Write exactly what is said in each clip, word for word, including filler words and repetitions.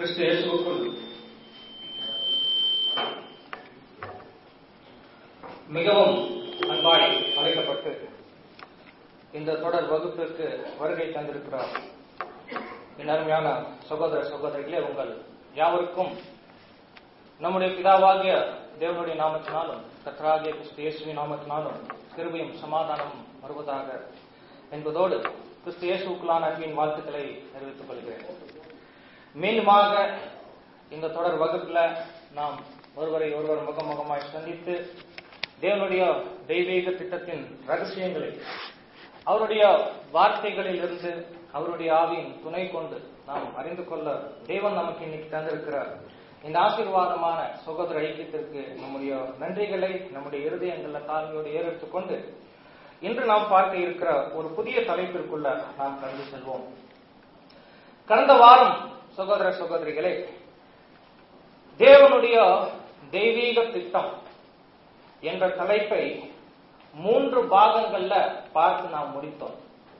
கிறிஸ்து இயேசுவுக்குள் மிகவும் அன்பாய் அழைக்கப்பட்டு இந்த தொடர் வகுப்பிற்கு வருகை தந்திருக்கிறார் என் அருமையான சகோதர சகோதரிகளே, உங்கள் யாவருக்கும் நம்முடைய பிதாவாகிய தேவனுடைய நாமத்தினாலும் கர்த்தராகிய கிறிஸ்து இயேசுவின் நாமத்தினாலும் கிருபையும் சமாதானம் வருவதாக என்பதோடு கிறிஸ்து இயேசுவுக்குள்ளான அன்பின் வாழ்த்துக்களை தெரிவித்துக் கொள்கிறேன். மீண்டுமாக இந்த தொடர் வகுப்புல நாம் ஒருவரை ஒருவர் முகமுகமாய் சந்தித்து தேவனுடைய தெய்வீக திட்டத்தின் ரகசியங்களை அவருடைய வார்த்தைகளில் இருந்து அவருடைய ஆவியின் துணை கொண்டு நாம் அறிந்து கொள்ள தேவன் நமக்கு இன்னைக்கு தந்திருக்கிறார். இந்த ஆசீர்வாதமான சகோதர ஐக்கியத்திற்கு நம்முடைய நன்றிகளை நம்முடைய இருதயங்கள தாழ்மையோடு ஏறெடுத்துக் கொண்டு இன்று நாம் பார்க்க இருக்கிற ஒரு புதிய தலைப்பிற்குள்ள நாம் கடந்து செல்வோம். கடந்த வாரம் சகோதர சகோதரிகளே, தேவனுடைய தெய்வீக திட்டம் என்ற தலைப்பை மூன்று பாகங்கள்ல பார்த்து நாம் முடித்தோம்.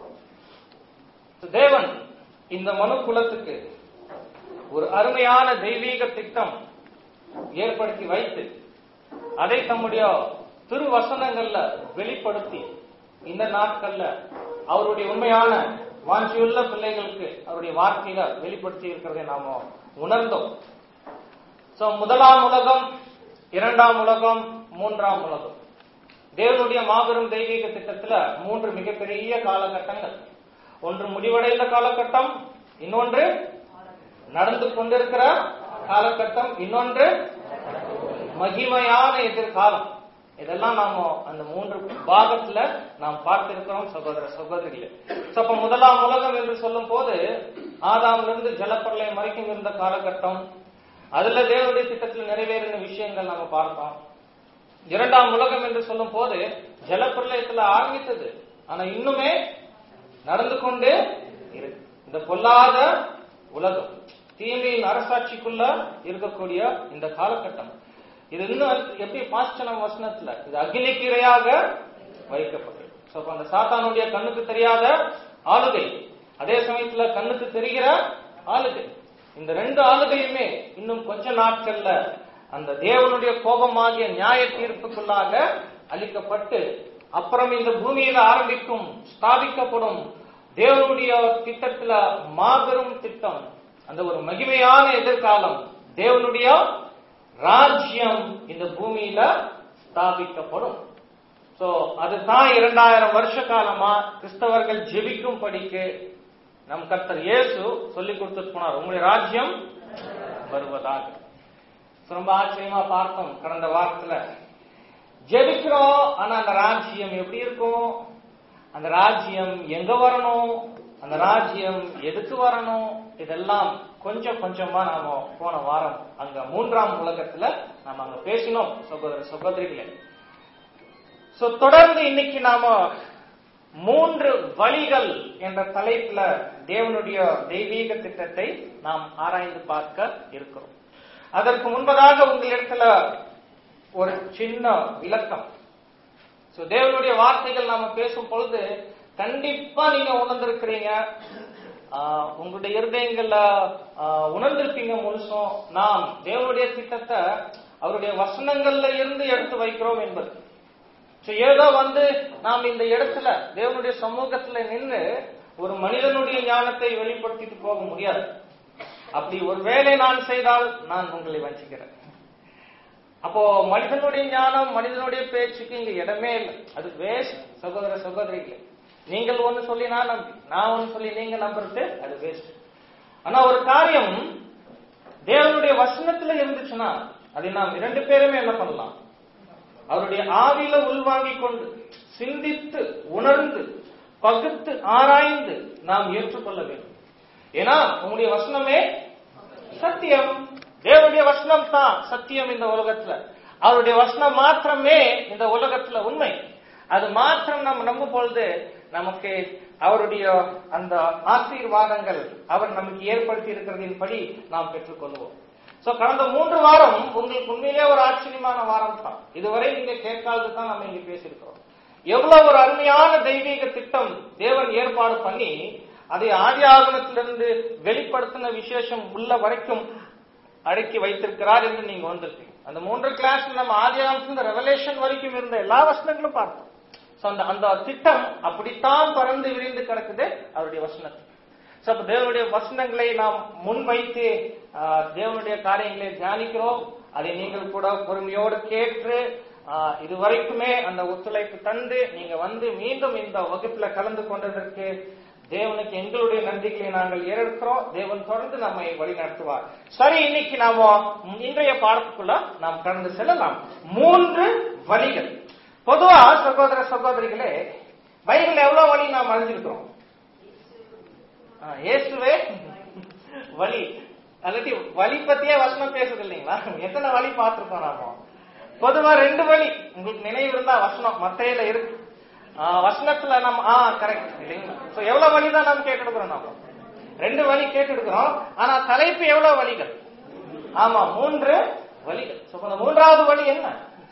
தேவன் இந்த மனு குலத்துக்கு ஒரு அருமையான தெய்வீக திட்டம் ஏற்படுத்தி வைத்து அதை தம்முடைய திருவசனங்கள்ல வெளிப்படுத்தி இந்த நாட்கள்ல அவருடைய உண்மையான வாஞ்சியுள்ள பிள்ளைகளுக்கு அவருடைய வார்த்தையில வெளிப்படுத்தி இருக்கிறதை நாம உணர்ந்தோம். சோ முதலாம் உலகம், இரண்டாம் உலகம், மூன்றாம் உலகம், தேவனுடைய மாபெரும் தெய்வீக திட்டத்துல மூன்று மிகப்பெரிய காலகட்டங்கள். ஒன்று முடிவடைந்த காலகட்டம், இன்னொன்று நடந்து கொண்டிருக்கிற காலகட்டம், இன்னொன்று மகிமையான எதிர்காலம். இதெல்லாம் நாம அந்த மூன்று பாகத்துல நாம் பார்த்திருக்கிறோம் சகோதர சகோதரிகளே. அப்ப முதலாம் உலகம் என்று சொல்லும் போது ஆதாம்ல இருந்து ஜலப்பிரளயம் வரைக்கும் இருந்த காலகட்டம், அதுல தேவனுடைய திட்டத்தில் நிறைவேறின விஷயங்கள் நாம பார்த்தோம். இரண்டாம் உலகம் என்று சொல்லும் போது ஜலப்பிரளயத்துல ஆரம்பித்தது, ஆனா இன்னுமே நடந்து கொண்டு இருக்கு. இந்த பொல்லாத உலகம், தீமையின் அரசாட்சிக்குள்ள இருக்கக்கூடிய இந்த காலகட்டம், இது இன்னும் எப்படி பாஸ்டனம் வசனத்துல இது அக்னிக்கிரையாக வைக்கப்பட்டது. அந்த சாத்தானுடைய கண்ணுக்கு தெரியாத ஆளுகை, அதே சமயத்துல கண்ணுக்கு தெரிகிற ஆளுகை, இந்த ரெண்டு ஆளுகையுமே இன்னும் கொஞ்ச நாட்கள்ல அந்த தேவனுடைய கோபமாகிய நியாய தீர்ப்புக்குள்ளாக அளிக்கப்பட்டு அப்புறம் இந்த பூமியில ஆரம்பிக்கும் ஸ்தாபிக்கப்படும் தேவனுடைய திட்டத்துல மாபெரும் திட்டம், அந்த ஒரு மகிமையான எதிர்காலம், தேவனுடைய ராஜ்யம் இந்த பூமியில ஸ்தாபிக்கப்படும். சோ அதுதான் இரண்டாயிரம் வருஷ காலமா கிறிஸ்தவர்கள் ஜெபிக்கும் படிக்கு நம் கர்த்தர் இயேசு சொல்லிக் கொடுத்துட்டு போனார், உங்களுடைய ராஜ்யம் வருவதாக. ரொம்ப ஆச்சரியமா பார்த்தோம் கடந்த வாரத்துல. ஜெபிக்கிறோம், ஆனா அந்த ராஜ்யம் எப்படி இருக்கும், அந்த ராஜ்யம் எங்க வரணும், அந்த ராஜ்யம் எதுக்கு வரணும், இதெல்லாம் கொஞ்சம் கொஞ்சமா நாம போன வாரம் அங்க மூன்றாம் உலகத்துல நாம அங்க பேசினோம் சகோதர சகோதரிகளே. சோ தொடர்ந்து இன்னைக்கு நாம மூன்று வழிகள் என்ற தலைப்புல தேவனுடைய தெய்வீக திட்டத்தை நாம் ஆராய்ந்து பார்க்க இருக்கிறோம். அதற்கு முன்பதாக உங்களிடத்துல ஒரு சின்ன விளக்கம். சோ தேவனுடைய வார்த்தைகள் நாம பேசும் பொழுது கண்டிப்பா நீங்க உணர்ந்திருக்கிறீங்க, உங்களுடைய இருதயங்கள்ல உணர்ந்திருப்பீங்க முழுசும், நாம் தேவனுடைய திட்டத்தை அவருடைய வசனங்கள்ல இருந்து எடுத்து வைக்கிறோம் என்பது. ஏதோ வந்து நாம் இந்த இடத்துல தேவனுடைய சமூகத்துல நின்று ஒரு மனிதனுடைய ஞானத்தை வெளிப்படுத்திட்டு போக முடியாது. அப்படி ஒரு வேலை நான் செய்தால் நான் உங்களை வஞ்சிக்கிறேன். அப்போ மனிதனுடைய ஞானம், மனிதனுடைய பேச்சுக்கு இங்க இடமே இல்லை, அது வேஸ்ட் சகோதர சகோதரிகளே. நீங்கள் ஒண்ணு சொல்லி நான் நம்பி, நான் ஒண்ணு சொல்லி நீங்க நம்புறது அது வேஸ்ட். ஆனா ஒரு காரியம் தேவனுடைய வசனத்துல இருந்துச்சுன்னா அதை நாம் இரண்டு பேருமே என்ன பண்ணலாம், அவருடைய ஆவியில உள்வாங்கிக் கொண்டு சிந்தித்து உணர்ந்து பகுத்து ஆராய்ந்து நாம் ஏற்றுக்கொள்ள வேண்டும். ஏன்னா உங்களுடைய வசனமே சத்தியம், தேவனுடைய வசனம் தான் சத்தியம் இந்த உலகத்துல. அவருடைய வசனம் மாத்திரமே இந்த உலகத்துல உண்மை. அது மாத்திரம் நம்ம நம்பும் பொழுது நமக்கு அவருடைய அந்த ஆசீர்வாதங்கள் அவர் நமக்கு ஏற்படுத்தி இருக்கிறதின் படி நாம் பெற்றுக்கொள்வோம். சோ கடந்த மூன்று வாரம் உங்களுக்கு உண்மையிலே ஒரு ஆச்சரியமான வாரம் தான். இதுவரை நீங்க கேட்காதது தான் நம்ம இங்க பேசியிருக்கிறோம். எவ்வளவு ஒரு அருமையான தெய்வீக திட்டம் தேவன் ஏற்பாடு பண்ணி அதை ஆதி ஆகமத்திலிருந்து வெளிப்படுத்தின விசேஷம் உள்ள வரைக்கும் அடக்கி வைத்திருக்கிறார் என்று நீங்க வந்திருக்கீங்க. அந்த மூன்று கிளாஸ்ல நம்ம ஆதி ஆகமத்திலிருந்து ரெவலேஷன் வரைக்கும் இருந்த எல்லா வசனங்களும் பார்த்தோம். அந்த அந்த திட்டம் அப்படித்தான் பறந்து விரிந்து கிடக்குது அவருடைய வசனத்துக்கு. தேவனுடைய வசனங்களை நாம் முன்வைத்து தேவனுடைய காரியங்களை தியானிக்கிறோம். அதை நீங்கள் கூட பொறுமையோடு கேட்டு இதுவரைக்குமே அந்த ஒத்துழைப்பு தந்து நீங்க வந்து மீண்டும் இந்த வகுப்புல கலந்து கொண்டதற்கு தேவனுக்கு எங்களுடைய நன்றிகளை நாங்கள் ஏறெடுக்கிறோம். தேவன் தொடர்ந்து நம்மை வழி நடத்துவார். சரி, இன்னைக்கு நாம இன்றைய பாடத்துக்குள்ள நாம் கடந்து செல்லலாம். மூன்று வழிகள். பொதுவா சகோதர சகோதரிகளே, பைபிள் எவ்வளவு வழி நாம் அறிஞ்சிருக்கிறோம்? இயேசுவே வழி, அல்லாட்டி வழி பத்தியே வசனம் பேசுது இல்லைங்களா? எத்தனை வழி பார்த்திருக்கோம் நாம? பொதுவா ரெண்டு வழி உங்களுக்கு நினைவு இருந்தா வசனம் மத்தையில இருக்கு. வசனத்துல நம்ம ஆ கரெக்ட் இல்லைங்களா? எவ்வளவு வழிதான் நாம் கேட்டெடுக்கிறோம்? நாம ரெண்டு வழி கேட்டெடுக்கிறோம். ஆனா தலைப்பு எவ்வளவு வழிகள்? ஆமா, மூன்று வழிகள். அந்த மூன்றாவது வழி என்ன?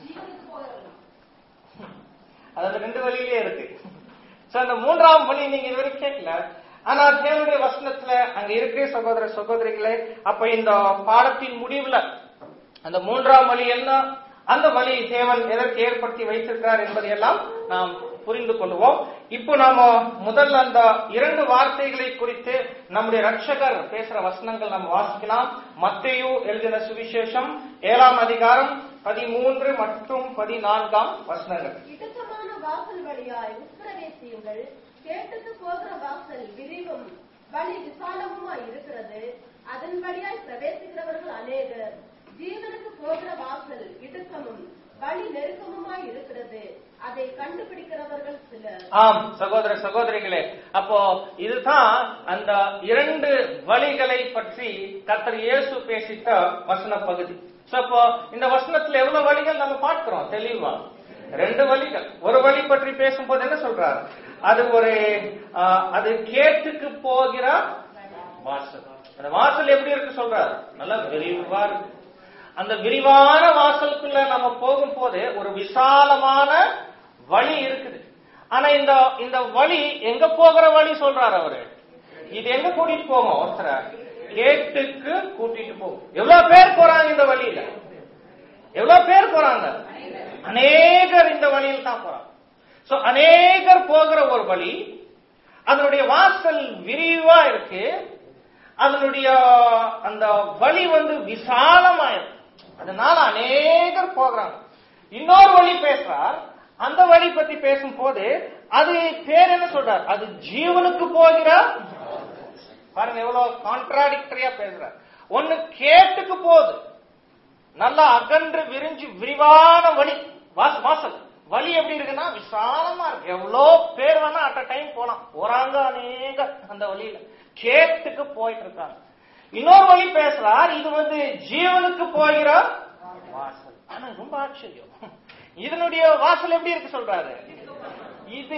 அது ரெண்டு வழியிலே இருக்கு. அந்த மூன்றாவது வழி நீங்க இதுவரை கேட்கல. ஆனா தேவனுடைய வசனத்துல அங்க இருக்கு சகோதர சகோதரிகளே. அப்ப இந்த பாடத்தின் முடிவுல அந்த மூன்றாம் வழி என்ன, அந்த வழி தேவன் எதற்கு ஏற்படுத்தி வைத்திருக்கிறார் என்பதையெல்லாம் நாம் புரிந்து கொள்வோம். இப்போ நாம முதல்ல அந்த இரண்டு வார்த்தைகளை குறித்து நம்முடைய ரட்சகர் பேசுற வசனங்கள் நாம் வாசிக்கலாம். மத்தேயு எழுதின சுவிசேஷம் ஏழாம் அதிகாரம் பதிமூன்று மற்றும் பதினான்காம் வசனங்கள். இடுக்கமான வாசல் வழியாய் உட்பிரவேசியுங்கள். கேட்டுக்கு போகிற வாசல் விரிவும் வழி விசாலமுமாய் இருக்கிறது, அதன் வழியாய் பிரவேசிக்கிறவர்கள் அநேகர். ஜீவனுக்கு போகிற வாசல் இடுக்கமும் வழி நெருக்கமுமாய் இருக்கிறது, அதை கண்டுபிடிக்கிறவர்கள் சிலர். ஆம் சகோதர சகோதரிகளே, அப்போ இதுதான் அந்த இரண்டு வழிகளை பற்றி கர்த்தர் இயேசு பேசிட்ட வசன பகுதி. அப்போ இந்த வசனத்துல எவ்வளவு வழிகள் நம்ம பார்க்கிறோம் தெளிவா? ரெண்டு வழிகள். ஒரு வழி பற்றி பேசும்போது என்ன சொல்றார்? அது ஒரு அது கேட்டுக்கு போகிற வாசல். அந்த வாசல் எப்படி இருக்கு சொல்றாரு? நல்லா விரிவா இருக்கு. அந்த விரிவான வாசலுக்குள்ள நம்ம போகும் போது ஒரு விசாலமான வழி இருக்குது. ஆனா இந்த இந்த வழி எங்க போகிற வழி சொல்றாரு அவரு. இது எங்க கூட்டிட்டு போகும்? ஒருத்தர கேட்டுக்கு கூட்டிட்டு போகும். எவ்வளவு பேர் போறாங்க இந்த வழியில? எவ்வளவு பேர் போறாங்க? அநேகர் இந்த வழியில் தான் போறாங்க. சோ அநேகர் போகிற ஒரு வழி, அதனுடைய வாசல் விரிவா இருக்கு, அதனுடைய அந்த வழி வந்து விசாலமா இருக்கு, அதனால அநேகர் போகிறாங்க. இன்னொரு வழி பேசுறார். அந்த வழி பத்தி பேசும் போது அது பேர் என்ன சொல்றார்? அது ஜீவனுக்கு போகிற. பாருங்க எவ்வளவு கான்ட்ராடிக்டரியா பேசுறார். ஒன்னு கேட்டுக்கு போகுது, நல்லா அகன்று விரிஞ்சு விரிவான வழி வாசல். வழி எப்படி இருக்குன்னா விசாலமா இருக்கு, எவ்வளோ பேர் வேணா அட் அ டைம் போலாம், போறாங்க அநேக அந்த வழியில கேட்டுக்கு போயிட்டு இருக்காங்க. இன்னொரு வழி பேசுறார், இது வந்து ஜீவனுக்கு போகிற வாசல். ஆனா ரொம்ப ஆச்சரியம், இதனுடைய வாசல் எப்படி இருக்கு சொல்றாரு? இது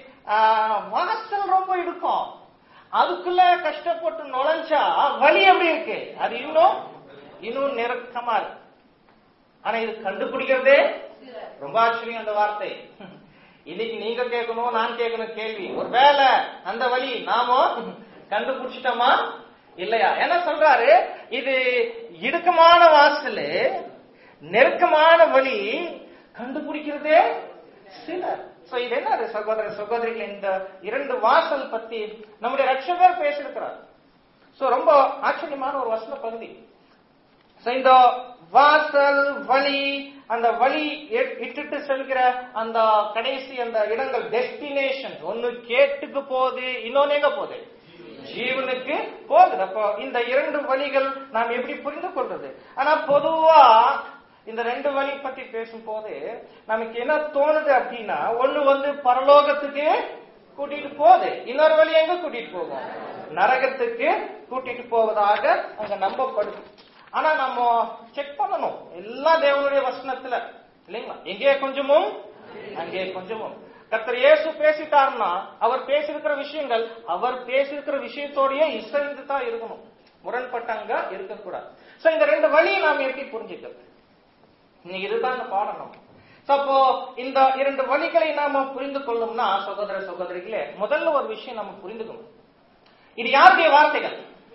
வாசல் ரொம்ப இருக்கும், அதுக்குள்ள கஷ்டப்பட்டு நுழைஞ்சா வழி எப்படி இருக்கு? அது இன்னும் இன்னும் நெருக்கமா இருக்கு. ஆனா இது கண்டுபிடிக்கிறதே ரொம்ப ஆச்சரியம் அந்த வார்த்தை. இன்னைக்கு நீங்க கேட்கணும், நான் கேட்கணும் கேள்வி, ஒருவேளை அந்த வழி நாம கண்டுபிடிச்சிட்டோமா இல்லையா? என்ன சொல்றாரு? இது இடுக்கமான வாசல், நெருக்கமான வழி, கண்டுபிடிக்கிறதே சிலர். இது என்ன சகோதர சகோதரிகள்? இந்த இரண்டு வாசல் பத்தி நம்முடைய ரட்சகர் பேசியிருக்கிறார். ரொம்ப ஆச்சரியமான ஒரு வசன பகுதி. இந்த வாசல் வழி, அந்த வழி இட்டுட்டு செல்கிற அந்த கடைசி அந்த இடங்கள், டெஸ்டினேஷன், ஒன்னு கேட்டுக்கு போகுது, இன்னொன்னு எங்க போகுது? ஜீவனுக்கு போகுது. அப்போ இந்த இரண்டு வழிகள் நாம் எப்படி புரிந்து கொள்றது? ஆனா பொதுவா இந்த ரெண்டு வழி பத்தி பேசும் போது நமக்கு என்ன தோணுது அப்படின்னா, ஒண்ணு வந்து பரலோகத்துக்கு கூட்டிட்டு போகுது, இன்னொரு வழி எங்க கூட்டிட்டு போகும்? நரகத்துக்கு கூட்டிட்டு போவதாக அங்க நம்பப்படுது. ஆனா நம்ம செக் பண்ணணும், எல்லா தேவனுடைய வசனத்துல இல்லைங்களா, எங்கே கொஞ்சமும் அங்கே கொஞ்சமும். கர்த்தர் இயேசு பேசிட்டாருன்னா அவர் பேசியிருக்கிற விஷயங்கள் அவர் பேசியிருக்கிற விஷயத்தோடய இசைந்து தான் இருக்கணும், முரண்பட்டங்க இருக்கக்கூடாது. சோ இந்த ரெண்டு வழியை நாம் எப்படி புரிஞ்சுக்கிறது? இன்னைக்கு இதுதான் இந்த பாடம். அப்போ இந்த இரண்டு வழிகளை நாம புரிந்து கொள்ளணும்னா சகோதர சகோதரிகளே, முதல்ல ஒரு விஷயம் நம்ம புரிந்துக்கணும். இது யாருடைய வார்த்தைகள்?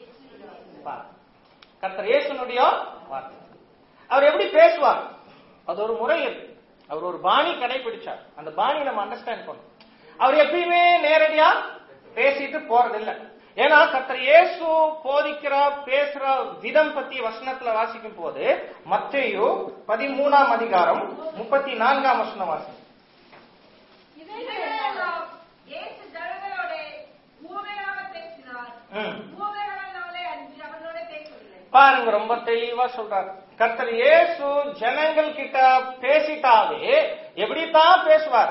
கர்த்தர் இயேசுனுடைய வார்த்தை. அவர் எப்படி பேசுவார்? அது ஒரு முறை இருக்கு. அவர் ஒரு பாணி கடைபிடிச்சார். அந்த பாணி நம்ம அண்டர்ஸ்டாண்ட் பண்ணணும். அவர் எப்பயுமே நேரடியா பேசிட்டு போறதில்லை. ஏன்னா கர்த்தர் இயேசு போதிக்கிற பேசுற விதம் பத்தி வசனத்துல வாசிக்கும் போது மத்தேயு பதிமூணாம் அதிகாரம் முப்பத்தி நான்காம் வசனம் வாசிக்கும். பாருங்க, ரொம்ப தெளிவா சொல்றாரு. கர்த்தர் இயேசு ஜனங்கள் கிட்ட பேசிட்டாவே எப்படித்தான் பேசுவார்?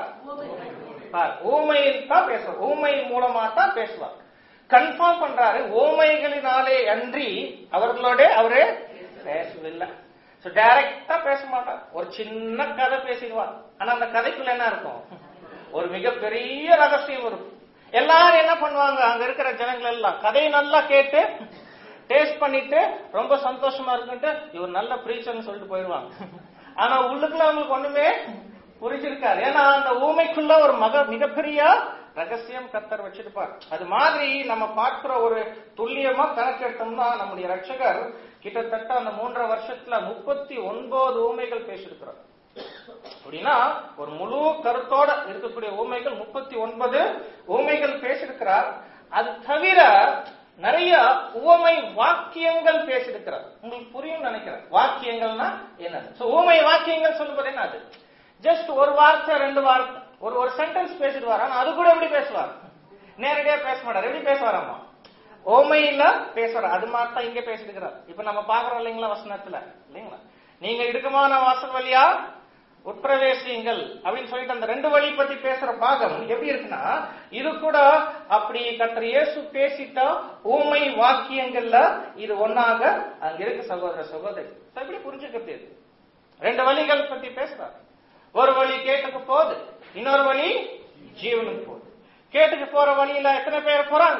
ஊமையில் தான் பேசுவார். ஊமை மூலமா தான் பேசுவார். கன்ஃபார்ம் பண்றாரு, ஊமைகளினாலே அன்றி அவர்களோட அவரு பேசவில்லை. டைரக்டா பேச மாட்டார். ஒரு சின்ன கதை பேசிடுவார். ஆனா அந்த கதைக்குள்ள என்ன இருக்கும்? ஒரு மிகப்பெரிய ரகசியம் இருக்கும். எல்லாரும் என்ன பண்ணுவாங்க, அங்க இருக்கிற ஜனங்கள் எல்லாம் கதையை நல்லா கேட்டு டேஸ்ட் பண்ணிட்டு ரொம்ப சந்தோஷமா இருக்குன்ட்டு இவர் நல்ல பிரீச்சர்னு சொல்லிட்டு போயிடுவாங்க. ஆனா உள்ளுக்குள்ள அவங்களுக்கு ஒண்ணுமே புரிஞ்சிருக்காரு. ஏன்னா அந்த ஊமைக்குள்ள ஒரு மக மிகப்பெரிய ரகசியம் கர்த்தர் வச்சிருப்பார். அது மாதிரி நம்ம பார்க்கிற ஒரு துல்லியமா கணக்கெடுத்தோம்னா நம்முடைய ரட்சகர் கிட்டத்தட்ட அந்த மூன்றரை வருஷத்துல முப்பத்தி ஒன்பது ஊமைகள் பேசியிருக்கிறார். அப்படின்னா ஒரு முழு கருத்தோட இருக்கக்கூடிய ஊமைகள் முப்பத்தி ஒன்பது ஊமைகள் பேசியிருக்கிறார். அது தவிர நிறைய உவமை வாக்கியங்கள் பேசியிருக்கிறார். உங்களுக்கு புரியும் நினைக்கிறேன். வாக்கியங்கள்னா என்ன? ஊமை வாக்கியங்கள் சொல்லும்போது என்ன? அது ஜஸ்ட் ஒரு வார்த்தை ரெண்டு வார்த்தை ஒரு ஒரு சென்டென்ஸ் பேசிடுவார். ஆனா அது கூட எப்படி பேசுவார்? நேரடியா பேச மாட்டார். எப்படி பேசுவாராமா? ஓமையில பேசுவார். அது மாதிரி தான் இங்க பேசிருக்கிறார். இப்ப நம்ம பாக்குறோம் இல்லைங்களா வசனத்துல, இல்லைங்களா? நீங்க இடுக்கமான வாசல் வழியா உட்பிரவேசியுங்கள் அப்படின்னு சொல்லிட்டு அந்த ரெண்டு வழி பத்தி பேசுற பாகம் எப்படி இருக்குன்னா, இது கூட அப்படி கர்த்தர் இயேசு பேசிட்ட ஊமை வாக்கியங்கள்ல இது ஒன்னாக அங்க இருக்கு சகோதர சகோதரி. எப்படி புரிஞ்சுக்கிறது? ரெண்டு வழிகள் பத்தி பேசுறாரு. ஒரு வழி கேட்டுக்கு போகுது, இன்னொரு வழி ஜீவனுக்கு போகுது. கேட்டுக்கு போற வழியில எத்தனை பேர் போறாங்க?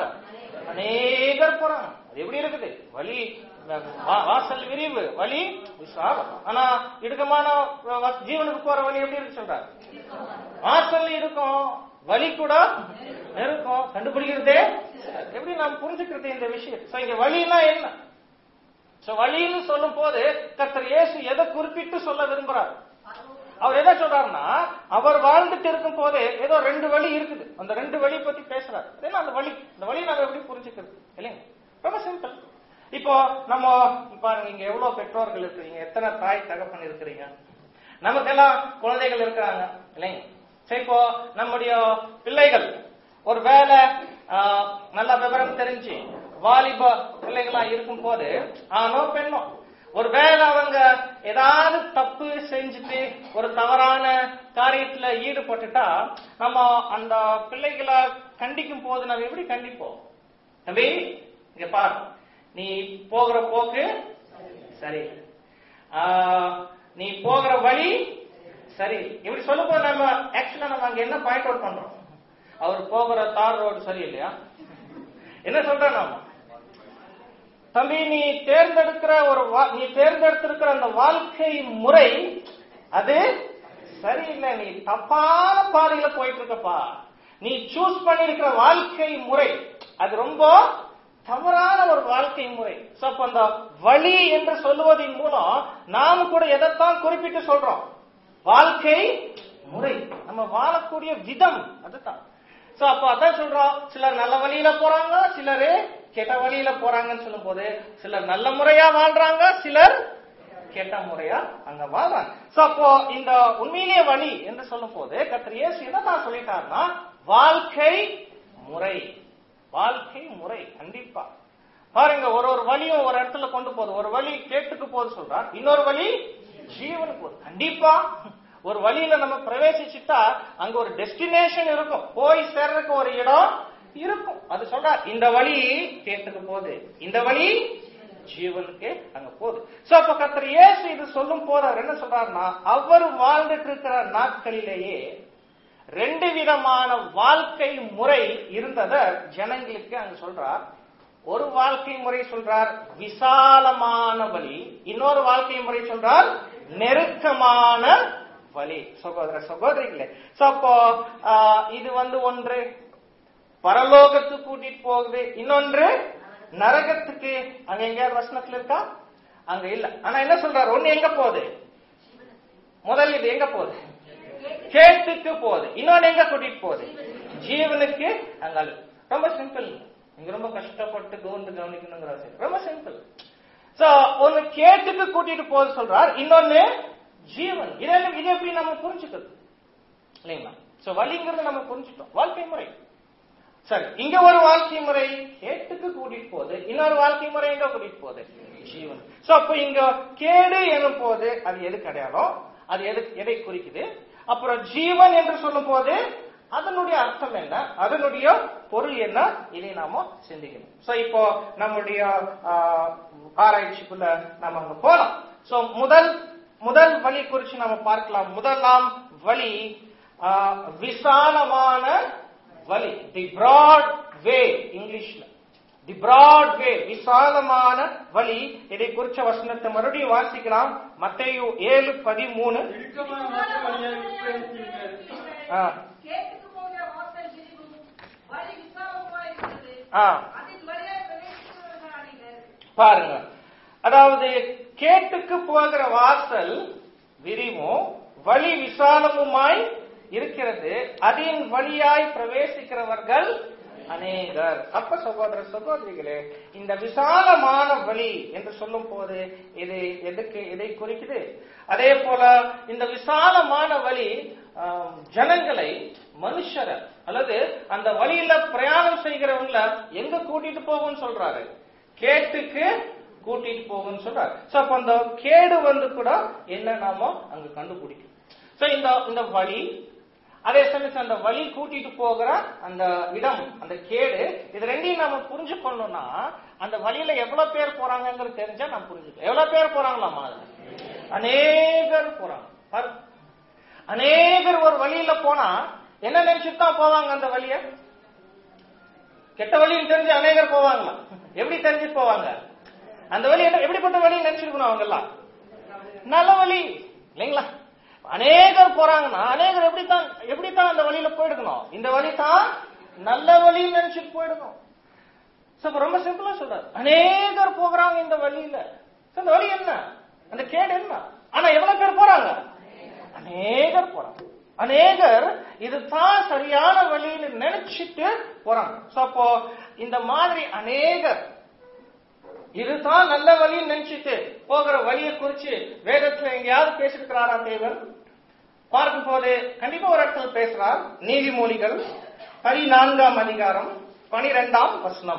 அநேகர் போறாங்க. அது எப்படி இருக்குது? வழி வாசல் விரிவு, வழி விசாலம். ஆனா இடுக்கமான ஜீவனுக்கு போற வழி எப்படி இருக்கு சொல்றாரு? வாசல் இருக்கும், வழி கூட நெருக்கம். கண்டுபிடிக்கிறதே எப்படி நாம் புரிஞ்சுக்கிறது இந்த விஷயம்? இங்க வழினா என்ன? வழின்னு சொல்லும் போது கர்த்தர் இயேசு எதை குறிப்பிட்டு சொல்ல விரும்புறார்? அவர் எதை சொல்றாருன்னா, அவர் வாழ்ந்துட்டு இருக்கும் போதே ஏதோ ரெண்டு வழி இருக்குது. அந்த ரெண்டு வழி பத்தி பேசுறாரு. அந்த வழி இந்த வழி நாம எப்படி புரிஞ்சுக்கிறது? இல்லைங்க, ரொம்ப சிம்பிள். இப்போ நம்ம பாருங்க, இங்க எவ்வளவு பெற்றோர்கள் இருக்கிறீங்க, எத்தனை தாய் தகப்பன் இருக்கிறீங்க, நமக்கெல்லாம் குழந்தைகள் இருக்கிறாங்க இல்லைங்க. சரி, இப்போ நம்முடைய பிள்ளைகள் ஒரு வேலை நல்ல விவரம் தெரிஞ்சு வாலிப பிள்ளைகளா இருக்கும் போது ஆனோ பெண்ணோ ஒரு வேலை அவங்க ஏதாவது தப்பு செஞ்சுட்டு ஒரு தவறான காரியத்துல ஈடுபட்டுட்டா நம்ம அந்த பிள்ளைகளை கண்டிக்கும் போது நம்ம எப்படி கண்டிப்போம்? தம்பி இங்க பாரு, நீ போகிற போக்கு சரி, நீ போகிற வழி சரி, இப்படி சொல்லும் போது நம்ம ஆக்சுவலா நம்ம அங்க என்ன பாயிண்ட் அவுட் பண்றோம்? அவர் போகிற தார் ரோடு சரி இல்லையா? என்ன சொல்ற நாம, தம்பி நீ தேர்ந்தெடுக்கிற ஒரு நீ தேர்ந்தெடுத்திருக்கிற அந்த வாழ்க்கை முறை அது சரியில்லை, நீ தப்பான பாதையில போயிட்டு இருக்கப்பா. நீ சூஸ் பண்ணிருக்கிற வாழ்க்கை முறை அது ரொம்ப தவறான ஒரு வாழ்க்கை முறை. அப்ப அந்த வழி என்று சொல்லுவதன் மூலம் நாம கூட எதைத்தான் குறிப்பிட்டு சொல்றோம்? வாழ்க்கை முறை, நம்ம வாழக்கூடிய விதம் அதுதான். சோ அப்ப அதான் சொல்றோம், சிலர் நல்ல வழியில போறாங்க, சிலரு கெட்ட வழியில போறாங்கன்னு சொல்லும் போது சிலர் நல்ல முறையா வாழ்றாங்க, சிலர் கெட்ட முறையா அங்க வாழ்றாங்க. சோ அப்போ இந்த உண்மையிலே வழி என்று சொல்லும் போது கர்த்தர் இயேசு என்னதான் சொல்லிட்டாருன்னா, வாழ்க்கை முறை. வாழ்க்கை முறை கண்டிப்பா பாருங்க, ஒரு ஒரு வழியும் ஒரு இடத்துல கொண்டு போகுது. ஒரு வழி கேட்டுக்கு போது சொல்றார், இன்னொரு வழி ஜீவனுக்கு போகுது. கண்டிப்பா ஒரு வழியில நம்ம பிரவேசிச்சுட்டா அங்க ஒரு டெஸ்டினேஷன் இருக்கும், போய் சேர்றதுக்கு ஒரு இடம் இருக்கும். அது சொல்றார், இந்த வழி கேட்டுக்கு போகுது, இந்த வழி ஜீவனுக்கு அங்க போகுது. சோ அப்ப கர்த்தர் இயேசு இது சொல்லும் போது அவர் என்ன சொல்றாருன்னா, அவர் வாழ்ந்துட்டு இருக்கிற நாட்களிலேயே ரெண்டு விதமான வாழ்க்கை முறை இருந்தத ஜனங்களுக்கு அங்க சொல்றார். ஒரு வாழ்க்கை முறை சொல்றார் விசாலமான வழி, இன்னொரு வாழ்க்கை முறை சொல்றார் நெருக்கமான வழி. சகோதர சகோதரிகளே, அப்போ இது வந்து ஒன்று பரலோகத்துக்கு கூட்டிட்டு போகுது, இன்னொன்று நரகத்துக்கு. அங்க எங்கேயாவது வசனத்துல இருக்கா? அங்க இல்ல. ஆனா என்ன சொல்றாரு? ஒண்ணு எங்க போகுது? முதல் இது எங்க போகுது? கேட்டுக்கு போகுது. இன்னொன்னு எங்க கூட்டிட்டு போகுது? ஜீவனுக்கு. அங்க ரொம்ப சிம்பிள். நீங்க ரொம்ப கஷ்டப்பட்டு கவர்ந்து கவனிக்கணுங்கிற ரொம்ப சிம்பிள். சோ ஒன்னு கேட்டுக்கு கூட்டிட்டு போகுது சொல்றார், இன்னொன்னு ஜீவன். இதை இதை எப்படி நம்ம புரிஞ்சுக்கிறது இல்லைங்களா? சோ வழிங்கிறது நம்ம புரிஞ்சுட்டோம். வாழ்க்கை முறை சரி. இங்க ஒரு வாழ்க்கை முறை கேட்டுக்கு கூட்டிட்டு போகுது, இன்னொரு வாழ்க்கை முறை எங்க கூட்டிட்டு போகுது? ஜீவன். சோ அப்ப இங்க கேடு எனும் போது அது எது கிடையாதோ அது எது எதை குறிக்குது? அப்புறம் ஜீவன் என்று சொல்லும் போது அதனுடைய அர்த்தம் என்ன, அதனுடைய பொருள் என்ன, இதை நாம சிந்திக்கணும். சோ இப்போ நம்முடைய ஆராய்ச்சிக்குள்ள நாம அங்க போலாம். சோ முதல் முதல் வழி குறிச்சு நாம பார்க்கலாம். முதலாம் வழி விசாலமான வழி, தி பிராட் வே. இங்கிலீஷ்ல தி பிராட் வே, விசாலமான வழி. இதை குறிச்ச வசனத்தை மறுபடியும் வாசிக்கலாம். மத்தேயு ஏழு பதிமூணு. பாருங்க, அதாவது கேட்டுக்கு போகிற வாசல் விரிவும் வழி விசாலமுமாய் இருக்கிறது, அதன் வழியாய் பிரவேசிக்கிறவர்கள் அநேகர். அப்ப சகோதர சகோதரிகளே, இந்த விசாலமான வழி என்று சொல்லும் போது இது எதுக்கு எதை குறிக்குது? அதே போல இந்த விசாலமான வழி ஜனங்களை, மனுஷர அல்லது அந்த வழியில பிரயாணம் செய்கிறவங்கள எங்க கூட்டிட்டு போகும்னு சொல்றாரு? கேட்டுக்கு கூட்டிட்டு போகும்னு சொல்றாரு. சோ அப்ப அந்த கேடு வந்து கூட என்ன நாம அங்க கண்டுபிடிக்கும். சோ இந்த இந்த வழி, அதே சமயத்தில் அந்த வழி கூட்டிட்டு போகிற அந்த இடம், அந்த கேடு, இது ரெண்டையும் நாம புரிஞ்சுக்கணும்னா அந்த வழியில எவ்வளவு பேர் போறாங்கிறது தெரிஞ்சா நம்ம புரிஞ்சுக்கலாம். எவ்வளவு பேர் போறாங்களாமா? அநேகர் போறாங்க. அநேகர் ஒரு வழியில போனா என்ன நினைச்சுட்டு தான் போவாங்க? அந்த வழிய கெட்ட வழின்னு தெரிஞ்சு அநேகர் போவாங்களா? எப்படி தெரிஞ்சு போவாங்க? அந்த வழி எப்படிப்பட்ட வழி நினைச்சிருக்கணும்? அவங்க எல்லாம் நல்ல வழி இல்லைங்களா? அநேகர் போறாங்கன்னா அநேகர் எப்படித்தான் எப்படித்தான் அந்த வழியில போயிடுக்கணும்? இந்த வழி தான் நல்ல வழின்னு நினைச்சிட்டு போயிடணும். ரொம்ப சிம்பிளா சொல்றாரு, அநேகர் போகிறாங்க இந்த வழியில. அந்த வழி என்ன? அந்த கேடு என்ன? ஆனா எவ்வளவு பேர் போறாங்க? அநேகர் போறாங்க. அநேகர் இதுதான் சரியான வழின்னு நினைச்சிட்டு போறாங்க. அப்போ இந்த மாதிரி அநேகர் இதுதான் நல்ல வழின்னு நினைச்சிட்டு போகிற வழியை குறிச்சு வேதத்துல எங்கேயாவது பேசிருக்கிறாரா தேவன்? பார்க்கும் போது கண்டிப்பா ஒரு இடத்துல பேசுறார். நீதிமொழிகள் பதினான்காம் அதிகாரம் பனிரெண்டாம் வசனம்.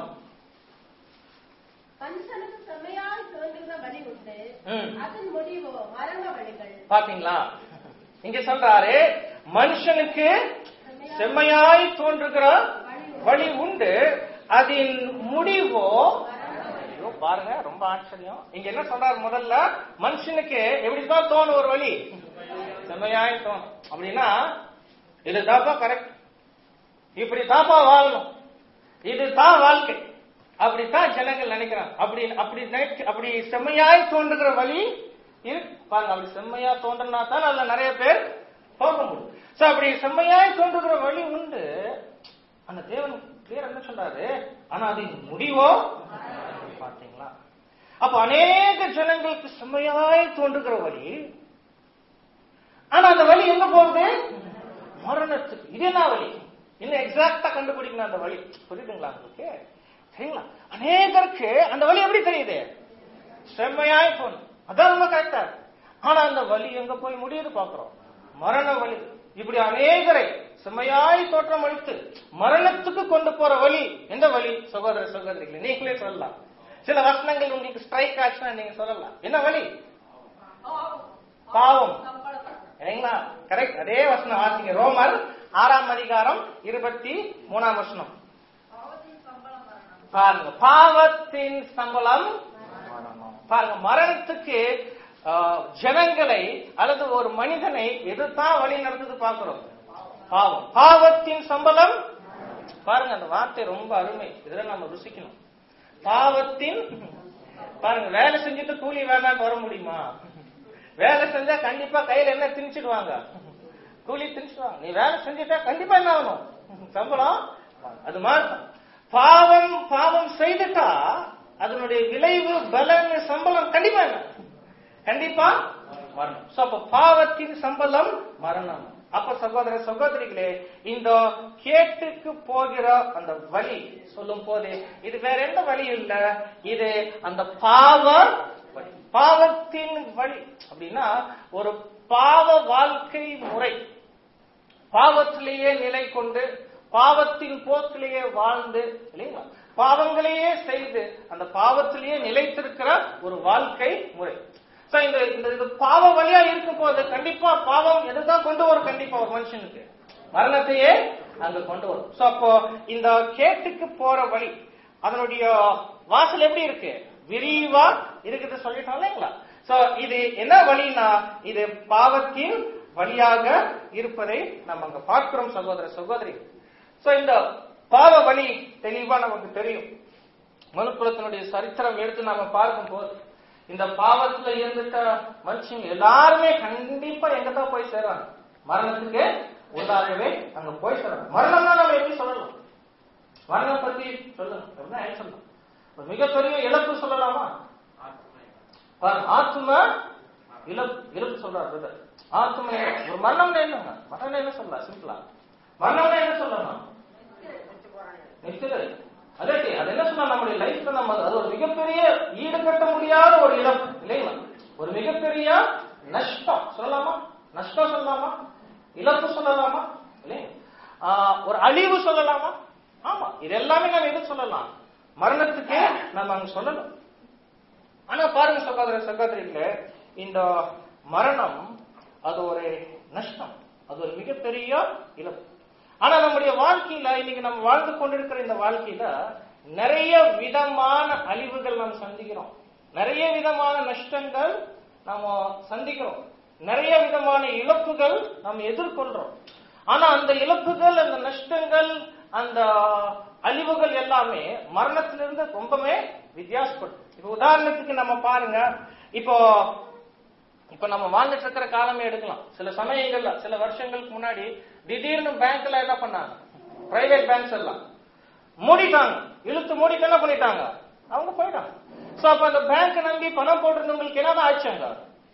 மனுஷனுக்கு செம்மையாய் தோன்றுகிற வழி உண்டு, அதன் முடிவோ மரண வழிகள். பாத்தீங்களா? இங்க சொல்றாரு, மனுஷனுக்கு செம்மையாய் தோன்றுகிற வழி உண்டு, அதன் முடிவோ. பாருங்க, ரொம்ப ஆச்சரியம். இங்க என்ன சொல்றாரு? முதல்ல மனுஷனுக்கு எப்படிதான் தோணும் ஒரு வழி? செம்மையாய் தோணும். அப்படின்னா இதுதாப்பா கரெக்ட், இப்படித்தாப்பா வாழணும், இதுதான் வாழ்க்கை, அப்படித்தான் ஜனங்கள் நினைக்கிறாங்க. அப்படி அப்படி அப்படி செம்மையாய் தோன்றுகிற வழி இருக்கு பாருங்க. அப்படி செம்மையா தோன்றனா தான் அதுல நிறைய பேர் போக முடியும். சோ அப்படி செம்மையாய் தோன்றுகிற வழி உண்டு. அந்த தேவன் பேர் என்ன சொல்றாரு? ஆனா அது முடிவோ. பாத்தீங்களா? அப்ப அநேக ஜனங்களுக்கு செம்மையாய் தோன்றுகிற வழி, ஆனா அந்த வழி எங்க போகுது? மரணத்துக்கு. இது என்ன வழி? இன்னும் எக்ஸாக்டா கண்டுபிடிக்கணும் அந்த வழி. புரியுதுங்களா உங்களுக்கு? சரிங்களா? அநேகருக்கு அந்த வழி எப்படி தெரியுது? செம்மையாய் தோணும், அதான் ரொம்ப கரெக்டா. ஆனா அந்த வழி எங்க போய் முடியுது பாக்குறோம்? மரண வழி. இப்படி அநேகரை செம்மையாய் தோற்றம் அளித்து மரணத்துக்கு கொண்டு போற வழி எந்த வழி? சகோதர சகோதரிகளை நீங்களே சொல்லலாம். சில வசனங்கள் உங்களுக்கு ஸ்ட்ரைக் ஆச்சுன்னா நீங்க சொல்லலாம். என்ன வழி? பாவம். சரிங்களா? கரெக்ட். அதே வசனம் வாசிங்க. ரோமர் ஆறாம் அதிகாரம் இருபத்தி மூணாம் வசனம் பாருங்க. பாவத்தின் சம்பளம் பாருங்க. மரணத்துக்கு ஜனங்களை அல்லது ஒரு மனிதனை எதுதான் வழி நடத்துது பாக்குறோம்? பாவம். பாவத்தின் சம்பளம். பாருங்க, அந்த வார்த்தை ரொம்ப அருமை. இதுல நம்ம ருசிக்கணும். பாவத்தின் பாருங்க. வேலை செஞ்சுட்டு கூலி வேண்டான்னு வர முடியுமா? வேலை செஞ்சா கண்டிப்பா கையில என்ன திணிச்சிடுவாங்க? கூலி திணிச்சிடுவாங்க. நீ வேலை செஞ்சுட்டா கண்டிப்பா என்ன ஆகணும்? சம்பளம் அது மாதிரி பாவம் பாவம் செய்துட்டா அதனுடைய விளைவு பலன் சம்பளம் கண்டிப்பா என்ன? கண்டிப்பா மரணம். சோ அப்ப பாவத்தின் சம்பளம் மரணம். அப்ப சகோதர சகோதரிகளே, இந்த கேட்டுக்கு போகிற அந்த வழி சொல்லும் போது இது வேற எந்த வழி இல்ல, இது அந்த பாவ வழி, பாவத்தின் வழி. அப்படின்னா ஒரு பாவ வாழ்க்கை முறை, பாவத்திலேயே நிலை கொண்டு பாவத்தின் போக்கிலேயே வாழ்ந்து இல்லைங்களா, பாவங்களையே செய்து அந்த பாவத்திலேயே நிலைத்திருக்கிற ஒரு வாழ்க்கை முறை. இந்த இந்த பாவ வழியா இருக்கும் போது கண்டிப்பா பாவம் எதுதான் கொண்டு வரும்? கண்டிப்பா ஒரு மனுஷனுக்கு மரணத்தையே அங்க கொண்டு வரும். சோ அப்போ இந்த கேட்டுக்கு போற வழி அதனுடைய வாசல் எப்படி இருக்கு? விரிவா இருக்குது சொல்லிட்டோம் இல்லைங்களா. சோ இது என்ன வழினா இது பாவத்தின் வழியாக இருப்பதை நம்ம அங்க பார்க்கிறோம் சகோதர சகோதரி. சோ இந்த பாவ வழி தெளிவா நமக்கு தெரியும். மனுக்குலத்தினுடைய சரித்திரம் எடுத்து நாம பார்க்கும் போது இந்த பாவத்துல இருந்துட்ட மனுஷங்க எல்லாருமே கண்டிப்பா எங்கதான் போய் சேருவாங்க? மரணத்துக்கு உள்ளாகவே அங்க போய் சேருவாங்க. மரணம்னா நம்ம எப்படி சொல்லலாம்? மரணம் பத்தி சொல்லணும் சொல்லலாம் ஒரு மிகப்பெரிய இழப்பு சொல்லலாமா? ஆத்ம இழப்பு இழப்பு சொல்றாரு. ஆத்ம ஒரு மரணம்னா என்னங்க? மரணம் என்ன சொல்லலாம்? சிம்பிளா மரணம்னா என்ன சொல்லலாம்? நிச்சயம் அதே அது என்ன சொன்னா நம்முடைய லைஃப்ல நம்ம அது ஒரு மிகப்பெரிய ஈடுகட்ட முடியாத ஒரு இழப்பு இல்லைங்களா, ஒரு மிகப்பெரிய நஷ்டம் சொல்லலாமா? நஷ்டம் சொல்லலாமா? இழப்பு சொல்லலாமா? இல்லையா ஒரு அழிவு சொல்லலாமா? ஆமா, இது எல்லாமே நம்ம எது சொல்லலாம்? மரணத்துக்கு நம்ம அங்க சொல்லலாம். ஆனா பாருங்க சகோதர சகோதரிகளே, இந்த மரணம் அது ஒரு நஷ்டம், அது ஒரு மிகப்பெரிய இழப்பு. ஆனா நம்முடைய வாழ்க்கையில இன்னைக்கு நம்ம வாழ்ந்து கொண்டிருக்கிற இந்த வாழ்க்கையில நிறைய விதமான அழிவுகள் நாம் சந்திக்கிறோம், நிறைய விதமான நஷ்டங்கள் நாம சந்திக்கிறோம், நிறைய விதமான இழப்புகள் நாம் எதிர்கொள்றோம். ஆனா அந்த இழப்புகள், அந்த நஷ்டங்கள், அந்த அழிவுகள் எல்லாமே மரணத்திலிருந்து ரொம்பவே வித்தியாசப்படும். இப்ப உதாரணத்துக்கு நம்ம பாருங்க, இப்போ இப்ப நம்ம வாழ்ந்துட்டு இருக்கிற காலமே எடுக்கலாம். சில சமயங்கள்ல சில வருஷங்களுக்கு முன்னாடி திடீர்னு பேங்க்ல என்ன பண்ணாங்க, பிரைவேட் பேங்க்ஸ் எல்லாம் மூடிட்டாங்க, இழுத்து மூடிட்டு என்ன பண்ணிட்டாங்க, அவங்க போயிட்டாங்க. சோ அப்ப அந்த பேங்க் நம்பி பணம் போட்டிருந்தவங்களுக்கு என்னதான் ஆயிடுச்சாங்க?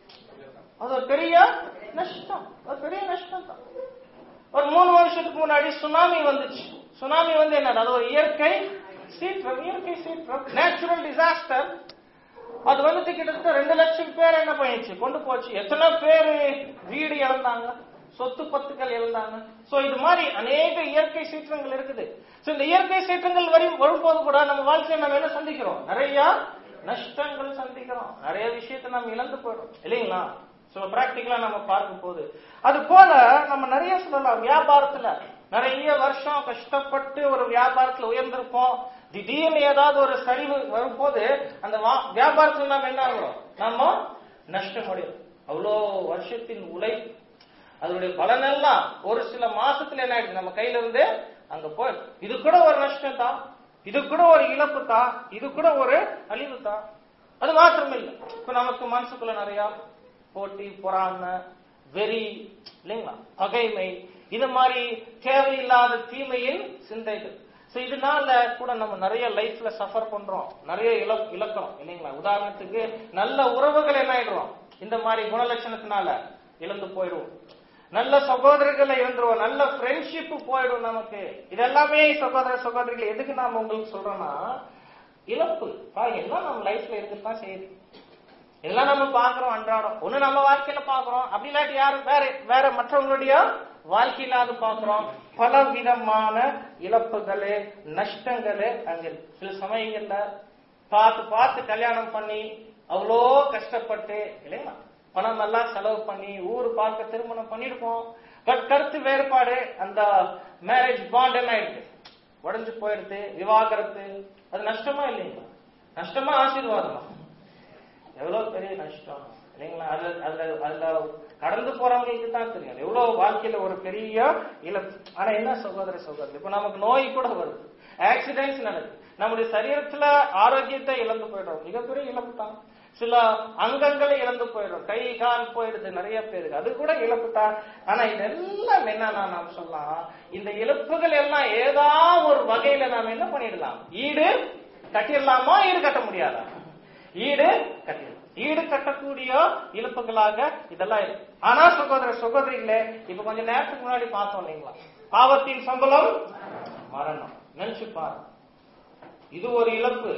அது ஒரு பெரிய நஷ்டம், ஒரு பெரிய நஷ்டம் தான். ஒரு மூணு வருஷத்துக்கு முன்னாடி சுனாமி வந்துச்சு. சுனாமி வந்து என்ன, அது ஒரு இயற்கை சீற்றம், இயற்கை சீற்றம், நேச்சுரல் டிசாஸ்டர். அது வந்து கிட்டத்தட்ட ரெண்டு லட்சம் பேர் என்ன பண்ணிச்சு, கொண்டு போச்சு. எத்தனை பேர் வீடு இழந்தாங்க, சொத்து பத்துக்கள் இழந்தாங்க. சோ இது மாதிரி அநேக இயற்கை சீற்றங்கள் இருக்குது. சோ இந்த இயற்கை சீற்றங்கள் வரும் வரும்போது கூட நம்ம வாழ்க்கையை நம்ம என்ன சந்திக்கிறோம், நிறைய நஷ்டங்கள் சந்திக்கிறோம், நிறைய விஷயத்த நம்ம இழந்து போயிடும் இல்லைங்களா. சோ பிராக்டிகலா நம்ம பார்க்கும் போது அது போல நம்ம நிறைய சொல்லலாம். வியாபாரத்துல நிறைய வருஷம் கஷ்டப்பட்டு ஒரு வியாபாரத்துல உயர்ந்திருப்போம், திடீர்னு ஏதாவது ஒரு சரிவு வரும்போது அந்த வியாபாரத்துல நாம என்ன ஆகிறோம், நாம நஷ்டம் அடையும். அவ்வளோ வருஷத்தின் உழைப்பு, அதனுடைய பலனெல்லாம் ஒரு சில மாசத்துல என்ன ஆயிடுது, நம்ம கையில இருந்து அங்க போய். இது கூட ஒரு நஷ்டம் தான், இது கூட ஒரு இழப்பு தான், இது கூட ஒரு அழிவு தான். அது மாத்திரம் இல்லை, இப்ப நமக்கு மனசுக்குள்ள நிறைய போட்டி, பொறாமை, வெறி இல்லைங்களா, பகைமை, இது மாதிரி தேவையில்லாத தீமையின் சிந்தைகள். இதனால கூட நம்ம நிறைய லைஃப்ல சஃபர் பண்றோம், நிறைய இழக்கிறோம் இல்லைங்களா. உதாரணத்துக்கு நல்ல உறவுகள் என்ன ஆயிடுறோம், இந்த மாதிரி குணலட்சணத்தினால இழந்து போயிடுவோம். நல்ல சகோதரர்களை இழந்துருவோம், நல்ல ஃப்ரெண்ட்ஷிப் போயிடும் நமக்கு. இதெல்லாமே சகோதர சகோதரிகள் எதுக்கு நாம உங்களுக்கு சொல்றோம்னா, இழப்பு பாருங்க எல்லாம் நம்ம லைஃப்ல இருக்குதான் செய்யுது. எல்லாம் நம்ம பாக்குறோம் அன்றாடம், ஒண்ணு நம்ம வாழ்க்கையில பாக்குறோம், அப்படி இல்லாட்டி யாரும் வேற வேற மற்றவங்களுடைய வாழ்க்கையில அது பாக்குறோம். பல விதமான இழப்புகளே நஷ்டங்களே அங்க சில சமயங்கள்ல பார்த்து பார்த்து கல்யாணம் பண்ணி அவ்வளோ கஷ்டப்பட்டு இல்லைங்களா, பணம் நல்லா செலவு பண்ணி ஊர் பார்க்க திருமணம் பண்ணிருக்கோம். பட் கருத்து வேறுபாடு, அந்த மேரேஜ் பாண்ட் என்ன ஆயிடுது, உடஞ்சு போயிடுது, விவாகரத்து. அது நஷ்டமா இல்லைங்களா, நஷ்டமா ஆசீர்வாதமா, எவ்வளவு பெரிய நஷ்டம் இல்லைங்களா. அதுல அதுல அதுல கடந்து போறவங்களுக்கு தான் தெரியும் எவ்வளவு வாழ்க்கையில ஒரு பெரிய இழப்பு. ஆனா என்ன சகோதர சகோதரி, இப்ப நமக்கு நோய் கூட வருது, ஆக்சிடென்ட்ஸ் நடக்குது, நம்முடைய சரீரத்துல ஆரோக்கியத்தை இழந்து போயிடும், மிகப்பெரிய இழப்பு தான். சில அங்கங்களை இழந்து போயிடும், கை கால் போயிடுது நிறைய பேருக்கு, அது கூட இழப்பு தான். ஆனா இதெல்லாம் என்னன்னா நாம் சொல்லலாம், இந்த இழப்புகள் எல்லாம் ஏதாவது ஒரு வகையில நாம என்ன பண்ணிடலாம்? ஈடு கட்டிடலாமா? ஈடு கட்ட முடியாதா? ஈடு கட்டிடலாம். ஈடு கட்டக்கூடிய இழப்புகளாக இதெல்லாம் இருக்கு. ஆனா சகோதர சகோதரிகளே, இப்ப கொஞ்ச நேரத்துக்கு முன்னாடி பார்த்தோம் இல்லைங்களா, பாவத்தின் சம்பளம் மரணம். நினைச்சு பாரு, இது ஒரு இழப்பு,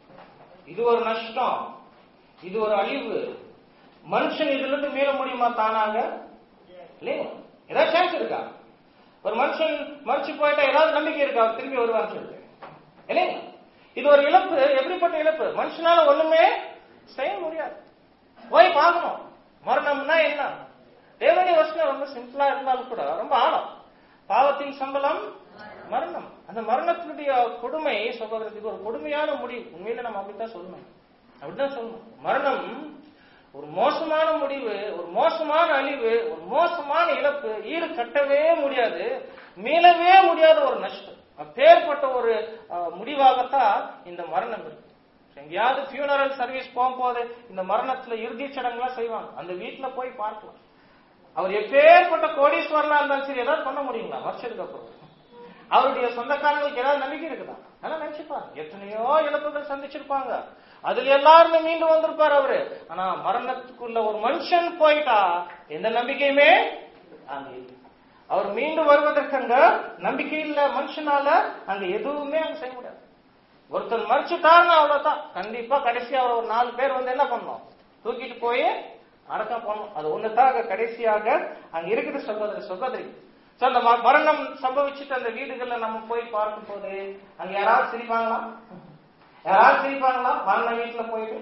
இது ஒரு நஷ்டம், இது ஒரு அழிவு. மனுஷன் இதுல இருந்து மீள முடியுமா தானாக? இல்லையா? ஏதாவது சான்ஸ் இருக்கா? ஒரு மனுஷன் மறுச்சு போயிட்டா ஏதாவது நம்பிக்கை இருக்கா திரும்பி வருவான்னு சொல்லிட்டு? இல்லையா? இது ஒரு இழப்பு. எப்படிப்பட்ட இழப்பு? மனுஷனால ஒண்ணுமே செய்ய முடியாது. போய் பார்க்கணும் மரணம்னா என்ன. தேவனுடைய வசனம் ரொம்ப சிம்பிளா இருந்தாலும் கூட ரொம்ப ஆழம். பாவத்தின் சம்பளம் மரணம். அந்த மரணத்தினுடைய கொடுமை சகோதரத்துக்கு ஒரு கொடுமையான முடிவு. உண்மையில நம்ம அப்படித்தான் சொல்லணும், அப்படிதான் சொல்லணும். மரணம் ஒரு மோசமான முடிவு, ஒரு மோசமான அழிவு, ஒரு மோசமான இழப்பு. ஈடு கட்டவே முடியாது, மீளவே முடியாத ஒரு நஷ்டம். அப்பேற்பட்ட ஒரு முடிவாகத்தான் இந்த மரணம் இருக்கு. எங்கேயாவது ஃபியூனரல் சர்வீஸ் போகும்போது இந்த மரணத்துல இறுதி சடங்குலாம் செய்வாங்க. அந்த வீட்டுல போய் பார்க்கலாம். அவர் எப்பேற்பட்ட கோடீஸ்வரனா இருந்தாலும் சரி, ஏதாவது பண்ண முடியுங்களா வருஷத்துக்கு அப்புறம்? அவருடைய சொந்தக்காரங்களுக்கு ஏதாவது நம்பிக்கை இருக்குதா? அதெல்லாம் நினைச்சுப்பாங்க. எத்தனையோ இழப்புகள் சந்திச்சிருப்பாங்க, அதுல எல்லாருமே மீண்டு வந்திருப்பாரு அவரு. ஆனா மரணத்துக்குள்ள ஒரு மனுஷன் போயிட்டா எந்த நம்பிக்கையுமே அங்க இல்லை. அவர் மீண்டு வருவதற்கு அங்க நம்பிக்கை இல்ல. மனுஷனால அங்க எதுவுமே அங்க செய்ய முடியாது. ஒருத்தர் மறிச்சுட்டாருன்னா அவ்வளவுதான். கண்டிப்பா கடைசி அவர் ஒரு நாலு பேர் வந்து என்ன பண்ணணும்? தூக்கிட்டு போய் அடக்கம் பண்ணணும். அது ஒண்ணுதான் கடைசியாக அங்க இருக்குது சகோதர சகோதரி. அந்த மரணம் சம்பவிச்சுட்டு அந்த வீடுகள்ல நம்ம போய் பார்க்கும் போது அங்க யாராவது சிரிப்பாங்களா? யாராவது சிரிப்பாங்களா? மரண வீட்டுல போயிட்டு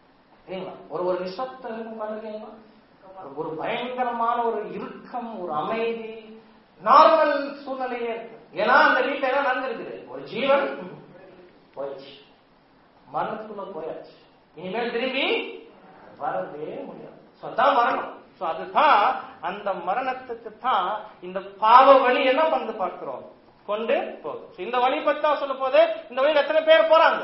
ஒரு ஒரு நிசப்தம் இருக்கும். ஒரு பயங்கரமான ஒரு இறுக்கம், ஒரு அமைதி, நார்மல் சூழ்நிலையே இருக்கு. ஏன்னா அந்த வீட்டுல எல்லாம் நடந்திருக்குது. ஒரு ஜீவன் போயிடுச்சு, மரணத்துக்குள்ள போயாச்சு, இனிமேல் திரும்பி வரவே முடியாது. அதான் மரணம். அதுதான் அந்த மரணத்துக்கு தான் இந்த பாவ வழி என்ன பண்ணு பார்க்கிறோம் கொண்டு போகும். இந்த வழி பத்தி தான் சொல்ல போது. இந்த வழியில் எத்தனை பேர் போறாங்க?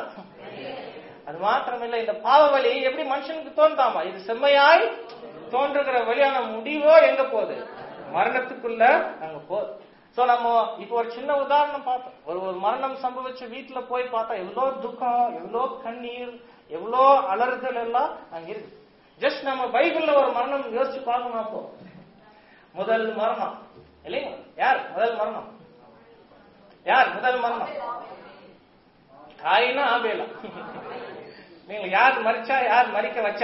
அது மாத்திரம் இல்ல, இந்த பாவ வழி எப்படி மனுஷனுக்கு தோன்றாமா? இது செம்மையாய் தோன்றுகிற வழியான முடிவோ எங்க போகுது? மரணத்துக்குள்ள அங்க போகுது. சோ நம்ம இப்ப ஒரு சின்ன உதாரணம் பார்த்தோம். ஒரு ஒரு மரணம் சம்பவிச்ச வீட்டுல போய் பார்த்தா எவ்வளவு துக்கம், எவ்வளவு கண்ணீர், எவ்வளவு அலறுதல் எல்லாம் அங்க இருக்கு. ஜஸ்ட் நம்ம பைபிள்ல ஒரு மரணம் யோசிச்சு பார்க்கணும். அப்போ முதல் மரணம் இல்லையா? யார் முதல் மரணம்? யார் முதல் மரணம்? காயினா ஆபேலா? நீங்க யார் மறிச்சா, யார் மறிக்க வச்சா?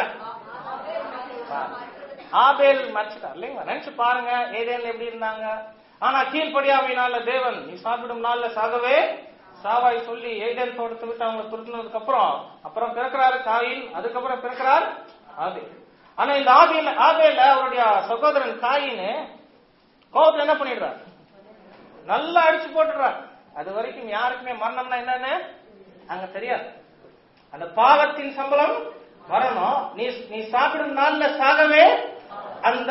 ஆபேல் மறிச்சிட்டா இல்லைங்களா? நினைச்சு பாருங்க, ஏதேன் எப்படி இருந்தாங்க. ஆனா கீழ்படியாமையினால தேவன் நீ சாப்பிடும் நாள்ல சாகவே சாவாய் சொல்லி ஏதேன் தோட்டத்தை விட்டு அவங்க துரத்துனதுக்கு அப்புறம் அப்புறம் பிறக்கிறாரு காயின், அதுக்கப்புறம் பிறக்கிறார் ஆபேல். ஆனா இந்த ஆபேல் ஆபேல அவருடைய சகோதரன் காயின்னு கோபத்துல என்ன பண்ணிடுறார்? நல்லா அடிச்சு போட்டுறார். அது வரைக்கும் யாருக்குமே மரணம்னா என்னன்னு அங்க தெரியாது. அந்த பாவத்தின் சம்பளம் மரணம். நீ நீ சாப்பிடும் நாள்ல சாகவே அந்த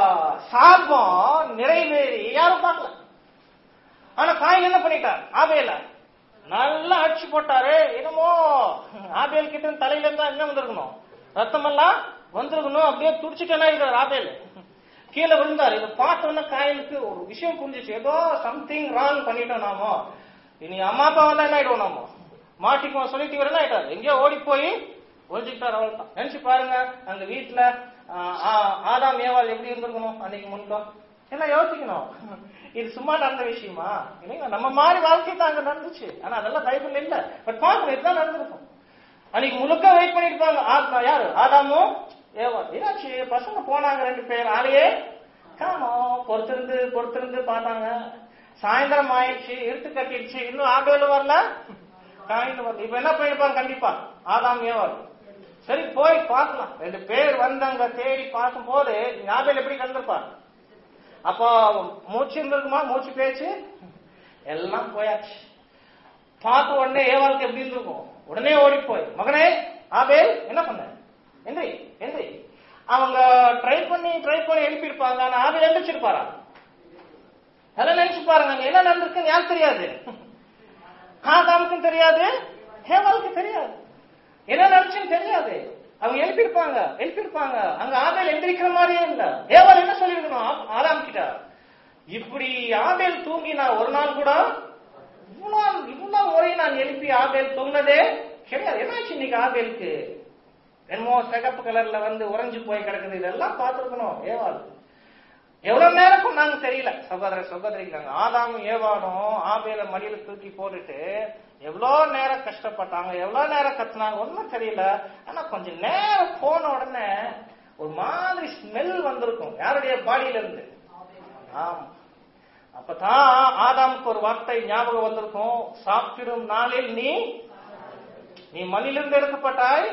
சாபம் நிறைவேறி யாரும் பார்க்கல. ஆனா காயின் என்ன பண்ணிட்டார்? ஆபேல நல்லா அடிச்சு போட்டாரு. என்னமோ ஆபேல் கிட்ட தலையில இருந்தா என்ன வந்திருக்கணும்? ரத்தம் எல்லாம் வந்திருக்கணும். அப்படியே துடிச்சுட்டேன்னா இருக்காரு ஆபேல். கீழே விழுந்தாரு. இதை பார்த்தோன்னா காயினுக்கு ஒரு விஷயம் புரிஞ்சிச்சு. ஏதோ சம்திங் ராங் பண்ணிட்டோம் நாமோ. இனி அம்மா அப்பா வந்தா என்ன ஆயிடுவோம்? நாமோ மாட்டிக்குவோம் சொல்லிட்டு இவர் என்ன ஆயிட்டாரு? எங்கேயோ ஓடி போய் ஒழிஞ்சுக்கிட்டார். அவள் தான். நினைச்சு பாருங்க, அந்த வீட்டுல ஆதாம் ஏவாள் எப்படி இருந்திருக்கணும் அன்னைக்கு முன்கோ எல்லாம் யோசிக்கணும். இது சும்மா நடந்த விஷயமா? இல்லைங்களா? நம்ம மாதிரி வாழ்க்கை தான் அங்க நடந்துச்சு. ஆனா அதெல்லாம் பைபிள் இல்ல. பட் பாக்கணும், இதுதான் நடந்திருக்கும். அன்னைக்கு முழுக்க வெயிட் பண்ணிருப்பாங்க. யாரு? ஆதாமும் ஏவாள். ஏதாச்சு பசங்க போனாங்க ரெண்டு பேர், ஆளையே காணோம். பொறுத்திருந்து பொறுத்திருந்து பார்த்தாங்க. சாயந்தரம் ஆயிடுச்சு, இருட்டு கட்டிடுச்சு, இன்னும் ஆபேலும் வரல, காயினும் வரல. இப்ப என்ன பண்ணிருப்பாங்க? கண்டிப்பா ஆதாம் ஏவாள் சரி போய் பார்க்கலாம். ரெண்டு பேர் வந்தாங்க, தேடி பார்க்கும் போது ஆபேல் எப்படி கலந்துருப்பார்? அப்போ மூச்சு இருந்திருக்குமா? மூச்சு பேச்சு எல்லாம் போயாச்சு. பார்த்த உடனே ஏவாளுக்கு எப்படி இருந்திருக்கும்? உடனே ஓடி போய், மகனே ஆபேல் என்ன பண்ண, எந்திரி எந்திரி. அவங்க ட்ரை பண்ணி ட்ரை பண்ணி எழுப்பியிருப்பாங்க. ஆனா ஆபேல் எந்திரிச்சிருப்பாரா? அதெல்லாம் நினைச்சு பாருங்க, அங்க என்ன நடந்திருக்குன்னு யாருக்கு தெரியாது? ஆதாமுக்கும் தெரியாது, ஏவாளுக்கு தெரியாது, என்ன நினைச்சுன்னு தெரியாது. அவங்க எழுப்பியிருப்பாங்க எழுப்பியிருப்பாங்க அங்க ஆபேல் எந்திரிக்கிற மாதிரியே இல்ல. ஏவாள் என்ன சொல்லிருக்கணும் ஆதாம் கிட்ட? இப்படி ஆபேல் தூங்கினா ஒரு நாள் கூட இவ்வளவு திருப்பி ஆபேல் தூங்கினதே கிடையாது. என்னாச்சு இன்னைக்கு ஆபேலுக்கு? என்னமோ சிகப்பு கலர்ல வந்து உறைஞ்சு போய் கிடக்குது. இதெல்லாம் பார்த்துருக்கணும். ஏவாள் எவ்வளவு நேரம் சொன்னாங்க தெரியல. சகோதர சகோதரிக்காங்க ஆதாமும் ஏவாளும் ஆபேல மடியில தூக்கி போட்டுட்டு எவ்வளவு நேரம் கஷ்டப்பட்டாங்க, எவ்வளவு நேரம் கத்துனாங்க, ஒன்னும் தெரியல. ஆனா கொஞ்சம் நேரம் போன உடனே ஒரு மாதிரி ஸ்மெல் வந்திருக்கும் யாருடைய பாடியில இருந்து. ஆமா, அப்பதான் ஆதாமுக்கு ஒரு வார்த்தை ஞாபகம் வந்திருக்கும், சாப்பிடும் நாளில் நீ நீ மண்ணிலிருந்து எடுக்கப்பட்டாய்.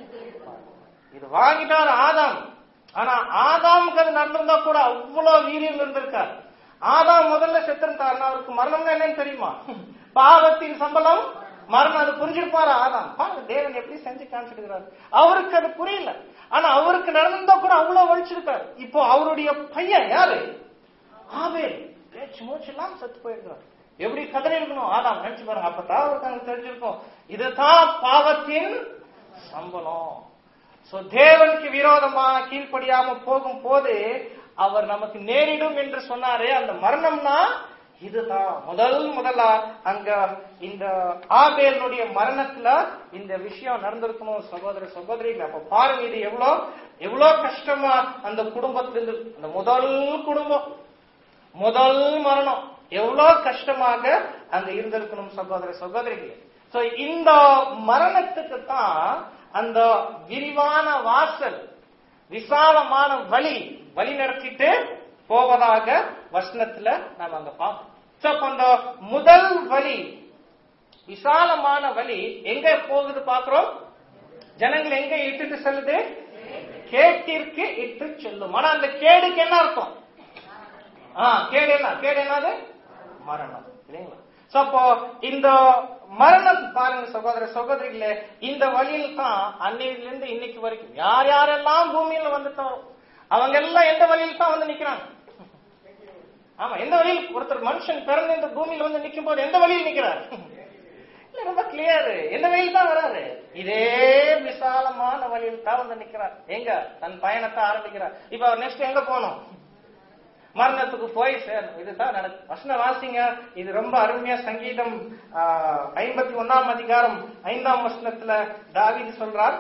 இது வாங்கிட்டார் ஆதாம். ஆனா ஆதாமுக்கு அது நடந்திருந்தா கூட அவ்வளவு வீரியம் இருந்திருக்கார். ஆதாம் முதல்ல செத்துருந்தாருன்னா அவருக்கு மரணம் என்னன்னு தெரியுமா? பாவத்தின் சம்பளம் மரணம். அது புரிஞ்சிருப்பாரு ஆதாம். பாருங்க தேவன் எப்படி செஞ்சு காமிச்சிருக்கிறாரு. அவருக்கு அது புரியல. ஆனா அவருக்கு நடந்தா கூட அவ்வளவு வலிச்சிருக்காரு. இப்போ அவருடைய பையன் யாரு? ஆபேல். பேச்சு மூச்சு எல்லாம் செத்து போயிருக்காரு. எப்படி கதறி இருக்கணும் ஆதாம் நினைச்சு பாருங்க. அப்பதான் அவருக்கு தெரிஞ்சிருக்கும் இதுதான் பாவத்தின் சம்பளம். சோ தேவனுக்கு விரோதமான கீழ்ப்படியாம போகும் போது அவர் நமக்கு நேரிடும் என்று சொன்னாரே, அந்த மரணம்னா இதுதான். முதல் முதலா அங்க இந்த ஆபேலுடைய மரணத்துல இந்த விஷயம் நடந்திருக்கணும் சகோதர சகோதரிகள். அப்ப பாருங்க இது எவ்வளவு எவ்வளவு கஷ்டமா அந்த குடும்பத்திலிருந்து, அந்த முதல் குடும்பம் முதல் மரணம் எவ்வளவு கஷ்டமாக அங்க இருந்திருக்கணும் சகோதர சகோதரிகள். சோ இந்த மரணத்துக்கு தான் அந்த விரிவான வாசல், விசாலமான வழி வழி நடத்திட்டு போவதாக வசனத்துல நாம அங்க பார்ப்போம். அந்த முதல் வழி, விசாலமான வழி எங்க போகுது பாக்குறோம். ஜனங்கள் எங்க இட்டுட்டு செல்லுது? கேட்டிற்கு இட்டு செல்லும். ஆனா அந்த கேடுக்கு என்ன அர்த்தம்? ஆஹ் கேடு என்ன? கேடு என்னது? மரணம். இல்லைங்களா? அப்போ இந்த மரணம் பாருங்க சகோதர சகோதரிகளே, இந்த வழியில் தான் அன்னையிலிருந்து இன்னைக்கு வரைக்கும் யார் யாரெல்லாம் பூமியில வந்துட்டோம் அவங்க எல்லாம் எந்த வழியில் தான் வந்து நிக்கிறாங்க. ஆமா, எந்த வழியில் ஒருத்தர் மனுஷன் பிறந்து இந்த பூமியில வந்து நிக்கும் போது எந்த வழியில் நிக்கிறார்? இல்ல, ரொம்ப கிளியர். எந்த வழியில் தான் வராரு? இதே விசாலமான வழியில் தான் வந்து நிக்கிறார். எங்க தன் பயணத்தை ஆரம்பிக்கிறார். இப்ப அவர் நெக்ஸ்ட் எங்க போனோம்? மரணத்துக்கு போய் சேரணும். இதுதான் நடக்கும். வசன வாசிங்க. இது ரொம்ப அருமையா சங்கீதம் ஐம்பத்தி ஒன்னாம் அதிகாரம் ஐந்தாம் வசனத்துல தாவீது சொல்றார்.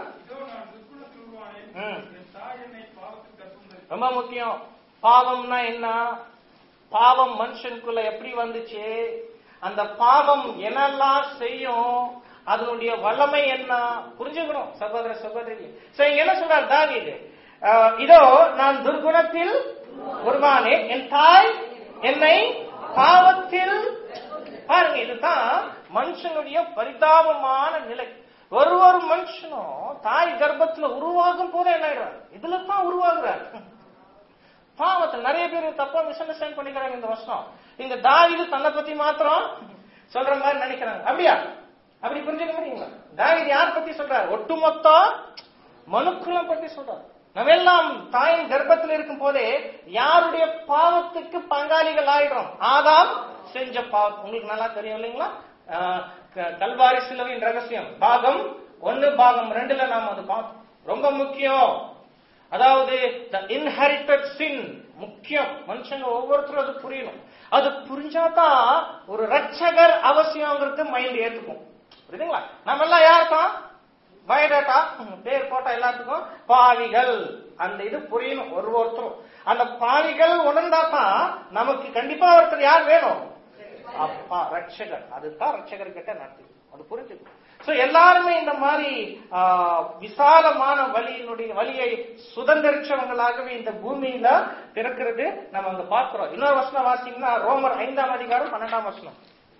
ரொம்ப முக்கியம். பாவம்னா என்ன? பாவம் மனுஷனுக்குள்ள எப்படி வந்துச்சு? அந்த பாவம் என்னெல்லாம் செய்யும்? அதனுடைய வல்லமை என்ன புரிஞ்சுக்கணும் சகோதர சகோதரி. என்ன சொல்றார் தாவீது? இதோ நான் துர்குணத்தில் ஒருவானே, என் தாய் என்னை பாவத்தில். பாருங்க, இதுதான் மனுஷனுடைய பரிதாபமான நிலை. ஒரு ஒரு மனுஷனும் தாய் கர்ப்பத்துல உருவாகும் போது என்ன ஆயிடுறாரு? இதுல தான் உருவாகுறாரு பாவத்தில். நிறைய பேர் தப்பா மிஸ் அண்டர்ஸ்டாண்ட் பண்ணிக்கிறாங்க இந்த வருஷம். இங்க தாவீது தன்னை பத்தி மாத்திரம் சொல்ற மாதிரி நினைக்கிறாங்க. அப்படியா? அப்படி புரிஞ்சுக்க முடியுங்களா? தாவீது யார் பத்தி சொல்றாரு? ஒட்டுமொத்த மனுக்குலம் பத்தி சொல்றாரு. நம்ம எல்லாம் தாயின் கர்ப்பத்தில் இருக்கும் போதே யாருடைய பாவத்துக்கு பங்காளிகள் ஆயிடும்? ஆதாம் செஞ்ச பாவம். உங்களுக்கு நல்லா தெரியும் இல்லைங்களா? கல்வாரி சிலுவையின் ரகசியம் பாகம் ஒன்னு பாகம் ரெண்டுல நாம் அது பார்த்தோம். ரொம்ப முக்கியம். அதாவது இன்ஹெரிட்டட் சின் முக்கியம். மனுஷங்க ஒவ்வொருத்தரும் அது புரியணும். அது புரிஞ்சாதான் ஒரு ரட்சகர் அவசியங்கிறது மைண்ட் ஏத்துக்கும். புரியுதுங்களா? நம்ம எல்லாம் யாருக்கும் பயோடேட்டா பேர் போட்டா எல்லாத்துக்கும் பாவிகள். அந்த இது புரியணும் ஒரு ஒருத்தரும். அந்த பாவிகள் உணர்ந்தாதான் நமக்கு கண்டிப்பா ஒருத்தர் யார் வேணும்? அப்பா ரட்சகர். அதுதான் ரட்சகர் கிட்ட நடத்தி அது புரிஞ்சுக்கணும். சோ எல்லாருமே இந்த மாதிரி விசாலமான வழியினுடைய வழியை சுதந்திரிச்சவங்களாகவே இந்த பூமியில பிறக்கிறது நம்ம அங்க பார்க்கிறோம். இன்னொரு வசனம் வாசிங்கன்னா ரோமர் ஐந்தாம் அதிகாரம் பன்னெண்டாம் வசனம்.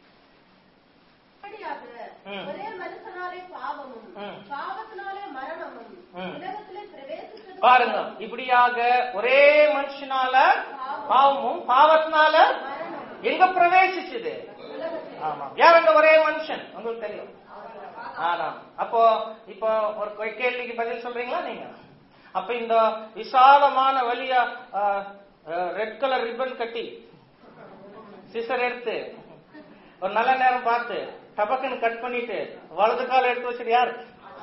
ஒரே மனுஷனாலே பாவமும் பாவத்தினாலே மரணமும் உலகத்திலே பிரவேசித்தது. பாருங்க, இப்படியாக ஒரே மனுஷனால பாவமும் பாவத்தினால எங்க பிரவேசிச்சது? ஆமா, யாருங்க ஒரே மனுஷன்? உங்களுக்கு தெரியும். ஆனா அப்போ இப்போ ஒரு கேள்விக்கு பதில் சொல்றீங்களா நீங்க? அப்ப இந்த விசாலமான வழியா ரெட் கலர் ரிப்பன் கட்டி சிசர் எடுத்து ஒரு நல்ல நேரம் பார்த்து டபக்குன்னு கட் பண்ணிட்டு வலது கால எடுத்து வச்சுட்டு யாரு?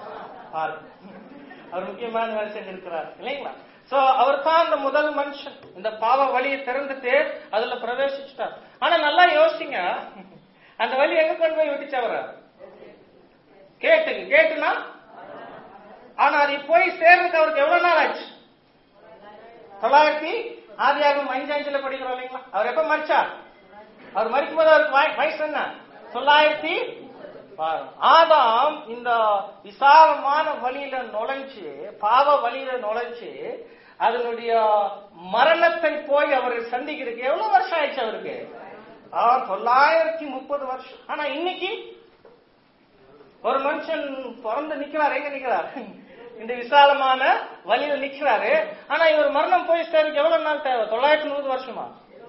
அவர் முக்கியமான வேலை செஞ்சிருக்கிறார் இல்லைங்களா? சோ அவர் தான் இந்த முதல் மனுஷன். இந்த பாவ வழியை திறந்துட்டு அதுல பிரவேசிச்சுட்டார். ஆனா நல்லா யோசிங்க, அந்த வழி எங்க கொண்டு போய் விட்டுச்சு அவர? கேட்டுக்கு கேட்டுனா ஆனா அது போய் சேர்றதுக்கு அவருக்கு எவ்வளவு நாள் ஆச்சு? தொள்ளாயிரத்தி ஆதியாகமம் அஞ்சு அஞ்சுல படிக்கிறோம் இல்லைங்களா? அவர் எப்ப மரிச்சார்? அவர் மரிக்கும் போது அவருக்கு வயசு என்ன? தொள்ளாயிரத்தி ஆதாம் இந்த விசாலமான வழியில நுழைஞ்சு, பாவ வழியில நுழைஞ்சு அதனுடைய மரணத்தை போய் அவர் சந்திக்கிறதுக்கு எவ்வளவு வருஷம் ஆயிடுச்சு அவருக்கு? அவர் தொள்ளாயிரத்தி முப்பது வருஷம். ஆனா இன்னைக்கு ஒரு மனுஷன் பிறந்து நிக்கிறார். எங்க நிக்கிறார்? இந்த விசாலமான வழியில நிக்கிறாரு. ஆனா இவர் மரணம் போய் சேர்க்கு எவ்வளவு நாள் தேவை? தொள்ளாயிரத்தி முப்பது வருஷமா?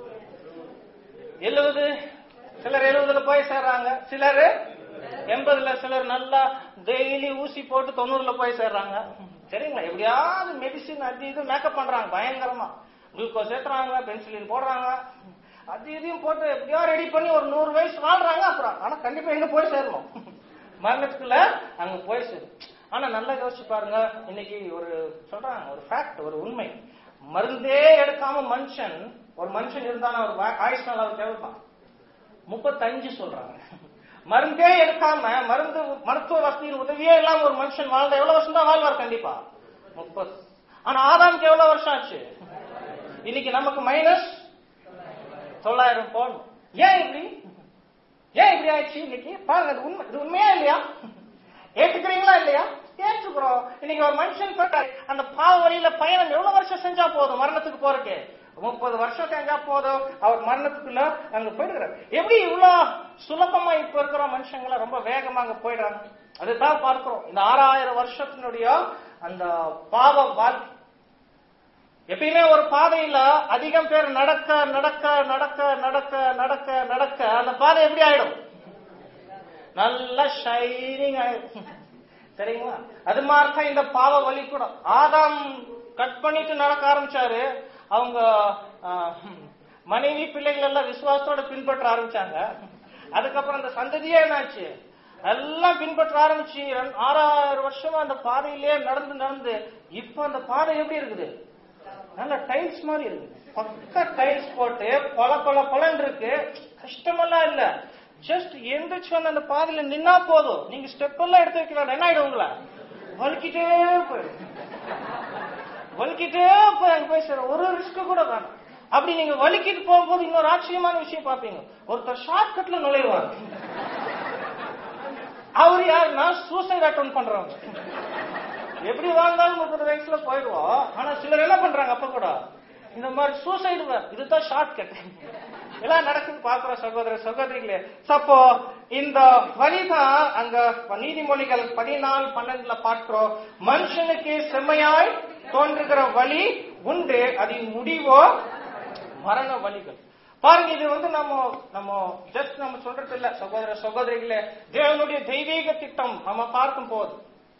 எழுபது, சிலர் எழுபதுல போய் சேர்றாங்க, சிலர் எண்பதுல, சிலர் நல்லா டெய்லி ஊசி போட்டு தொண்ணூறுல போய் சேர்றாங்க. சரிங்களா? எப்படியாவது மெடிசின் அது இது மேக்கப் பண்றாங்க பயங்கரமா. குளுக்கோஸ் ஏத்துறாங்க, பென்சிலின் போடுறாங்க, அது இதையும் போட்டு எப்படியோ ரெடி பண்ணி ஒரு நூறு வயசு வாழ்றாங்க. அப்புறம் ஆனா கண்டிப்பா எங்க போய் சேரணும்? மரணத்துக்குள்ள அங்க போய் சேரும். ஆனா நல்லா யோசிச்சு பாருங்க. இன்னைக்கு ஒரு சொல்றாங்க, ஒரு ஃபேக்ட், ஒரு உண்மை. மருந்தே எடுக்காம மனுஷன் ஒரு மனுஷன் இருந்தாலும் அவர் ஆயுஷ் நாள் அவர் தேவைப்பான் முப்பத்தஞ்சு சொல்றாங்க. மருந்தே எடுக்காம, மருந்து மருத்துவ வசதியின் உதவியே இல்லாம ஒரு மனுஷன் வாழ்ந்த எவ்வளவு வருஷம் தான் வாழ்வார்? கண்டிப்பா முப்பது. ஆனா ஆதாமுக்கு எவ்வளவு வருஷம் ஆச்சு? இன்னைக்கு நமக்கு மைனஸ் தொள்ளாயிரம் போகணும். ஏன் இப்படி? ஏன் இப்படி ஆயிடுச்சு இன்னைக்கு? பாருங்க, அது உண்மை, இது உண்மையா இல்லையா? ஏற்றுக்கிறீங்களா இல்லையா? ஏற்றுக்கிறோம். இன்னைக்கு ஒரு மனுஷன் அந்த பாவ வழியில பயணம் எவ்வளவு வருஷம் செஞ்சா போதும் மரணத்துக்கு போறதுக்கு? முப்பது வருஷம் செஞ்சா போதும் அவர் மரணத்துக்குள்ள அங்க போயிடுறாரு. எப்படி இவ்வளவு சுலபமா இப்ப இருக்கிற மனுஷங்கள ரொம்ப வேகமா அங்க போயிடுறாங்க? அதுதான் பார்க்கிறோம். இந்த ஆறாயிரம் வருஷத்தினுடைய அந்த பாவ வாழ்க்கை. எப்பயுமே ஒரு பாதையில அதிகம் பேர் நடக்க நடக்க நடக்க நடக்க நடக்க நடக்க அந்த பாதை எப்படி ஆயிடும்? நல்ல ஷைனிங் ஆயிடும். சரிங்களா? அது மாதிரிதான் இந்த பாவ வழி கூட. ஆதாம் கட் பண்ணிட்டு நடக்க ஆரம்பிச்சாரு. அவங்க மனைவி பிள்ளைகள் எல்லாம் விசுவாசத்தோட பின்பற்ற ஆரம்பிச்சாங்க. அதுக்கப்புறம் அந்த சந்ததியே என்னாச்சு? எல்லாம் பின்பற்ற ஆரம்பிச்சு ஆறாயிரம் வருஷமா அந்த பாதையிலேயே நடந்து நடந்து இப்ப அந்த பாதை எப்படி இருக்குது? நல்ல டைல்ஸ் மாதிரி இருக்கு. பக்க டைல்ஸ் போட்டு பல பல பலன் இருக்கு. கஷ்டமெல்லாம் இல்ல. ஜஸ்ட் எந்திரிச்சு வந்து அந்த பாதையில நின்னா போதும். நீங்க ஸ்டெப் எல்லாம் எடுத்து வைக்கலாம். என்ன ஆயிடும்? உங்களை வலிக்கிட்டே போயிடும். வலிக்கிட்டே போய் அங்க போய் சேர ஒரு ரிஸ்க் கூட வேணும். அப்படி நீங்க வலிக்கிட்டு போகும்போது இன்னொரு ஆச்சரியமான விஷயம் பாப்பீங்க. ஒருத்தர் ஷார்ட் கட்ல நுழைவார். அவரு யாருன்னா சூசைட் அட்டெண்ட் பண்றவங்க. எப்படி வாழ்ந்தாலும் முப்பது வயசுல போயிடுவோம். ஆனா சிலர் என்ன பண்றாங்க அப்ப கூட இந்த மாதிரி சூசைடு. இதுதான் ஷார்ட் கட். எல்லாம் நடக்குது பாக்குற சகோதர சகோதரிகளே. அப்போ இந்த வழிதான் அங்க நீதிமொழிகள் பதினாலு பன்னெண்டுல பார்க்கிறோம். மனுஷனுக்கு செம்மையாய் தோன்றுகிற வழி உண்டு, அதன் முடிவோ மரண வழிகள். பாருங்க, இது வந்து நம்ம நம்ம ஜஸ்ட் நம்ம சொல்றது இல்ல சகோதர சகோதரிகளே. தேவனுடைய தெய்வீக திட்டம் நம்ம பார்க்கும் போது,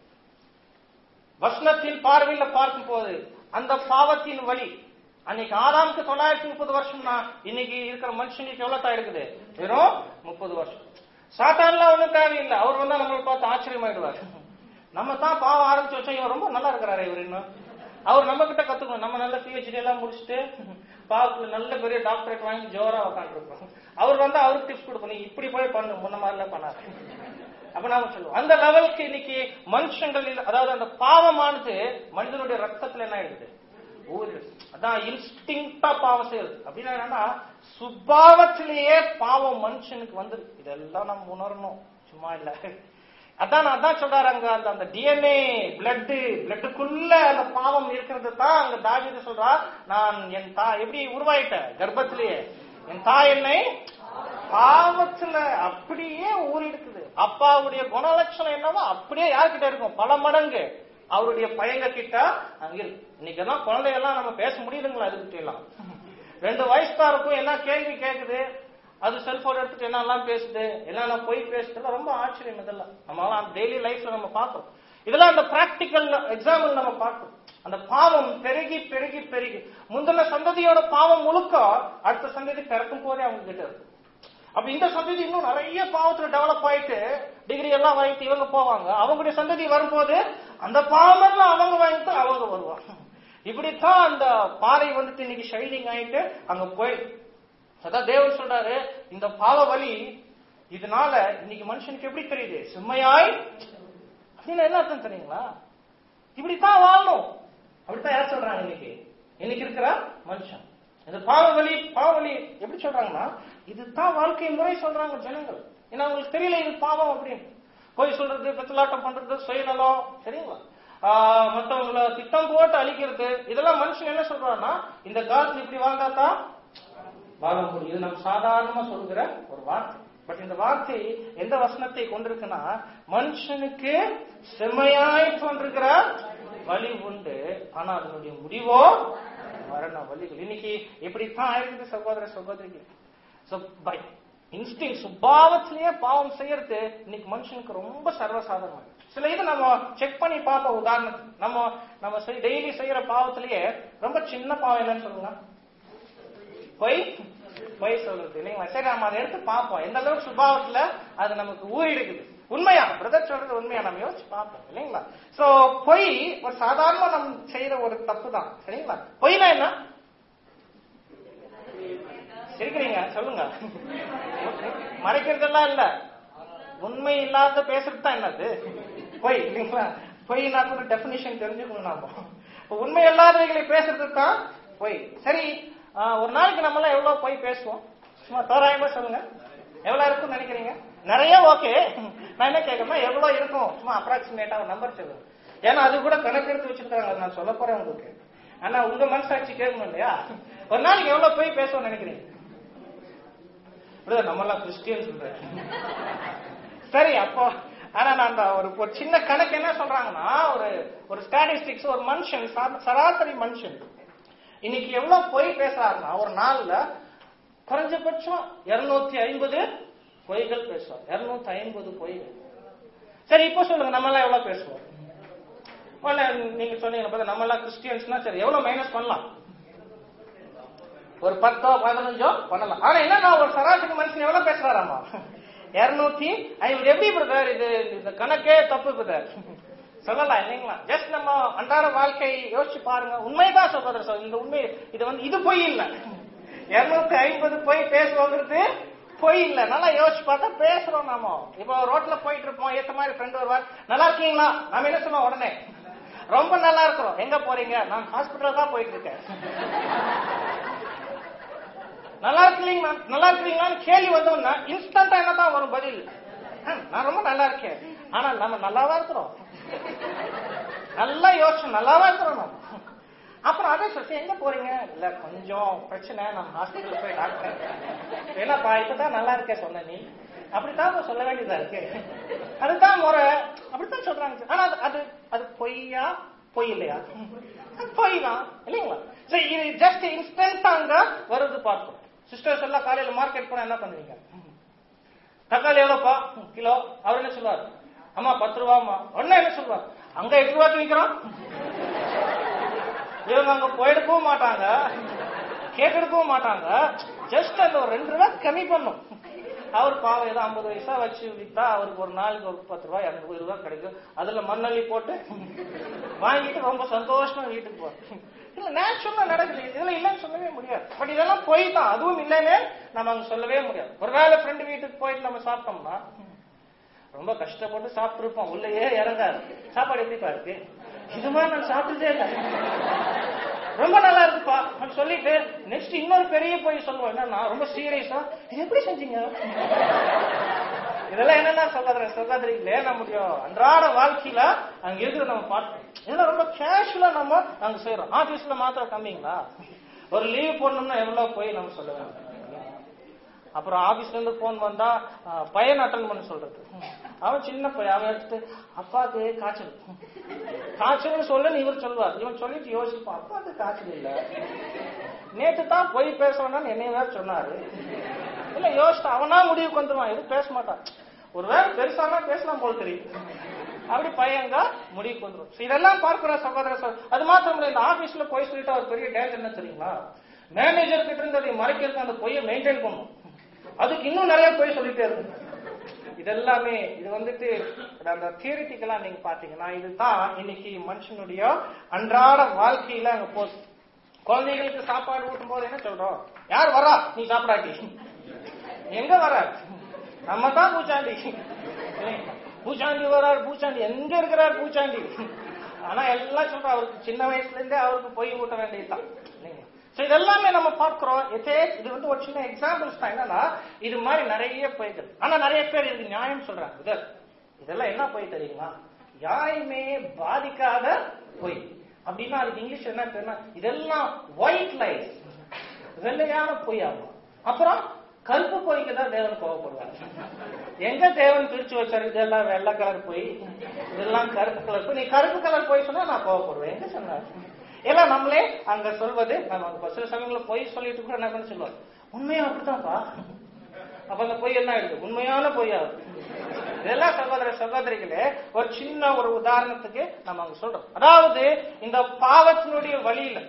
வசனத்தின் பார்வையில பார்க்கும் போது, அந்த பாவத்தின் வழி அன்னைக்கு ஆதாமுக்கு தொள்ளாயிரத்தி முப்பது வருஷம்னா இன்னைக்கு இருக்கிற மனுஷனுக்கு எவ்வளவு தான் இருக்குது? வெறும் முப்பது வருஷம். சாத்தான்லாம் ஒண்ணும் தேவையில்லை. அவர் வந்தா நம்மளை பார்த்து ஆச்சரியமாயிடுவார். நம்ம தான் பாவம் ஆரம்பிச்சு வச்சோம், இவர் ரொம்ப நல்லா இருக்கிறாரு இவர். இன்னும் அவர் நம்ம கிட்ட கத்துக்கணும். நம்ம நல்ல பிஹெச்டி எல்லாம் முடிச்சுட்டு பாவத்துல நல்ல பெரிய டாக்டரேட் வாங்கி ஜோரா உட்காந்துருக்கோம். அவர் வந்து அவருக்கு டிப்ஸ் கொடுப்போம், நீ இப்படி போய் பண்ணு, முன்ன மாதிரிலாம் பண்ணாரு. அப்ப நாம சொல்லுவோம் அந்த லெவலுக்கு இன்னைக்கு மனுஷங்கள், அதாவது அந்த பாவமானது மனிதனுடைய ரத்தத்துல என்ன ஆயிடுது? அதான் இன்ஸ்டிங்க்டா பாவம் செய்யுது. அப்படின்னா என்னன்னா சுபாவத்திலேயே பாவம் மனுஷனுக்கு வந்து இதெல்லாம் நம்ம உணரணும், சும்மா இல்ல. அதான் அதான் சொல்றாரு அங்க அந்த டிஎன்ஏ பிளட் பிளட்டுக்குள்ள அந்த பாவம் இருக்கிறது தான் அங்க தாவீது சொல்றா, நான் என் தாய் எப்படி உருவாயிட்டேன் கர்ப்பத்திலேயே, என் தாய் என்னை பாவத்துல அப்படியே ஊறி இருக்குது. அப்பாவுடைய குணலட்சணம் என்னவோ அப்படியே யார்கிட்ட இருக்கும்? பல மடங்கு அவருடைய பையங்க கிட்ட அங்க இருக்கு. இன்னைக்கு எல்லாம் குழந்தைகள்லாம் நம்ம பேச முடியுதுங்களா? அதுக்கிட்ட எல்லாம் ரெண்டு வயசுக்காருக்கும் என்ன கேள்வி கேக்குது, அது செல்போன் எடுத்துட்டு என்னெல்லாம் பேசுது, என்னென்ன போய் பேசுது, ரொம்ப ஆச்சரியம். இதெல்லாம் நம்ம டெய்லி லைஃப்ல நம்ம பார்க்கணும். இதெல்லாம் அந்த பிராக்டிக்கல் எக்ஸாம்பிள் நம்ம பார்க்கணும். அந்த பாவம் பெருகி பெருகி பெருகி முந்தின சந்ததியோட பாவம் முழுக்க அடுத்த சந்ததி பிறக்கும் போதே அவங்க கிட்ட இருக்கு. அப்ப இந்த சந்ததி இன்னும் நிறைய பாவத்துல டெவலப் ஆயிட்டு டிகிரி எல்லாம் வாங்கிட்டு இவங்க போவாங்க. அவங்களுடைய சந்ததி வரும்போது அந்த பாவம் எல்லாம் அவங்க வாங்கிட்டு அவங்க வருவாங்க. இப்படித்தான் அந்த பாதை வந்துட்டு இன்னைக்கு ஷைனிங் ஆயிட்டு அங்க போய், அதான் தேவன் சொல்றாரு இந்த பாவ வழி இதனால இன்னைக்கு மனுஷனுக்கு எப்படி தெரியுது? செம்மையாய் பக்தினா என்ன அர்த்தம் தெரியுங்களா? இப்படித்தான் வாழணும். அப்படித்தான் யார் சொல்றாங்க இன்னைக்கு இன்னைக்கு இருக்கிற மனுஷன். இந்த பாவவழி பாவவழி எப்படி சொல்றாங்கன்னா இதுதான் வாழ்க்கை முறை சொல்றாங்க ஜனங்கள். ஏன்னா அவங்களுக்கு தெரியல இது பாவம் அப்படின்னு. போய் சொல்றது, பெத்தலாட்டம் பண்றது, சுயநலம், சரிங்களா, மற்றவங்களை திட்டம் போட்டு அழிக்கிறது, இதெல்லாம் மனுஷன் என்ன சொல்றான்னா இந்த காலத்துல இப்படி வாழ்ந்தாதான் வாழ முடியும். இது நம்ம சாதாரணமா சொல்கிற ஒரு வார்த்தை. பட் இந்த வார்த்தை எந்த வசனத்தை கொண்டிருக்குன்னா மனுஷனுக்கு செம்மையாய் தோன்றுகிற வழி உண்டு, ஆனா அதனுடைய முடிவோ மரண வழிகள். இன்னைக்கு எப்படித்தான் ஆயிருக்குது சகோதர சகோதரிகள். பை இன்ஸ்டிங் சுபாவத்திலேயே பாவம் செய்யறது இன்னைக்கு மனுஷனுக்கு ரொம்ப சர்வசாதாரணம். சில இது நம்ம செக் பண்ணி பார்ப்போம். உதாரணத்துக்கு நம்ம நம்ம டெய்லி செய்யற பாவத்திலேயே ரொம்ப சின்ன பாவம் என்னன்னு சொல்லுங்க, பொய் பொய் சொல்றது இல்லைங்களா? சரி, நம்ம அதை எடுத்து பார்ப்போம் எந்த அளவுக்கு சுபாவத்துல அது நமக்கு ஊறிடுக்குது. உண்மையா பிரதர் சொல்றது உண்மையா நம்ம யோசிச்சு பார்ப்போம் இல்லைங்களா? சோ பொய் ஒரு சாதாரணமா நம்ம செய்யற ஒரு தப்பு தான், சரிங்களா? பொய்னா என்ன? இருக்கிறீங்க சொல்லுங்க. மறைக்கிறதெல்லாம் இல்ல, உண்மை இல்லாத பேசுறது தான் என்னது பொய் இல்லைங்களா? பொய்னா கூட டெபினிஷன் தெரிஞ்சுக்கணும். நாம உண்மை இல்லாதவைகளை பேசுறது தான் பொய். சரி, ஒரு நாளைக்கு நம்ம எல்லாம் எவ்வளவு பொய் பேசுவோம்? சும்மா தோராயமா சொல்லுங்க, எவ்வளவு இருக்கும்னு நினைக்கிறீங்க? நிறைய. ஓகே, நான் என்ன கேட்கறேன், எவ்வளவு இருக்கும்? சும்மா அப்ராக்சிமேட்டா ஒரு நம்பர் சொல்லுங்க. ஏன்னா அது கூட கணக்கு எடுத்து வச்சிருக்காங்க, நான் சொல்ல போறேன் உங்களுக்கு. ஆனா உங்க மனசாட்சி கேட்கணும் இல்லையா? ஒரு நாளைக்கு எவ்வளவு பொய் பேசுவோம் நினைக்கிறீங்க? நம்ம எல்லாம் கிறிஸ்டியன் சொல்றேன். சரி, அப்போ ஆனா நான் ஒரு சின்ன கணக்கு என்ன சொல்றாங்கன்னா, ஒரு ஒரு ஸ்டாட்டிஸ்டிக்ஸ், ஒரு மனுஷன் சராசரி மனுஷன் இன்னைக்கு எவ்வளவு பொய் பேசுறாருன்னா ஒரு நாள்ல குறைஞ்சபட்சம் இருநூத்தி ஐம்பது பொய்கள் பேசுவார். இருநூத்தி ஐம்பது பொய்கள். சரி, இப்போ சொல்லுங்க நம்ம எல்லாம் எவ்வளவு பேசுவோம்? நீங்க சொன்னீங்க நம்ம எல்லாம் கிறிஸ்டியன்ஸ்னா சரி, எவ்வளவு மைனஸ் பண்ணலாம்? ஒரு பத்தோ பதினஞ்சோ பண்ணலாம். ஆனா என்ன, ஒரு சராசரி மனுஷன் எவ்வளவு பேசுறாராமா? இருநூத்தி ஐம்பது. எப்படி பிரதர் இது? இந்த கணக்கே தப்பு பிரதர் சொல்லலாம் இல்லைங்களா? ஜஸ்ட் நம்ம அன்றாட வாழ்க்கை யோசிச்சு பாருங்க. உண்மைதான் சொல்றது சார், இந்த உண்மை இது வந்து இது பொய் இல்ல. இருநூத்தி ஐம்பது பொய் பேசுவோங்கிறது பொய் இல்ல. நல்லா யோசிச்சு பார்த்தா பேசுறோம் நாம. இப்போ ரோட்ல போயிட்டு இருப்போம், ஏத்த மாதிரி ஃப்ரெண்ட் வருவார், நல்லா இருக்கீங்களா? நாம என்ன சொல்லுவோம் உடனே? ரொம்ப நல்லா இருக்கிறோம். எங்க போறீங்க? நான் ஹாஸ்பிட்டல் தான் போயிட்டு இருக்கேன். நல்லா இருக்கீங்களா நல்லா இருக்கீங்களான்னு கேள்வி வந்தோம்னா இன்ஸ்டன்டா என்னதான் வரும் பதில்? நான் ரொம்ப நல்லா இருக்கேன். ஆனா நம்ம நல்லாவா இருக்கிறோம்? நல்லா யோசிச்சு நல்லாவா இருக்கிறோம் நம்ம. அப்புறம் அதே சொல்லி எங்க போறீங்க? இல்ல கொஞ்சம் பிரச்சனை, நம்ம ஹாஸ்பிட்டல் போய் டாக்டர். என்னப்பா இப்பதான் நல்லா இருக்க சொன்ன நீ? அப்படித்தான் சொல்ல வேண்டியதா இருக்கு. அதுதான் முறை, அப்படித்தான் சொல்றாங்க. ஆனா அது அது பொய்யா பொய் இல்லையா? பொய் தான் இல்லைங்களா? இது ஜஸ்ட் இன்ஸ்டன்டா அங்க வருது பார்ப்போம். சிஸ்டர்ஸ் எல்லாம் காலையில மார்க்கெட் போனா என்ன பண்ணுவீங்க? தக்காளி எவ்வளோப்பா கிலோ? அவர் என்ன சொல்லுவார்? அம்மா பத்து ரூபாமா. உடனே என்ன சொல்லுவார்? அங்க எட்டு ரூபாய்க்கு விற்கிறோம். இவங்க அங்க போயிடவும் மாட்டாங்க, கேட்டெடுக்கவும் மாட்டாங்க. ஜஸ்ட் அந்த ஒரு ரெண்டு ரூபாய் கம்மி பண்ணும். அவர் பாவம் ஏதோ ஐம்பது வயசா வச்சு வித்தா அவருக்கு ஒரு நாளைக்கு ஒரு பத்து ரூபாய் இருநூறு ரூபாய் கிடைக்கும். அதுல மண்ணள்ளி போட்டு வாங்கிட்டு ரொம்ப சந்தோஷமா வீட்டுக்கு போறோம். இல்ல நேச்சுரலா நடக்குது, இதெல்லாம் இல்லைன்னு சொல்லவே முடியாது. பட் இதெல்லாம் போய் தான், அதுவும் இல்லைன்னு நம்ம அங்க சொல்லவே முடியாது. ஒருவேளை ஃப்ரெண்டு வீட்டுக்கு போயிட்டு நம்ம சாப்பிட்டோம்னா ரொம்ப கஷ்டப்பட்டு சாப்பிட்டு இருப்போம், உள்ளேயே இறங்காது. சாப்பாடு எப்படிப்பா இருக்கு? இது மாதிரி நான் சாப்பிட்டுட்டே இல்லை, ரொம்ப நல்லா இருக்குப்பா சொல்லிட்டு நெக்ஸ்ட் இன்னொரு பெரிய போய் சொல்லுவோம். என்னன்னா ரொம்ப சீரியஸா, இது எப்படி செஞ்சீங்க? இதெல்லாம் என்னன்னா சகோதர சகோதரிகளே, நம்முடைய அன்றாட வாழ்க்கையில அங்க இருக்கிற நம்ம பார்க்கணும். இதெல்லாம் ரொம்ப கேஷுவலா நம்ம அங்க செய்யறோம். ஆபீஸ்ல மாத்திரம் கம்மிங்களா? ஒரு லீவ் போடணும்னா எவ்வளவு போய் நம்ம சொல்ல வேண்டும். அப்புறம் ஆபீஸ்ல இருந்து போன் வந்தா பையன் அட்டன் பண்ண சொல்றது. அவன் சின்ன பையன், அவன் எடுத்துட்டு அப்பாவுக்கு காய்ச்சல் காய்ச்சல்னு சொல்ல இவர் சொல்லுவார். இவன் சொல்லிட்டு யோசிப்பான், அப்பாவுக்கு காய்ச்சல் இல்ல, நேற்று தான் போய் பேசணும்னு என்னைய வேற சொன்னாரு. இல்ல யோசிச்சு அவனா முடிவுக்கு வந்துருவான், எதுவும் பேச மாட்டான். ஒருவேளை பெருசானா பேசலாம் போல் தெரியும். அப்படி பையங்க முடிவுக்கு வந்துடும். இதெல்லாம் பார்க்கிற சகோதர சார், அது மாத்திரம் இல்ல, இந்த ஆபீஸ்ல போய் சொல்லிட்டு அவர் பெரிய டேஞ்சர் என்ன தெரியுங்களா? மேனேஜர் கிட்ட இருந்து அதை மறைக்கிறதுக்கு அந்த பொய்யை மெயின்டைன் பண்ணும். அதுக்கு இன்னும் நிறைய பொய் சொல்லிட்டே இருக்கு. இதெல்லாமே இது வந்துட்டு அந்த தியரிட்டிக்கலா நீங்க பாத்தீங்கன்னா இதுதான் இன்னைக்கு மனுஷனுடைய அன்றாட வாழ்க்கையில அங்க போகுது. குழந்தைகளுக்கு சாப்பாடு ஊட்டும் போது என்ன சொல்றோம்? யார் வரா நீ சாப்பிடாட்டி? எங்க வர? நம்ம தான் பூச்சாண்டி. பூச்சாண்டி வர்றாரு, பூச்சாண்டி எங்க இருக்கிறார் பூச்சாண்டி? ஆனா எல்லாம் சொல்ற அவருக்கு சின்ன வயசுல இருந்தே அவருக்கு பொய் ஊட்ட வேண்டியதுதான். இதெல்லாமே நம்ம பார்க்கிறோம். இது வந்து ஒரு சின்ன எக்ஸாம்பிள்ஸ் தான். என்னன்னா இது மாதிரி நிறைய பொய்கள். ஆனா நிறைய பேர் இதுக்கு நியாயம் சொல்றாங்க. இதெல்லாம் இதெல்லாம் என்ன பொய் தெரியுமா? யாரையுமே பாதிக்காத பொய் அப்படின்னா அதுக்கு இங்கிலீஷ் என்ன தெரியுமா? இதெல்லாம் ஒயிட் லைஸ், வெள்ளையான பொய் ஆகும். அப்புறம் கருப்பு பொய்க்கு தான் தேவன் கோவப்படுவார். எங்க தேவன் பிரிச்சு வச்சாரு? இதெல்லாம் வெள்ளை கலர் பொய், இதெல்லாம் கருப்பு கலர் பொய். நீ கருப்பு கலர் பொய் சொன்னா நான் கோவப்படுவேன். எங்க சொன்னார்? எல்லாம் நம்மளே அங்க சொல்வது. நம்ம சில சமயங்கள பொய் சொல்லிட்டு கூட என்ன பண்ணி சொல்லுவோம், உண்மையா அப்படித்தான்ப்பா. அப்ப அந்த பொய் என்ன ஆயிடுது? உண்மையான பொய்யா. இதெல்லாம் சகோதர சகோதரிகளே ஒரு சின்ன ஒரு உதாரணத்துக்கு நம்ம அங்க சொல்றோம். அதாவது இந்த பாவத்தினுடைய வழியில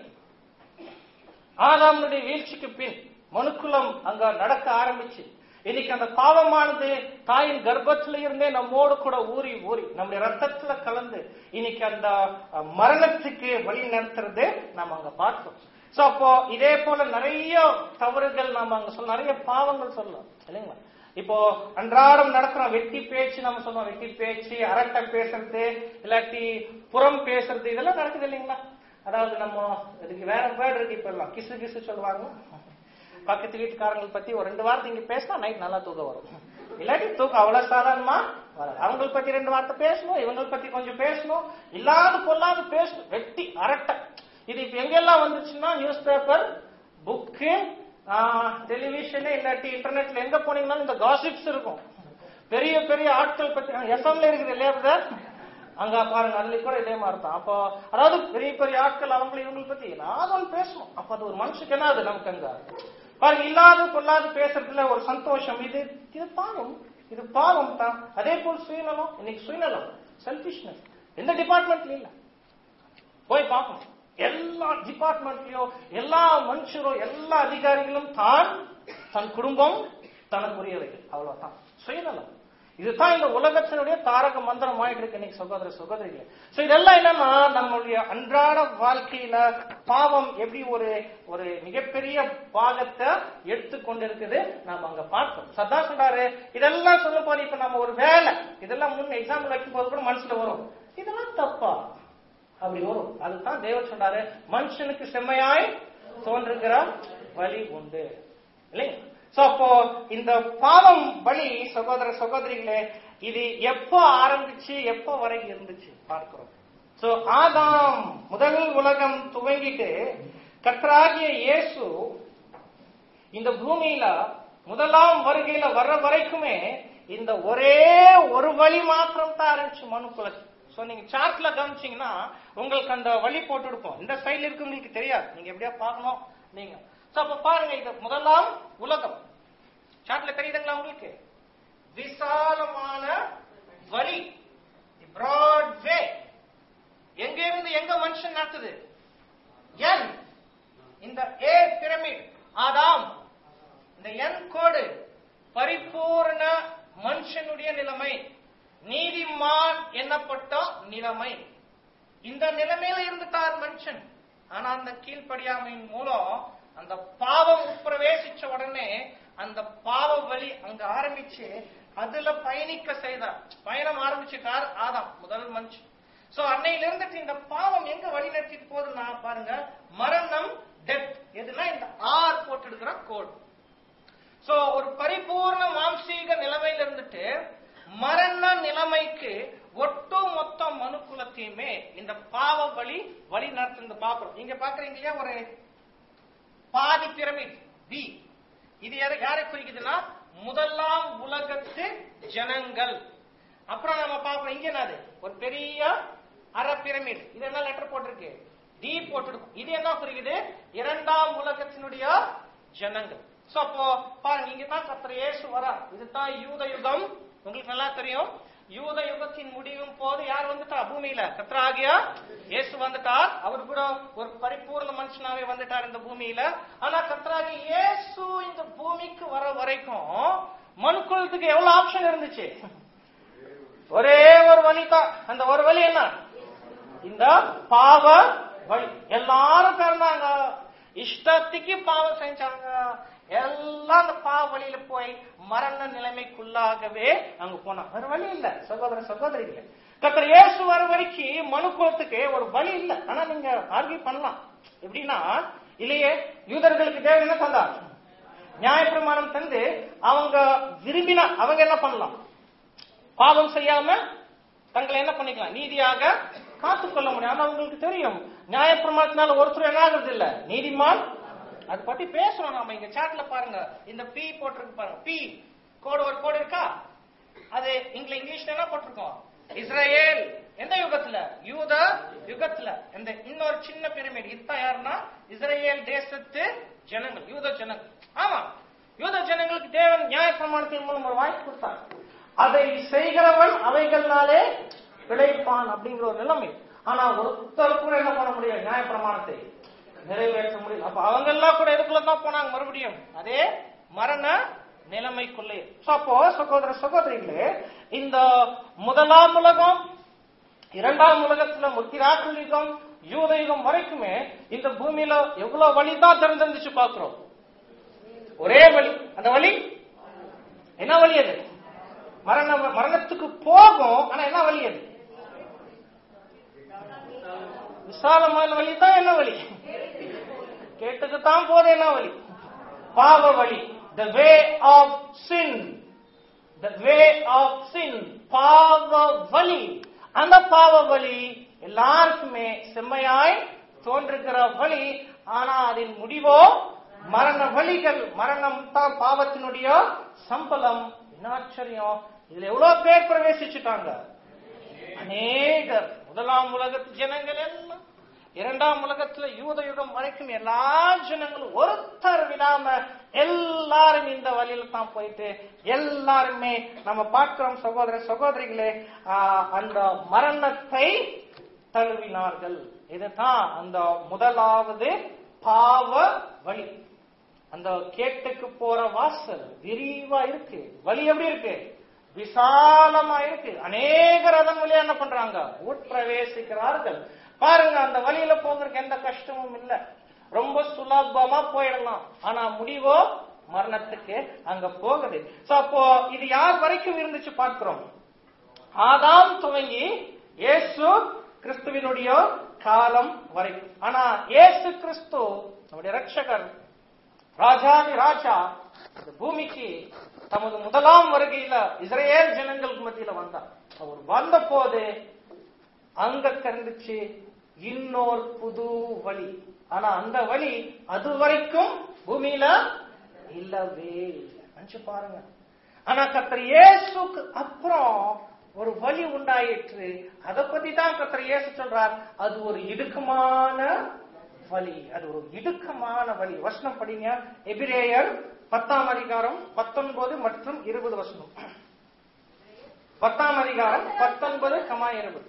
ஆதாமுடைய வீழ்ச்சிக்கு பின் மனுக்குலம் அங்க நடக்க ஆரம்பிச்சு இன்னைக்கு அந்த பாவமானது தாயின் கர்ப்பத்தில இருந்தே நம்மோடு கூட ஊறி ஊறி நம்முடைய ரத்தத்துல கலந்து இன்னைக்கு அந்த மரணத்துக்கு வழி நடத்துறது நம்ம அங்க பார்த்தோம். சோ அப்போ இதே போல நிறைய தவறுகள் நாம அங்க சொல்ல, நிறைய பாவங்கள் சொல்லலாம் இல்லைங்களா? இப்போ அன்றாடம் நடக்கிற வெட்டி பேச்சு நம்ம சொல்லுவோம். வெட்டி பேச்சு, அரட்டை பேசுறது, இல்லாட்டி புறம் பேசுறது, இதெல்லாம் நடக்குது இல்லைங்களா? அதாவது நம்ம இதுக்கு வேற வேர்டு இருக்கு இப்ப எல்லாம், கிசு கிசு சொல்லுவாங்க. பக்கத்து வீட்டுக்காரங்களை பத்தி ஒரு ரெண்டு வாரத்தை இங்க பேசினா நைட் நல்லா தூக்கம் வரும். இல்லாட்டி தூக்கம் அவ்வளவு சாதாரணமா வராது. அவங்களை பத்தி ரெண்டு வார்த்தை பேசணும், இவங்களை பத்தி கொஞ்சம் பேசணும், இல்லாத பொல்லாது பேசணும், வெட்டி அரட்டை. இது இப்ப எங்கெல்லாம் வந்துச்சுன்னா நியூஸ் பேப்பர், புக்கு, டெலிவிஷன், இல்லாட்டி இன்டர்நெட்ல எங்க போனீங்கன்னாலும் இந்த காசிப்ஸ் இருக்கும். பெரிய பெரிய ஆட்கள் பத்தி எஃப்எம்ல இருக்குது இல்லையா பிரதர்? அங்க பாருங்க, அதுல கூட இதே மாதிரி தான். அப்போ அதாவது பெரிய பெரிய ஆட்கள் அவங்களை இவங்களை பத்தி ஏதாவது பேசணும். அப்ப அது ஒரு மனுஷுக்கு என்ன அது நமக்கு அங்க பாருங்க இல்லாத கொள்ளாது பேசுறதுல ஒரு சந்தோஷம். இது இது பாவம், இது பாவம் தான். அதே போல் சுயநலம், இன்னைக்கு சுயநலம், செல்பிஷ்னஸ் எந்த டிபார்ட்மெண்ட்ல இல்ல போய் பார்க்கணும். எல்லா டிபார்ட்மெண்ட்லயும் எல்லா மனுஷரும் எல்லா அதிகாரிகளும் தான் தன் குடும்பம் தனக்குரியவைகள், அவ்வளவுதான் சுயநலம். இதுதான் இந்த உலகத்தினுடைய தாரக மந்திரம் ஆயிட்டு இருக்கு இன்னைக்கு சகோதர சகோதரிகளே. சோ இதெல்லாம் என்னன்னா நம்மளுடைய அன்றாட வாழ்க்கையில பாவம் எப்படி ஒரு ஒரு மிகப்பெரிய பாகத்தை எடுத்துக்கொண்டு இருக்குது நாம அங்க பார்த்தோம். சதா சொல்றாரு இதெல்லாம் சொல்லும் போது இப்ப நம்ம ஒரு வேலை இதெல்லாம் முன் எக்ஸாம்பிள் வைக்கும் போது கூட மனசுல வரும், இதெல்லாம் தப்பா அப்படி வரும். அதுதான் தேவன் சொல்றாரு, மனுஷனுக்கு செம்மையாய் தோன்றுகிற வழி உண்டு இல்லைங்க. சோ அப்போ இந்த பாவம் வழி சகோதர சகோதரிகளே இது எப்போ ஆரம்பிச்சு எப்போ வரை இருந்துச்சு பார்க்கிறோம். சோ ஆதாம் முதல் உலகம் துவங்கிட்டு கர்த்தராகிய இயேசு இந்த பூமியில முதலாம் வருகையில வர்ற வரைக்குமே இந்த ஒரே ஒரு வழி மாத்திரம் தான் இருந்துச்சு மனுக்குலத்துக்கு. சோ நீங்க சார்ட்ல கவனிச்சீங்கன்னா உங்களுக்கு அந்த வழி போட்டு இருப்போம். இந்த சைட்ல இருக்கு உங்களுக்கு தெரியாது, நீங்க எப்படியா பார்க்கணும் நீங்க. அப்ப பாருங்க, இது முதலாம் உலகம் சாட்ல தெரியுதுங்களா உங்களுக்கு? விசாலமான வழி, பிராட் வே. எங்க இருந்து எங்க மனுஷன் நடத்துது? என் இந்த ஏ பிரமிட் ஆதாம், இந்த என் கோடு பரிபூர்ண மனுஷனுடைய நிலைமை, நீதிமான் என்னப்பட்ட நிலைமை. இந்த நிலைமையில இருந்துட்டார் மனுஷன். ஆனா அந்த கீழ்ப்படியாமையின் மூலம் அந்த பாவம் பிரவேசிச்ச உடனே அந்த பாவ வழி அங்க ஆரம்பிச்சு அதுல பயணிக்க செய்தார். பயணம் ஆரம்பிச்சுட்டார் ஆதாம் முதல் மனுஷன். சோ அன்னையில இருந்துட்டு இந்த பாவம் எங்க வழி நடத்திட்டு போகுதுன்னா பாருங்க, மரணம், டெத். எதுனா இந்த ஆர் போட்டு எடுக்கிற கோடு. சோ ஒரு பரிபூர்ண மாம்சீக நிலைமையில இருந்துட்டு மரண நிலைமைக்கு ஒட்டு மொத்த மனுக்குலத்தையுமே இந்த பாவ வழி வழி நடத்தி பாக்குறோம். இங்க பாக்குறீங்க இல்லையா ஒரு பாதி பிரமிட் பி. இது யாரை குறிக்குதுன்னா முதலாம் உலகத்து ஜனங்கள். அப்புறம் நம்ம பார்ப்போம் இங்க என்னது ஒரு பெரிய அரை பிரமிட். இது என்ன லெட்டர் போட்டிருக்கு? டி போட்டிருக்கும். இது என்ன குறிக்குது? இரண்டாம் உலகத்தினுடைய ஜனங்கள். சோ அப்போ பாருங்க, இங்க தான் கர்த்தர் இயேசு வரா. இதுதான் யூத யுகம். உங்களுக்கு நல்லா தெரியும், யூத யுகத்தின் முடிவும் போது யார் வந்துட்டா பூமியில? கர்த்தராகிய இயேசு வந்துட்டார். அவர் கூட ஒரு பரிபூர்ண மனுஷனாவே வந்துட்டார் இந்த பூமியில. ஆனா கர்த்தராகிய இயேசு இந்த பூமிக்கு வர வரைக்கும் மனுக்குலத்துக்கு எவ்வளவு ஆப்ஷன் இருந்துச்சு? ஒரே ஒரு வழி தான். அந்த ஒரு வழி என்ன? இந்த பாவ வழி. எல்லாரும் பிறந்தாங்க, இஷ்டத்துக்கு பாவம் செஞ்சாங்க, எல்லாம் அந்த பாவ வழியில போய் மரண நிலைமைக்குள்ளாகவே அங்க போனா. வேற வழி இல்ல சகோதர சகோதரிகளே. கர்த்தர் இயேசு வர வரைக்கும் மனு குலத்துக்கு ஒரு வழி இல்ல. ஆனா நீங்க ஆர்கியூ பண்ணலாம். எப்படின்னா, இல்லையே யூதர்களுக்கு தேவன் என்ன தந்தார்? நியாயப்பிரமாணம் தந்து அவங்க விரும்பினா அவங்க என்ன பண்ணலாம்? பாவம் செய்யாம தங்களை என்ன பண்ணிக்கலாம்? நீதியாக காத்துக்கொள்ள முடியும். ஆனா உங்களுக்கு தெரியும், நியாயப்பிரமாணத்தினால ஒருத்தர் என்ன ஆகுறது இல்ல, நீதிமான். அதை பத்தி பேசணும் நாம. இங்க சாட்ல பாருங்க, இந்த பி போட்டிருக்கு பாருங்க. பி கோடு ஒரு கோடு இருக்கா? அது இங்கிலீஷ்ல என்ன போட்டிருக்கோம்? இஸ்ரேல். எந்த யுகத்துல? யூத யுகத்துல. இந்த இன்னொரு சின்ன பிரமிட் இதான் யாருன்னா இஸ்ரேல் தேசத்து ஜனங்கள், யூத ஜனங்கள். ஆமா, யூத ஜனங்களுக்கு தேவன் நியாயப்பிரமாணத்தின் மூலம் ஒரு வாய்ப்பு கொடுத்தார். அதை செய்கிறவன் அவைகள்னாலே பிழைப்பான் அப்படிங்கிற ஒரு நிலைமை. ஆனா ஒருத்தர் கூட என்ன பண்ண முடியும்? நியாயப்பிரமாணத்தை நிறைவேற்ற முடியும். அப்ப அவங்க எல்லாம் கூட எதுக்குள்ளதான் போனாங்க? மறுபடியும் அதே மரண நிலைமைக்குள்ளே. அப்போ சகோதர சகோதரிகளே, இந்த முதலாம் உலகம், இரண்டாம் உலகத்துல முத்திராக்கள் யுகம், யூத யுகம் வரைக்குமே இந்த பூமியில எவ்வளவு வழிதான் திறந்திருந்துச்சு பாக்குறோம். ஒரே வழி. அந்த வழி என்ன வழி? அது மரண மரணத்துக்கு போகும். ஆனா என்ன வழி? அது விசாலமான வழி தான். என்ன வழி? கேட்டுக்குத்தான் போது. என்ன வழி? பாவ வழி. The way of sin. The way of sin. பாவ வழி. அந்த பாவ வழி எல்லாருக்குமே செம்மையாய் தோன்றுகிற வழி. ஆனா அதன் முடிவோ மரண வழிகள். மரணம் தான் பாவத்தினுடைய சம்பளம். என்ன ஆச்சரியம்! இதுல எவ்வளவு பேர் பிரவேசிச்சுட்டாங்க? அநேகர். முதலாம் உலகத்து ஜனங்கள் எல்லாம், இரண்டாம் உலகத்துல யூத யுகம் வரைக்கும் எல்லா ஜனங்களும் ஒருத்தர் விடாம எல்லாரும் இந்த வழியில தான் போயிட்டு எல்லாருமே நம்ம பார்க்கிறோம் சகோதர சகோதரிகளே, அந்த மரணத்தை தழுவினார்கள். இதுதான் அந்த முதலாவது பாவ வழி. அந்த கேட்டுக்கு போற வாசல் விரிவா இருக்கு. வழி எப்படி இருக்கு? விசாலமா இருக்கு. அநேகர் அதன் வழியா என்ன பண்றாங்க? உட்பிரவேசிக்கிறார்கள். பாருங்க, அந்த வழியில போகிறதுக்கு எந்த கஷ்டமும் இல்ல, ரொம்ப சுலபமா போயிடலாம். ஆனா முடிவோ மரணத்துக்கு அங்க போகுது. அப்போ இது யார் வரைக்கும் இருந்துச்சு பார்க்கிறோம்? ஆதாம் துவங்கி இயேசு கிறிஸ்துவினுடைய காலம் வரைக்கும். ஆனா இயேசு கிறிஸ்து நம்முடைய ரட்சகர், ராஜாதி ராஜா, இந்த பூமிக்கு தமது முதலாம் வருகையில இஸ்ரேல் ஜனங்களுக்கு மத்தியில வந்தார். அவர் வந்த போது அங்க கருந்துச்சு இன்னொரு புது வழி. ஆனா அந்த வழி அது வரைக்கும் பூமியில இல்லவே இல்லை. நினைச்சு பாருங்க. ஆனா கர்த்தர் இயேசுக்கு அப்புறம் ஒரு வழி உண்டாயிற்று. அதை பத்தி தான் கர்த்தர் இயேசு சொல்றார், அது ஒரு இடுக்கமான வழி. அது ஒரு இடுக்கமான வழி. வசனம் படிங்க, எபிரேயர் பத்தாம் அதிகாரம் பத்தொன்பது மற்றும் இருபது வசனம். பத்தாம் அதிகாரம் பத்தொன்பது கமா இருபது.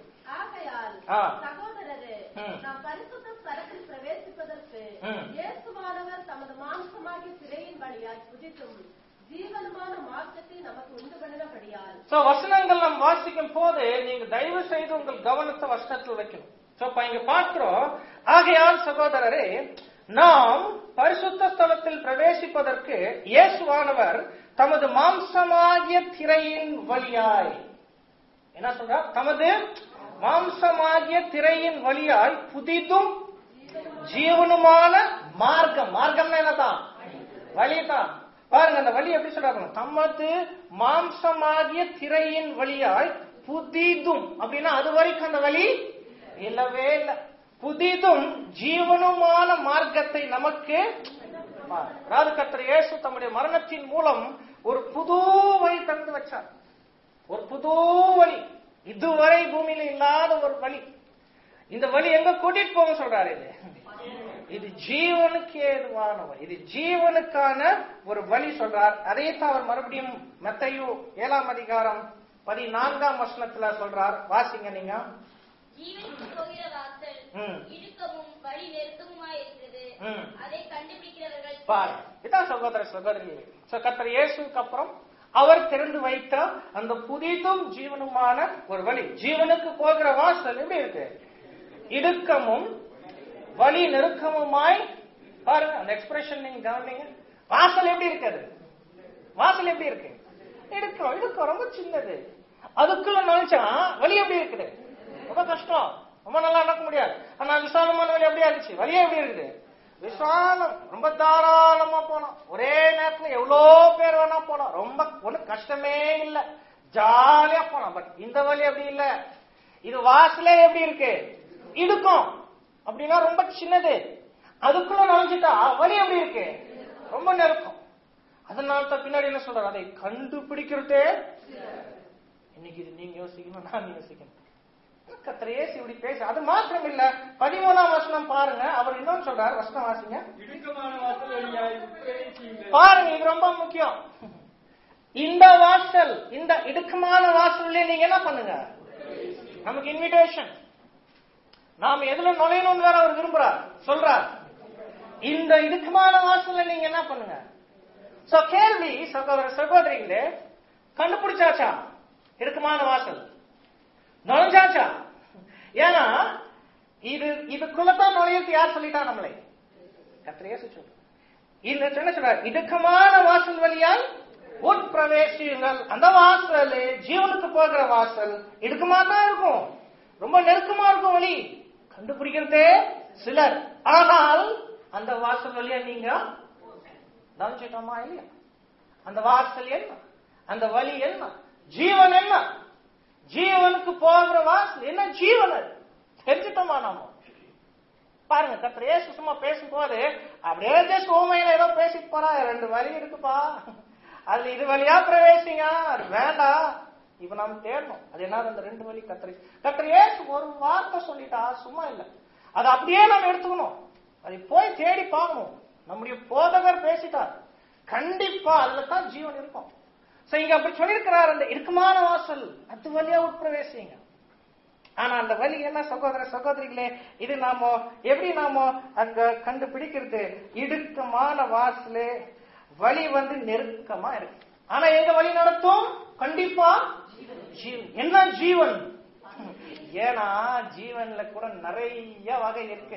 சகோதரரே, நாம் பரிசுத்த ஸ்தலத்தில் பிரவேசிப்பதற்கு இயேசுவானவர் தமது மாம்சமாகிய திரையின் வழியாய் புதித்தும் ஜீவனமான மார்க்கத்தை நமக்கு உண்டு பண்ணினபடியால். சோ வசனங்கள் நாம் வாசிக்கும் போது நீங்க தயவு செய்து உங்கள் கவனத்தை வசனத்தில் வைக்கணும். சோ இப்ப இங்க பார்க்கிறோம், ஆகையால் சகோதரரே, நாம் பரிசுத்த ஸ்தலத்தில் பிரவேசிப்பதற்கு இயேசுவானவர் தமது மாம்சமாகிய திரையின் வழியாய் என்ன சொல்றார்? தமது மாம்சமாகிய திரையின் வழியாய் புதிதும் ஜீவனுமான மார்க்கம். மார்க்கம் என்னதான்? வழிதான். பாருங்க, அந்த வழி எப்படி சொல்றாங்க? தமது மாம்சமாகிய திரையின் வழியாய் புதிதும் அப்படின்னா அது வரைக்கும் அந்த வழி இல்லவே இல்லை. புதிதும் ஜீவனுமான மார்க்கத்தை நமக்கு கர்த்தர் இயேசு தம்முடைய மரணத்தின் மூலம் ஒரு புது வழி தந்து வச்சார். ஒரு புது வழி, இதுவரை பூமியில இல்லாத ஒரு வழி. இந்த வழி எங்க கூட்டிட்டு போக சொல்றாரு? இது இது ஜீவனுக்கு ஏதுவான வழி, இது ஜீவனுக்கான ஒரு வழி சொல்றார். அதைத்தான் அவர் மறுபடியும் மத்தேயு ஏழாம் அதிகாரம் பதினான்காம் வசனத்துல சொல்றார். வாசிங்க நீங்க. ஜீவனுக்கு போகிற வாசல் இடுக்கமும் வழி நெருக்கமுமாய் இருக்கிறது, அதை கண்டுபிடிக்கிறவர்கள் பார். இதான் சகோதர சகோதரிகளே, கர்த்தர் இயேசுக்கு அப்புறம் அவர் திறந்து வைத்த அந்த புதிதும் ஜீவனுமான ஒரு வழி. ஜீவனுக்கு போகிற வாசல் எப்படி இருக்கு? இடுக்கமும் வழி நெருக்கமுமாய். பாருங்க அந்த எக்ஸ்பிரஷன் நீங்க கவனிங்க. வாசல் எப்படி இருக்காது? வாசல் எப்படி இருக்கு? இடுக்கம் இடுக்கம் ரொம்ப சின்னது. அதுக்குள்ள நுழைச்சா வலி எப்படி இருக்குது? ரொம்ப கஷ்டம், ரொம்ப நல்லா நடக்க முடியாது. ஆனா விசாலமான வழி எப்படியா இருந்துச்சு? வலியே எப்படி இருக்குது? விசாலம், ரொம்ப தாராளமா போலாம். ஒரே நேரத்துல எவ்வளவு பேர் வேணா போலாம். ரொம்ப ஒண்ணு கஷ்டமே இல்ல, ஜாலியா போலாம். பட் இந்த வழி அப்படி இல்ல. இது வாசலே எப்படி இருக்கு? இடுக்கம். அப்படின்னா ரொம்ப சின்னது. அதுக்குள்ள நுழைஞ்சிட்டா வலி எப்படி இருக்கு? ரொம்ப நெருக்கம். அதனால தான் பின்னாடி என்ன சொல்றாரு? அதை கண்டுபிடிக்கிறதே. இன்னைக்கு இது நீங்க யோசிக்கணும், நான் யோசிக்கணும். கர்த்தர் இயேசு இப்படி பேச, அது மாத்திரம் இல்ல. பதிமூணாம் வசனம் பாருங்க, அவர் இன்னொன்னு சொல்றாரு. வசனம் வாசிங்க. இடுக்கமான வாசல் வழியாய் பாருங்க, இது ரொம்ப முக்கியம். இந்த வாசல், இந்த இடுக்கமான வாசல்ல நீங்க என்ன பண்ணுங்க? நமக்கு இன்விடேஷன். நாம எதுல நுழையணும்னு வேற அவர் விரும்புறார், சொல்றார். இந்த இடுக்கமான வாசல்ல நீங்க என்ன பண்ணுங்க? சோ கேள்வி சகோதர சகோதரிகளே, கண்டுபிடிச்சாச்சா இடுக்கமான வாசல்? நுழைஞ்சாச்சா? ஏன்னா இது இதுக்குள்ளதான் நுழையிறது யார் சொல்லிட்டா? நம்மளை கர்த்தர் இயேசு சொல்றார். இந்த என்ன சொல்றார்? இடுக்கமான வாசல் வழியால் உட்பிரவேசியுங்கள். அந்த வாசல் ஜீவனுக்கு போகிற வாசல் இடுக்கமா தான் இருக்கும், ரொம்ப நெருக்கமா இருக்கும். வழி கண்டுபிடிக்கிறதே சிலர். ஆனால் அந்த வாசல் வழியா நீங்க நுழைஞ்சிட்டோமா இல்லையா? அந்த வாசல் என்ன? அந்த வழி என்ன? ஜீவன் என்ன? ஜீவனுக்கு போகிற வாசல் என்ன? ஜீவன் தெரிஞ்சிட்டோமா நாம? பாருங்க, கர்த்தர் இயேசு சும்மா பேசும்போது அப்படியே ஜஸ்ட் ஓமையில ஏதோ பேசிட்டு போறா. ரெண்டு வழி இருக்குப்பா, அதுல இது வழியா பிரவேசிங்க, அது வேண்டாம். இப்ப நாம தேடணும் அது என்ன அந்த ரெண்டு வழி. கர்த்தர் கர்த்தர் இயேசு ஒரு வார்த்தை சொல்லிட்டா சும்மா இல்ல, அது அப்படியே நாம எடுத்துக்கணும். அதை போய் தேடி பார்க்கணும். நம்முடைய போதகர் பேசிட்டார், கண்டிப்பா அதுல தான் ஜீவன் இருக்கும். இங்க அப்படி சொல்லியிருக்கிறார், அந்த இடுக்கமான வாசல் அது வழியா உட்பிரவேசிங்க. ஆனா அந்த வழி என்ன சகோதர சகோதரிகளே? இது நாம எப்படி நாம அங்க கண்டுபிடிக்கிறது? இடுக்கமான வாசலே வழி வந்து நெருக்கமா இருக்கு. ஆனா எங்க வழி நடத்தும்? கண்டிப்பா ஜீவன். என்ன ஜீவன்? ஏன்னா ஜீவன்ல கூட நிறைய வகை இருக்கு.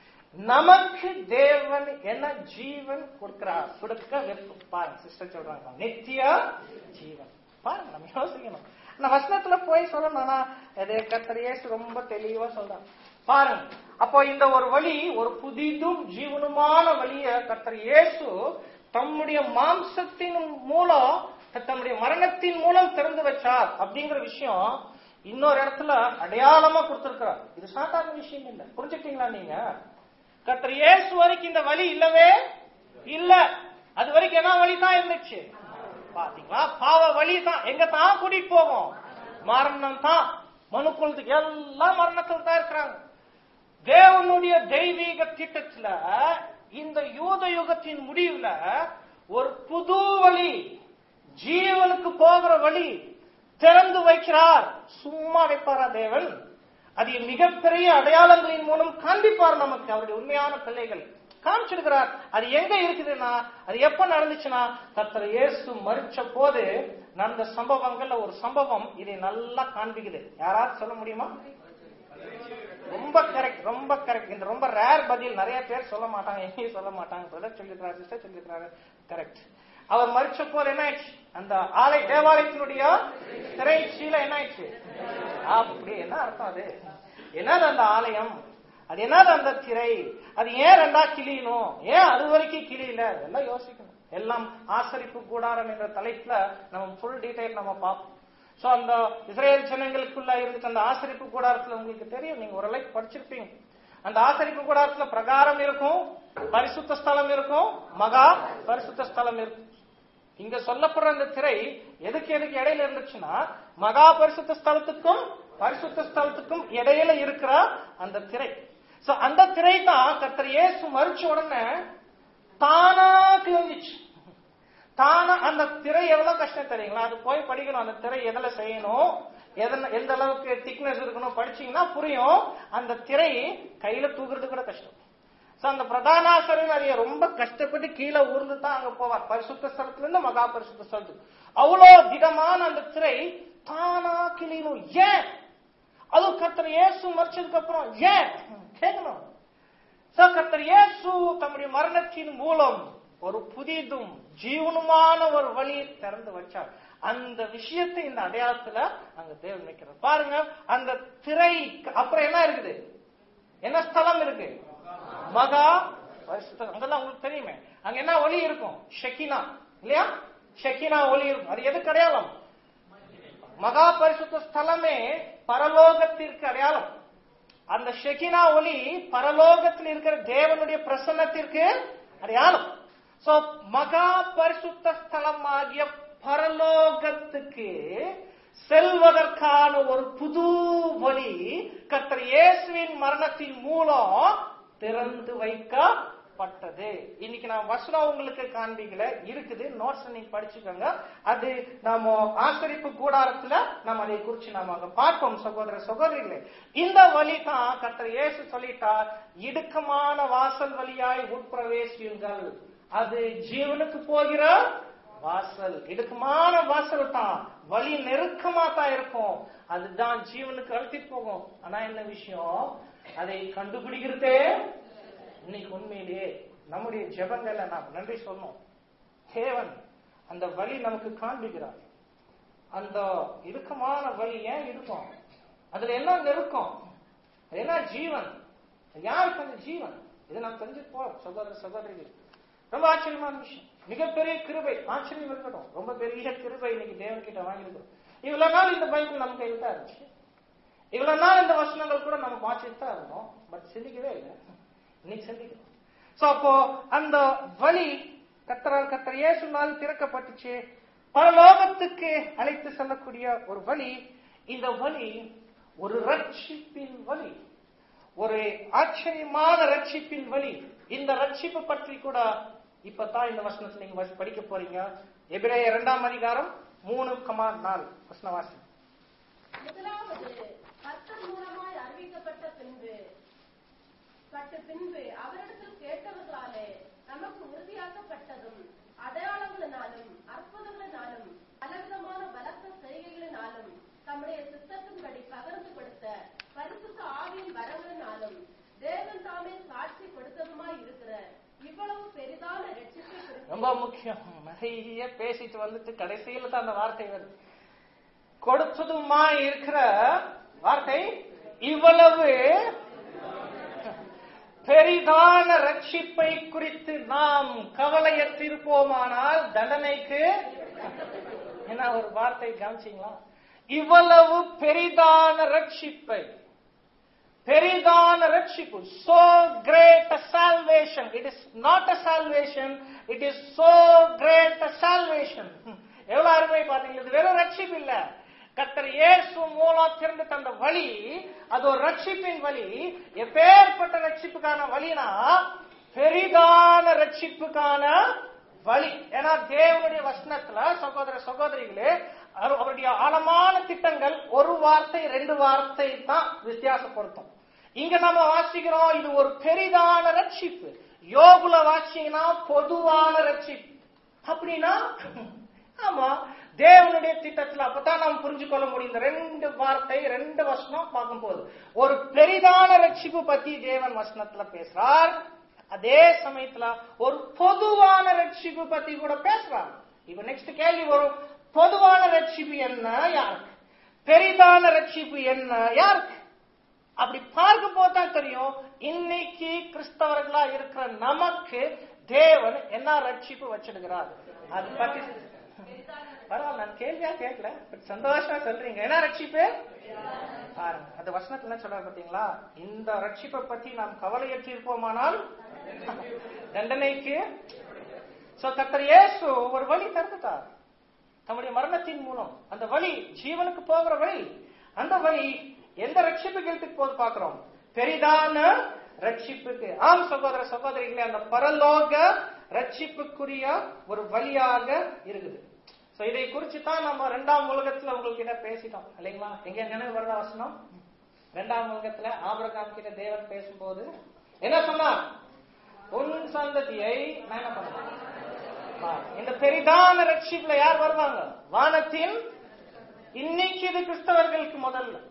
நமக்கு தேவன் என்ன ஜீவன் கொடுக்கிறார்? கொடுக்க விருப்பம். பாருங்க, சிஸ்டர் சொல்றாங்க நித்திய ஜீவன். பாருங்க, நம்ம யோசிக்கணும். நான் வசனத்துல போய் சொல்லணும்னா அது கர்த்தர் இயேசு ரொம்ப தெளிவா சொல்றாங்க. பாருங்க, அப்போ இந்த ஒரு வழி, ஒரு புதிதும் ஜீவனுமான வழிய கர்த்தர் இயேசு தம்முடைய மாம்சத்தின் மூலம், தம்முடைய மரணத்தின் மூலம் திறந்து வச்சார் அப்படிங்கிற விஷயம் இன்னொரு இடத்துல அடையாளமா கொடுத்திருக்கிறார். இது சாதாரண விஷயம் இல்ல. புரிஞ்சுட்டீங்களா நீங்க? கர்த்தர் இயேசு வரைக்கும் இந்த வழி இல்லவே இல்ல. அது வரைக்கும் என்ன வழி தான் இருந்துச்சு? பாத்தீங்களா, பாவ வழி தான். எங்க தான் கூட்டிட்டு போவோம்? மரணம் தான். மனுக்குலத்துக்கு எல்லாம் மரணத்தில் தான் இருக்கிறாங்க. தேவனுடைய தெய்வீக திட்டத்துல இந்த யூத யுகத்தின் முடிவுல ஒரு புது வழி, ஜீவனுக்கு போகிற வழி திறந்து வைக்கிறார். சும்மா வைப்பாரா தேவன்? அது மிகப்பெரிய அடையாளங்களின் மூலம் காண்பிப்பார் நமக்கு. அவருடைய உண்மையான பிள்ளைகள் காமிச்சிருக்கிறார். அது எங்க இருக்குதுன்னா, அது எப்ப நடந்துச்சுன்னா, கர்த்தர் இயேசு மரிச்ச போது நடந்த சம்பவங்கள்ல ஒரு சம்பவம் இதை நல்லா காண்பிக்குது. யாராவது சொல்ல முடியுமா? ரொம்ப கரெக்ட், ரொம்ப கரெக்ட். இந்த ரொம்ப ரேர் பதில். நிறைய பேர் சொல்ல மாட்டாங்க, எங்கேயும் சொல்ல மாட்டாங்க. பிரதர் சொல்லிருக்காரு, சிஸ்டர் சொல்லிருக்காரு. கரெக்ட். அவர் மரிச்ச போது என்ன ஆயிடுச்சு? அந்த ஆலய தேவாலயத்தினுடைய திரைச்சீல என்ன ஆயிடுச்சு? அப்படி என்ன அர்த்தம்? அது என்னது அந்த ஆலயம்? அது என்னது அந்த திரை? அது ஏன் ரெண்டா கிளியணும்? ஏன் அது வரைக்கும் கிளியில? எல்லாம் யோசிக்கணும். எல்லாம் ஆசரிப்பு கூடாரம் என்ற தலைப்புல நம்ம ஃபுல் டீடைல் நம்ம பார்ப்போம். சோ அந்த இஸ்ரேல் ஜனங்களுக்குள்ள இருந்துச்சு அந்த ஆசரிப்பு கூடாரத்துல, உங்களுக்கு தெரியும், நீங்க ஓரளவுக்கு படிச்சிருப்பீங்க. அந்த ஆசரிப்பு கூடாரத்துல பிரகாரம் இருக்கும், பரிசுத்த ஸ்தலம் இருக்கும், மகா பரிசுத்த ஸ்தலம் இருக்கும். இங்க சொல்லப்படுற அந்த திரை எதுக்கு எதுக்கு இடையில இருந்துச்சுன்னா, மகா பரிசுத்த ஸ்தலத்துக்கும் பரிசுத்த ஸ்தலத்துக்கும் இடையில இருக்கிற அந்த திரை. சோ அந்த திரை தான் கர்த்தர் இயேசு மரிச்ச உடனே தானா கிழிஞ்சிச்சு. தானா அந்த திரை எவ்வளவு கஷ்டம் தெரியுங்களா? அது போய் படிக்கணும். அந்த திரை எதுல செய்யணும், எந்த அளவுக்கு திக்னஸ் இருக்கணும் படிச்சீங்கன்னா புரியும். அந்த திரை கையில தூக்குறது கூட கஷ்டம். அந்த பிரதானாசரன் அதைய ரொம்ப கஷ்டப்பட்டு கீழே ஊர்ந்து தான் அங்க போவார், பரிசுத்த ஸ்தலத்துல இருந்து மகா பரிசுத்த ஸ்தலத்துக்கு. அவ்வளவு திடமான அந்த திரை தானா கிளியணும். ஏன்? அது கர்த்தர் இயேசு மரிச்சதுக்கு அப்புறம் ஏன் கேட்கணும். கர்த்தர் இயேசு தம்முடைய மரணத்தின் மூலம் ஒரு புதிதும் ஜீவனுமான ஒரு வழியை திறந்து வச்சார். அந்த விஷயத்தை இந்த அடையாளத்துல அங்க தேவன் வைக்கிறார். பாருங்க, அந்த திரை அப்புறம் என்ன இருக்குது? என்ன ஸ்தலம் இருக்கு? மகா பரிசுத்தம். அங்கெல்லாம் உங்களுக்கு தெரியுமே, அங்க என்ன ஒளி இருக்கும்? ஷெக்கினா இல்லையா? ஷெக்கினா ஒளி இருக்கும். அது எதுக்கு அடையாளம்? மகா பரிசுத்த ஸ்தலமே பரலோகத்திற்கு அடையாளம். அந்த ஷெக்கினா ஒளி பரலோகத்தில் இருக்கிற தேவனுடைய பிரசன்னத்திற்கு அடையாளம். சோ மகா பரிசுத்த ஸ்தலம் ஆகிய பரலோகத்துக்கு செல்வதற்கான ஒரு புது வழி கர்த்தர் இயேசுவின் மரணத்தின் மூலம் திறந்து வைக்கப்பட்டது. இன்னைக்கு நான் வசனம் உங்களுக்கு காண்பிக்கல, இருக்குது, நோட்ஸ் நீங்க படிச்சுக்கோங்க. அது நாம ஆசரிப்பு கூடாரத்துல நம்ம அதை குறிச்சு நாம அங்க பார்ப்போம். சகோதர சகோதரிகளே, இந்த வழி தான் கர்த்தர் இயேசு சொல்லிட்டார், இடுக்கமான வாசல் வழியாய் உட்பிரவேசியுங்கள். அது ஜீவனுக்கு போகிற வாசல். இடுக்கமான வாசல் தான், வழி நெருக்கமா தான் இருக்கும், அதுதான் ஜீவனுக்கு அழுத்திட்டு போகும். ஆனா என்ன விஷயம், அதை கண்டுபிடிக்கிறதே இன்னைக்கு உண்மையிலேயே நம்முடைய ஜெபங்கள்ல நாம் நன்றி சொல்லணும். தேவன் அந்த வழி நமக்கு காண்பிக்கிறார். அந்த இறுக்கமான வழி ஏன் இருக்கும்? அதுல என்ன நெருக்கம், என்ன ஜீவன், யாருக்கு அந்த ஜீவன்? இதை நாம் தெரிஞ்சு போறோம் சகோதர சகோதரிகள். ரொம்ப ஆச்சரியமான விஷயம், மிகப்பெரிய கிருபை. ஆச்சரியம் இருக்கட்டும், ரொம்ப பெரிய கிருபை இன்னைக்கு தேவன் கிட்ட வாங்கிருக்கோம். இவ்வளவு நாள் இந்த பைபிள் நம்ம கையில் தான் இருந்துச்சு, இவ்வளவு நாள் இந்த வசனங்கள் கூட நம்ம வாசிட்டு தான் இருந்தோம், பட் சிந்திக்கவே இல்லை. இன்னைக்கு சிந்திக்கிறோம். சோ அப்போ அந்த வழி கர்த்தரால் கர்த்தர் இயேசுவால் திறக்கப்பட்டுச்சு, பரலோகத்துக்கு அழைத்து செல்லக்கூடிய ஒரு வழி. இந்த வழி ஒரு ரட்சிப்பின் வழி, ஒரு ஆச்சரியமான ரட்சிப்பின் வழி. இந்த ரட்சிப்பு பற்றி கூட இப்பதான் இந்த வசனத்தை நீங்க படிக்க போறீங்க. எபிரேயர் இரண்டாம் அதிகாரம் மூணு கமா நாலு வசனவாசி. முதலாவது கர்த்தர் மூலமாய் அறிவிக்கப்பட்ட பின்பு பட்ட பின்பு அவரிடத்தில் கேட்டவர்களாலே நமக்கு உறுதியாக்கப்பட்டதும் அடையாளங்களினாலும் அற்புதங்களினாலும் பலவிதமான பலத்த செய்கைகளினாலும் தம்முடைய சித்தத்தின்படி பகிர்ந்து கொடுத்த பரிசுத்த ஆவியின் வரங்களினாலும் தேவன் தாமே சாட்சி கொடுத்ததுமாய் இருக்கிற இவ்வளவு பெரிதான ரட்சிப்பை குறித்து ரொம்ப முக்கியம். நிறைய பேசிட்டு வந்துட்டு கடைசியில தான் அந்த வார்த்தை வருது. கொடுத்ததுமா இருக்கிற வார்த்தை இவ்வளவு பெரிதான ரட்சிப்பை குறித்து நாம் கவலையற்றிருப்போமானால் தண்டனைக்கு என்ன ஒரு வார்த்தை கவனிச்சீங்களா? இவ்வளவு பெரிதான ரட்சிப்பை, பெரிதான ரட்சிப்பு, so great a salvation. It is not a salvation, it is so great a salvation. எவ்வளவு அருமை பாத்தீங்களா? இது வெறும் ரட்சிப்பு இல்ல, கர்த்தர் இயேசு மூலம் திறந்து தந்த வழி, அது ஒரு ரட்சிப்பின் வழி. எப்பேற்பட்ட ரட்சிப்புக்கான வழினா பெரிதான ரட்சிப்புக்கான வழி. ஏன்னா தேவனுடைய வசனத்துல சகோதர சகோதரிகளே, அவருடைய ஆழமான திட்டங்கள் ஒரு வார்த்தை ரெண்டு வார்த்தை தான் வித்தியாசப்படுத்தும். இங்க நம்ம வாசிக்கிறோம் இது ஒரு பெரிதான ரட்சிப்பு. யோபுல வாசிங்கன்னா பொதுவான ரட்சிப்பு. அப்படின்னா ஆமா, தேவனுடைய திட்டத்துல அப்பதான் நாம் புரிஞ்சு கொள்ள முடியும். ரெண்டு வார்த்தை ரெண்டு வசனம் பார்க்கும் போது ஒரு பெரிதான ரட்சிப்பு பத்தி தேவன் வசனத்துல பேசுறார், அதே சமயத்துல ஒரு பொதுவான ரட்சிப்பு பத்தி கூட பேசுறார். இப்ப நெக்ஸ்ட் கேள்வி வரும், பொதுவான ரட்சிப்பு என்ன யாருக்கு, பெரிதான ரட்சிப்பு என்ன யாருக்கு? அப்படி பார்க்க போதான் தெரியும் இன்னைக்கு கிறிஸ்தவர்களா இருக்கிற நமக்கு தேவன் என்ன ரட்சிப்பு வச்சிருக்கிறார். அது பத்தி பரவாயில்ல, நான் கேள்வியா கேட்கல, பட் சந்தோஷமா சொல்றீங்க. என்ன ரட்சிப்பு பாருங்க, அந்த வசனத்துல என்ன சொல்றாரு பாத்தீங்களா? இந்த ரட்சிப்பை பத்தி நாம் கவலையற்றி இருப்போமானால் தண்டனைக்கு. சோ கர்த்தர் இயேசு ஒரு வழி திறந்துட்டார் தம்முடைய மரணத்தின் மூலம். அந்த வழி ஜீவனுக்கு போகிற வழி. அந்த வழி எந்த ரட்சிப்புகளுக்கு போது பார்க்கிறோம்? பெரிதான ரட்சிப்புக்கு. ஆம் சகோதர சகோதரிகளே, அந்த பரலோக ரட்சிப்புக்குரிய ஒரு வழியாக இருக்குது. சோ இதை குறிச்சு தான் நம்ம இரண்டாம் உலகத்துல உங்களுக்கு கிட்ட பேசிட்டோம் இல்லைங்களா? எங்க நினைவு வருதா வசனம்? இரண்டாம் உலகத்துல ஆபிரகாம் கிட்ட தேவன் பேசும்போது என்ன சொன்னார்? உன் சந்ததியை நான் என்ன பண்ணுவேன். இந்த பெரிதான ரட்சிப்புல யார் வருவாங்க? வானத்தின். இன்னைக்கு இது கிறிஸ்தவர்களுக்கு முதல்ல,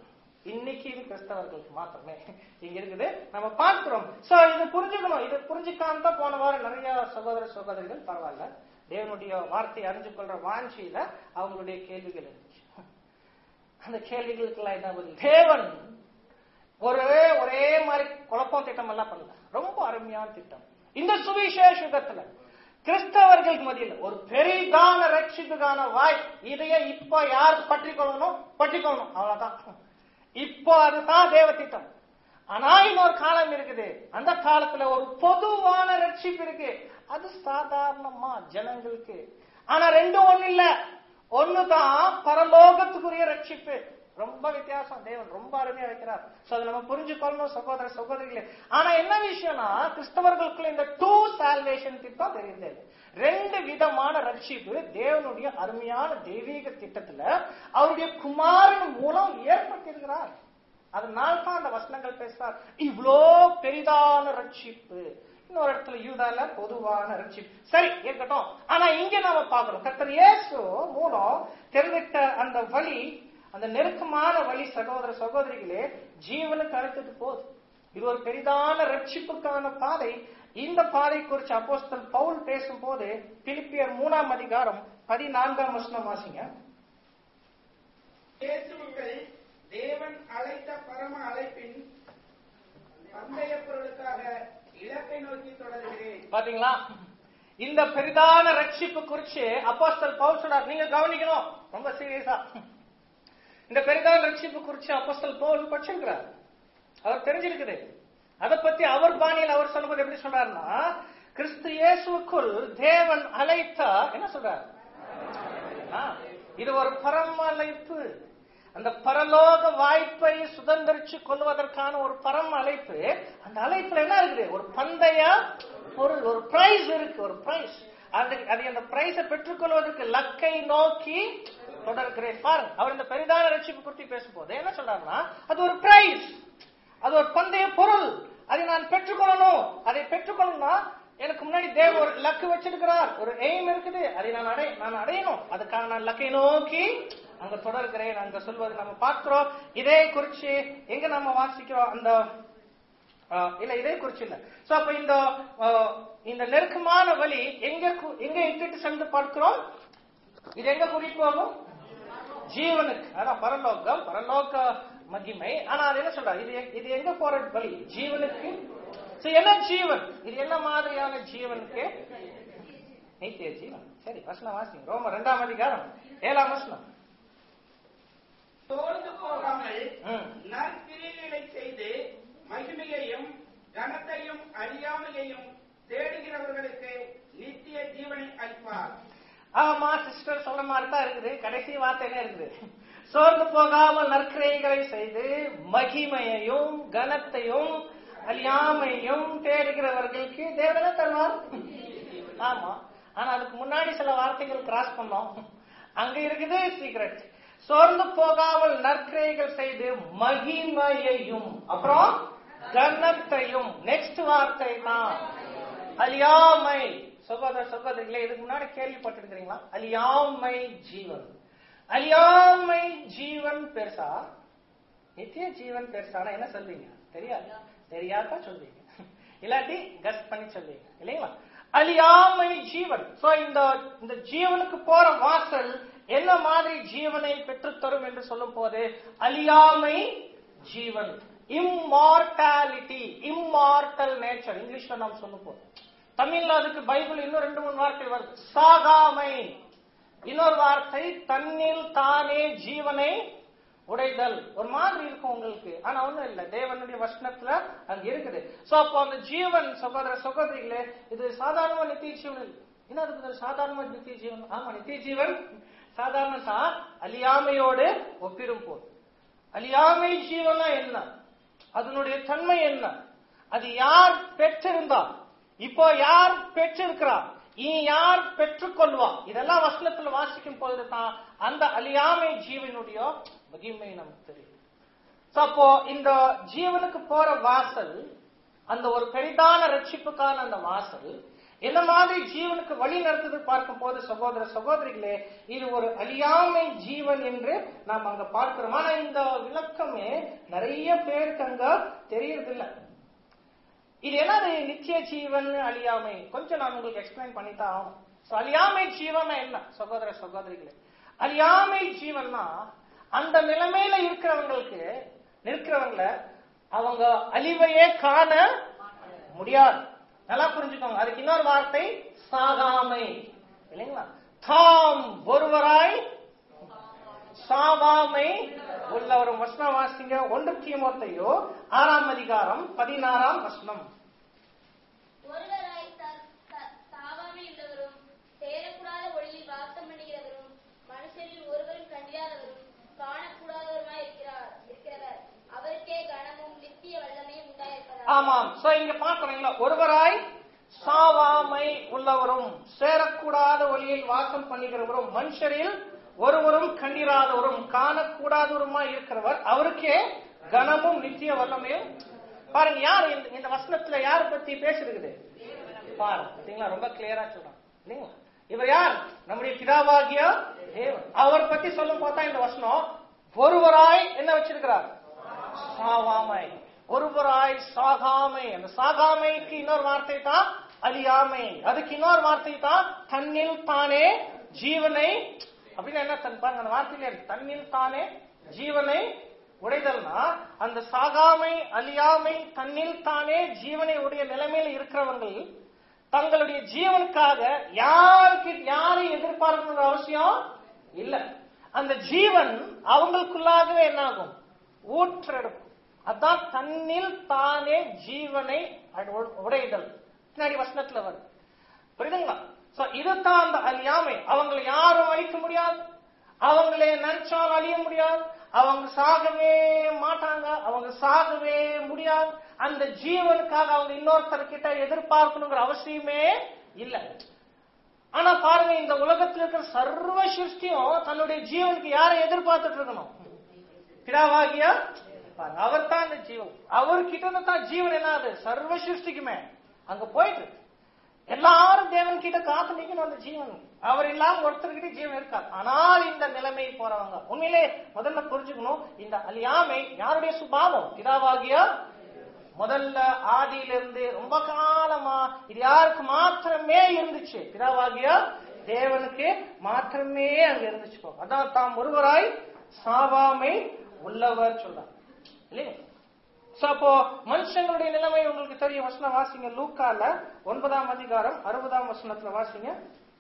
இன்னைக்கு கிறிஸ்தவர்களுக்கு மாத்திரமே இங்க இருக்குது நம்ம பார்க்கிறோம். சோ இது புரிஞ்சுக்கணும். இது புரிஞ்சுக்காம தான் போன வாரம் நிறைய சகோதர சகோதரிகள் பரவாயில்ல தேவனுடைய வார்த்தையை அறிஞ்சு கொள்ற வாஞ்சியில அவங்களுடைய கேள்விகள் இருந்துச்சு. அந்த கேள்விகளுக்கு எல்லாம் என்ன பதில்? தேவன் ஒரே ஒரே மாதிரி குழப்பம் திட்டம் எல்லாம் பண்ணல. ரொம்ப அருமையான திட்டம். இந்த சுவிசேஷத்துல கிறிஸ்தவர்களுக்கு மத்தியில் ஒரு பெரிதான ரட்சிப்புக்கான வாய் இதைய இப்ப யார் பற்றி கொள்ளணும் பற்றி கொள்ளணும் அவ்வளவுதான். இப்போ அதுதான் தேவ திட்டம். ஆனா இன்னொரு காலம் இருக்குது. அந்த காலத்துல ஒரு பொதுவான ரட்சிப்பு இருக்கு. அது சாதாரணமா ஜனங்களுக்கு. ஆனா ரெண்டும் ஒண்ணு இல்ல. ஒண்ணுதான் பரலோகத்துக்குரிய ரட்சிப்பு. ரொம்ப வித்தியாசம். தேவன் ரொம்ப அருமையா வைக்கிறார். சோ அதை நம்ம புரிஞ்சுக்கொள்ளணும் சகோதர சகோதரிகளே. ஆனா என்ன விஷயம்னா கிறிஸ்தவர்களுக்குள்ள இந்த டூ சால்வேஷன் திட்டம் தெரியுது. ரெண்டு விதமான ரட்சிப்பு தேவனுடைய அருமையான தெய்வீக திட்டத்துல அவருடைய குமாரன் மூலம் ஏற்பட்டிருக்கிறார். அதனால தான் அந்த வசனங்கள் பேசுறார். இவ்வளோ பெரிதான ரட்சிப்பு. இன்னொரு இடத்துல யூதால பொதுவான ரட்சிப்பு. சரி இருக்கட்டும். ஆனா இங்க நாம பாக்குறோம் கர்த்தர் இயேசு மூலம் தெரிவித்த அந்த வழி, அந்த நெருக்கமான வழி சகோதர சகோதரிகளே ஜீவனுக்கு அழைத்தது போது. இது ஒரு பெரிதான ரட்சிப்புக்கான பாதை. இந்த பாதை குறித்து அப்போஸ்தலன் பவுல் பேசும் போது பிலிப்பியர் மூணாம் அதிகாரம் பதினான்காம் வசனம் வாசிங்க. இயேசுவுக்குள் தேவன் அழைத்த பரம அழைப்பின் பந்தய பொருளுக்காக இலக்கை நோக்கி தொடர்கிறேன். பாத்தீங்களா? இந்த பெரிதான ரட்சிப்பு குறித்து அப்போஸ்தலன் பவுல் சொல்றார். நீங்க கவனிக்கணும் ரொம்ப சீரியஸா. இந்த பெரிதான ரட்சிப்பு குறித்து அப்போஸ்தலன் பவுல் படிச்சிருக்கிறார். அவர் தெரிஞ்சிருக்குது. அதை பத்தி அவர் பாணியில் அவர் சொல்லும்போது எப்படி சொல்றாருன்னா கிறிஸ்து இயேசுவுக்குள் தேவன் அழைத்த என்ன சொல்றார்? இது ஒரு பரம அழைப்பு. அந்த பரலோக வாய்ப்பை சுதந்திரிச்சு கொள்வதற்கான ஒரு பரம அழைப்பு. அந்த அழைப்புல என்ன இருக்குது? ஒரு பந்தய பொருள், ஒரு பிரைஸ் இருக்கு. ஒரு பிரைஸ். அது அந்த பிரைஸை பெற்றுக்கொள்வதற்கு லக்கை நோக்கி தொடர்கிறேன். பாருங்க அவர் இந்த பெரிதான ரட்சிப்பு குறித்து பேசும்போது என்ன சொல்றாருன்னா அது ஒரு பிரைஸ், அது ஒரு பந்தய பொருள். அதை நான் பெற்றுக்கொள்ளணும். அதை பெற்றுக்கொள்ளணும்னா எனக்கு முன்னாடி தேவ ஒரு லக்கு வச்சிருக்கிறார், ஒரு எய்ம் இருக்குது. அதை நான் அடை நான் அடையணும். அதுக்காக நான் லக்கை நோக்கி அங்க தொடர்கிறேன் அங்க சொல்வது நம்ம பார்க்கிறோம். இதே குறிச்சு எங்க நம்ம வாசிக்கிறோம்? அந்த இல்ல இதே குறிச்சு இல்ல. சோ அப்ப இந்த இந்த நெருக்கமான வழி எங்க எங்க இட்டுட்டு சென்று பார்க்கிறோம்? இது எங்க கூட்டிட்டு போகும்? ஜீவனுக்கு. அதான் பரலோகம், பரலோக மகிமை. ஆனா அது என்ன சொல்ற? இது இது எங்க போற வழி? ஜீவனுக்கு. என்ன ஜீவன்? இது என்ன மாதிரியான ஜீவனுக்கு? நித்திய ஜீவன். சரி வசனம் வாசிங்க. ரோமர் இரண்டாம் அதிகாரம் ஏழாம் வசனம். தோர்ந்து போகாமல் நற்கிரியைகளை செய்து மகிமையையும் கனத்தையும் அறியாமையையும் தேடுகிறவர்களுக்கு நித்திய ஜீவனை அளிப்பார். ஆமா சிஸ்டர் சொல்ற மாதிரி தான் இருக்குது. கடைசி வார்த்தை என்ன இருக்குது? சோர்ந்து போகாமல் நற்கிரியைகளை செய்து மகிமையையும் கனத்தையும் அழியாமையும் தேடுகிறவர்களுக்கு தேவனை தருவார். ஆமா. ஆனா அதுக்கு முன்னாடி சில வார்த்தைகள் கிராஸ் பண்ணோம். அங்க இருக்குது சீக்ரெட். சோர்ந்து போகாமல் நற்கிரியைகள் செய்து மகிமையையும் அப்புறம் கனத்தையும். நெக்ஸ்ட் வார்த்தை தான் அழியாமை. சகோதர சகோதரிகளே இதுக்கு முன்னாடி கேள்விப்பட்டிருக்கிறீங்களா? அழியாமை ஜீவன். அழியாமை ஜீவன் பெருசா நித்திய ஜீவன் பெருசானா என்ன சொல்வீங்க? தெரியாது. தெரியாதா சொல்வீங்க, இல்லாட்டி கஸ் பண்ணி சொல்வீங்க இல்லைங்களா? அழியாமை ஜீவன். சோ இந்த இந்த ஜீவனுக்கு போற வாசல் என்ன மாதிரி ஜீவனை பெற்றுத்தரும் என்று சொல்லும் போது அழியாமை ஜீவன், இம்மார்டாலிட்டி, இம்மார்டல் நேச்சர் இங்கிலீஷ்ல நாம் சொல்லும் போது. தமிழ்ல அதுக்கு பைபிள் இன்னும் ரெண்டு மூணு வார்த்தை வருது. சாகாமை. இன்னொரு வார்த்தை தன்னில் தானே ஜீவனை உடைதல். ஒரு மாதிரி இருக்கும் உங்களுக்கு, ஆனா ஒண்ணும் இல்ல, தேவனுடைய வசனத்துல அங்க இருக்குது. சோ அப்போ அந்த ஜீவன் சகோதர சகோதரிகளே இது சாதாரண நித்திய ஜீவன் இல்லை. என்ன அதுக்கு சாதாரண நித்திய ஜீவன்? ஆமா நித்திய ஜீவன் சாதாரண தான். அழியாமையோடு ஒப்பிடும் போது அழியாமை ஜீவனா என்ன, அதனுடைய தன்மை என்ன, அது யார் பெற்றிருந்தா, இப்போ யார் பெற்றிருக்கிறார், இனி யார் பெற்றுக்கொள்வா, இதெல்லாம் வசனத்துல வாசிக்கும் போதுதான் அந்த அழியாமை ஜீவனுடைய மகிமை நமக்கு தெரியும். அப்போ இந்த ஜீவனுக்கு போற வாசல், அந்த ஒரு பெரிதான ரட்சிப்புக்கான அந்த வாசல் என்ன மாதிரி ஜீவனுக்கு வழி நடத்துது பார்க்கும் போது சகோதர சகோதரிகளே, இது ஒரு அழியாமை ஜீவன் என்று நாம் அங்க பார்க்கிறோம். ஆனா இந்த விளக்கமே நிறைய பேருக்கு அங்க தெரியறதில்லை. இது என்னது நித்திய ஜீவன் அழியாமை? கொஞ்சம் நான் உங்களுக்கு எக்ஸ்பிளைன் பண்ணித்தான் ஆகும். அழியாமை ஜீவன் என்ன சகோதர சகோதரிகளே? அழியாமை ஜீவன்னா அந்த நிலைமையில இருக்கிறவங்களுக்கு நிற்கிறவங்கள அவங்க அழிவையே காண முடியாது. நல்லா புரிஞ்சுக்கோங்க. அதுக்கு இன்னொரு வார்த்தை சாகாமை இல்லைங்களா? தாம் ஒருவராய் சாவாமை உள்ளவரும். வசனம் வாசிங்க. ஒன்று தீமோத்தேயு ஆறாம் அதிகாரம் பதினாறாம் வசனம். ஒருவராய் சாவாமை உள்ளவரும் சேரக்கூடாத ஒளியில் வாசம் பண்ணுகிறவரும் மனுஷரில் ஒருவரும் கண்டிராதவரும் காணக்கூடாதவருமாய் இருக்கிறார் இருக்கிறவர் அவருக்கே கனமும் நித்திய வல்லமையும் உண்டாயிருக்கிறார். ஆமாம். சோ இங்க பாக்குறீங்களா? ஒருவராய் சாவாமை உள்ளவரும் சேரக்கூடாத ஒளியில் வாசம் பண்ணுகிறவரும் மனுஷரில் ஒருவரும் கண்டிராதவரும் காணக்கூடாதவருமா இருக்கிறவர் அவருக்கே கனமும் நித்திய வல்லமையும். பாருங்க, யார் இந்த வசனத்துல யார பத்தி பேசிருக்குது பாருங்க. ரொம்ப கிளியரா சொல்றாங்க இல்லைங்களா? இவர் யார்? நம்முடைய பிதாவாகிய தேவன். அவர் பத்தி சொல்லும் போதா இந்த வசனம் ஒருவராய் என்ன வச்சிருக்கிறார்? சாவாமை. ஒருவராய் சாகாமை. அந்த சாகாமைக்கு இன்னொரு வார்த்தை தான் அழியாமை. அதுக்கு இன்னொரு வார்த்தை தான் தன்னில் தானே ஜீவனை. அப்படின்னு என்ன பாருங்க, அந்த வார்த்தையில தன்னில் தானே ஜீவனை உடைதல்னா அந்த சாகாமை அழியாமை தன்னில் தானே ஜீவனை உடைய நிலைமையில இருக்கிறவர்கள் தங்களுடைய ஜீவனுக்காக யாருக்கு யாரை எதிர்பார்க்கிற அவசியம் இல்ல. அந்த ஜீவன் அவங்களுக்குள்ளாகவே என்ன ஆகும்? ஊற்றெடுக்கும். அதான் தன்னில் தானே ஜீவனை உடைதல். பின்னாடி வசனத்துல வருது. புரியுதுங்களா? இதுதான் அந்த அழியாமை. அவங்களை யாரும் அழிக்க முடியாது. அவங்களே நினைச்சால் அழிய முடியாது. அவங்க சாகவே மாட்டாங்க. அவங்க சாகவே முடியாது. அந்த ஜீவனுக்காக அவங்க இன்னொருத்தர் கிட்ட எதிர்பார்க்கணுங்கிற அவசியமே இல்லை. ஆனா பாருங்க, இந்த உலகத்தில் இருக்கிற சர்வ சிருஷ்டியும் தன்னுடைய ஜீவனுக்கு யாரை எதிர்பார்த்துட்டு இருக்கணும்? பிதாவாகிய அவர் தான் இந்த ஜீவன். அவர்கிட்ட தான் ஜீவன் என்னது? சர்வ சிருஷ்டிக்குமே அங்க போயிட்டு எல்லாரும் தேவன் கிட்ட காத்து நிக்கணும். அந்த ஜீவன் அவர் இல்லாம ஒருத்தர்கிட்ட ஜீவன் இருக்காது. ஆனால் இந்த நிலைமையை போறவங்க உண்மையிலே முதல்ல புரிஞ்சுக்கணும், இந்த அழியாமை யாருடைய சுபாவம்? பிதாவாகிய முதல்ல ஆதியிலிருந்து ரொம்ப காலமா இது யாருக்கு மாத்திரமே இருந்துச்சு? பிதாவாகிய தேவனுக்கு மாத்திரமே அங்க இருந்துச்சு. அதான் தாம் ஒருவராய் சாவாமை உள்ளவர் சொல்றாங்க இல்லையா? அப்போ மனுஷங்களுடைய நிலைமை உங்களுக்கு தெரியும். வசனம் வாசிங்க. லூக்கால ஒன்பதாம் அதிகாரம் அறுபதாம் வசனத்துல வாசிங்க.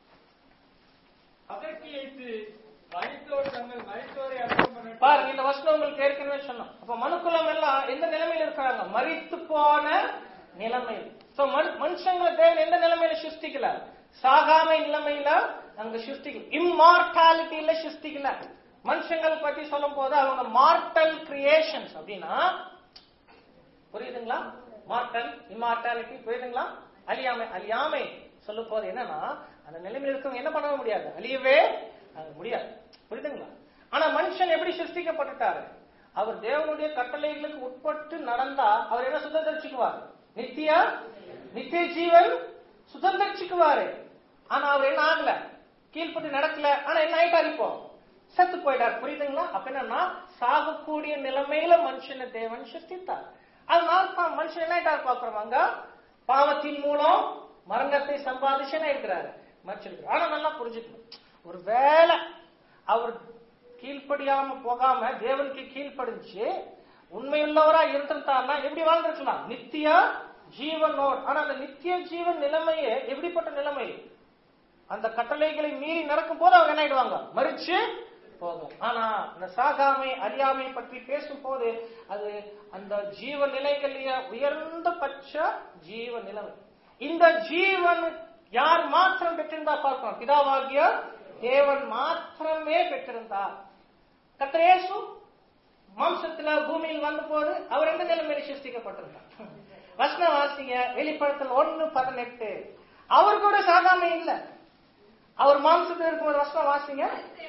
பாருங்க, இந்த வசனம் உங்களுக்கு ஏற்கனவே சொன்னோம். அப்ப மனுக்குலம் எல்லாம் எந்த நிலைமையில இருக்கிறாங்க? மரித்து போன நிலைமையில். மனுஷங்களை தேவன் எந்த நிலைமையில சிருஷ்டிக்கல? சாகாமை நிலைமையில அங்க சிருஷ்டிக்கல. இம்மார்டாலிட்டியில சிருஷ்டிக்கல. மனுஷங்கள் பத்தி சொல்லும் போது அவங்க மார்டல் கிரியேஷன்ஸ் அப்படின்னா புரியுதுங்களா? மார்டல் இம்மார்டாலிட்டி புரியுதுங்களா? அழியாமை அழியாமை சொல்லும் போது என்னன்னா அந்த நிலைமையில் இருக்கவங்க என்ன பண்ண முடியாது? அழியவே முடியாது. புரியுதுங்களா? ஆனா மனுஷன் எப்படி சிருஷ்டிக்கப்பட்டுட்டாரு? அவர் தேவனுடைய கட்டளைகளுக்கு உட்பட்டு நடந்தா அவர் என்ன சுதந்திரிச்சுக்குவார்? நித்திய நித்திய ஜீவன் சுதந்திரிச்சுக்குவாரு. ஆனா அவர் என்ன ஆகல? கீழ்பட்டு நடக்கல. ஆனா என்ன ஆயிட்டாரு? இப்போ செத்து போயிட்டார். புரியுதுங்களா? அப்ப என்னன்னா சாகக்கூடிய நிலைமையில மனுஷனை தேவன் சிருஷ்டித்தார். அதனால தான் மனுஷன் என்ன ஆயிட்டாரு பாக்குறோம். அங்க பாவத்தின் மூலம் மரணத்தை சம்பாதிச்சு என்ன இருக்கிறாரு மனுஷனுக்கு. ஆனா நல்லா புரிஞ்சுக்கணும், ஒரு வேளை அவர் கீழ்ப்படியாம போகாம தேவனுக்கு கீழ்ப்படிஞ்சு உண்மையுள்ளவரா இருந்திருந்தாருன்னா எப்படி வாழ்ந்திருக்கலாம்? நித்திய ஜீவனோடு. ஆனா அந்த நித்திய ஜீவன் நிலைமையே எப்படிப்பட்ட நிலைமை? அந்த கட்டளைகளை மீறி நடக்கும் போது அவங்க என்ன ஆயிடுவாங்க? மறிச்சு போகும். ஆனா அந்த சாகாமை அழியாமை பற்றி பேசும் போது அது அந்த ஜீவ நிலைகளிய உயர்ந்த பட்ச ஜீவ நிலைமை. இந்த ஜீவன் யார் மாத்திரம் பெற்றிருந்தா பார்க்கணும்? பிதாவாகிய தேவன் மாத்திரமே பெற்றிருந்தார். கர்த்தர் இயேசு மாம்சத்துல பூமியில் வந்த போது அவர் எந்த நிலைமையில சிருஷ்டிக்கப்பட்டிருந்தார்? வசனம் வாசிங்க. வெளிப்படுத்தல் ஒன்னு பதினெட்டு. அவர் கூட சாகாமை இல்லை. அவர் மாம்சத்தில் இருக்கும்போது வசனம் வாசிங்க.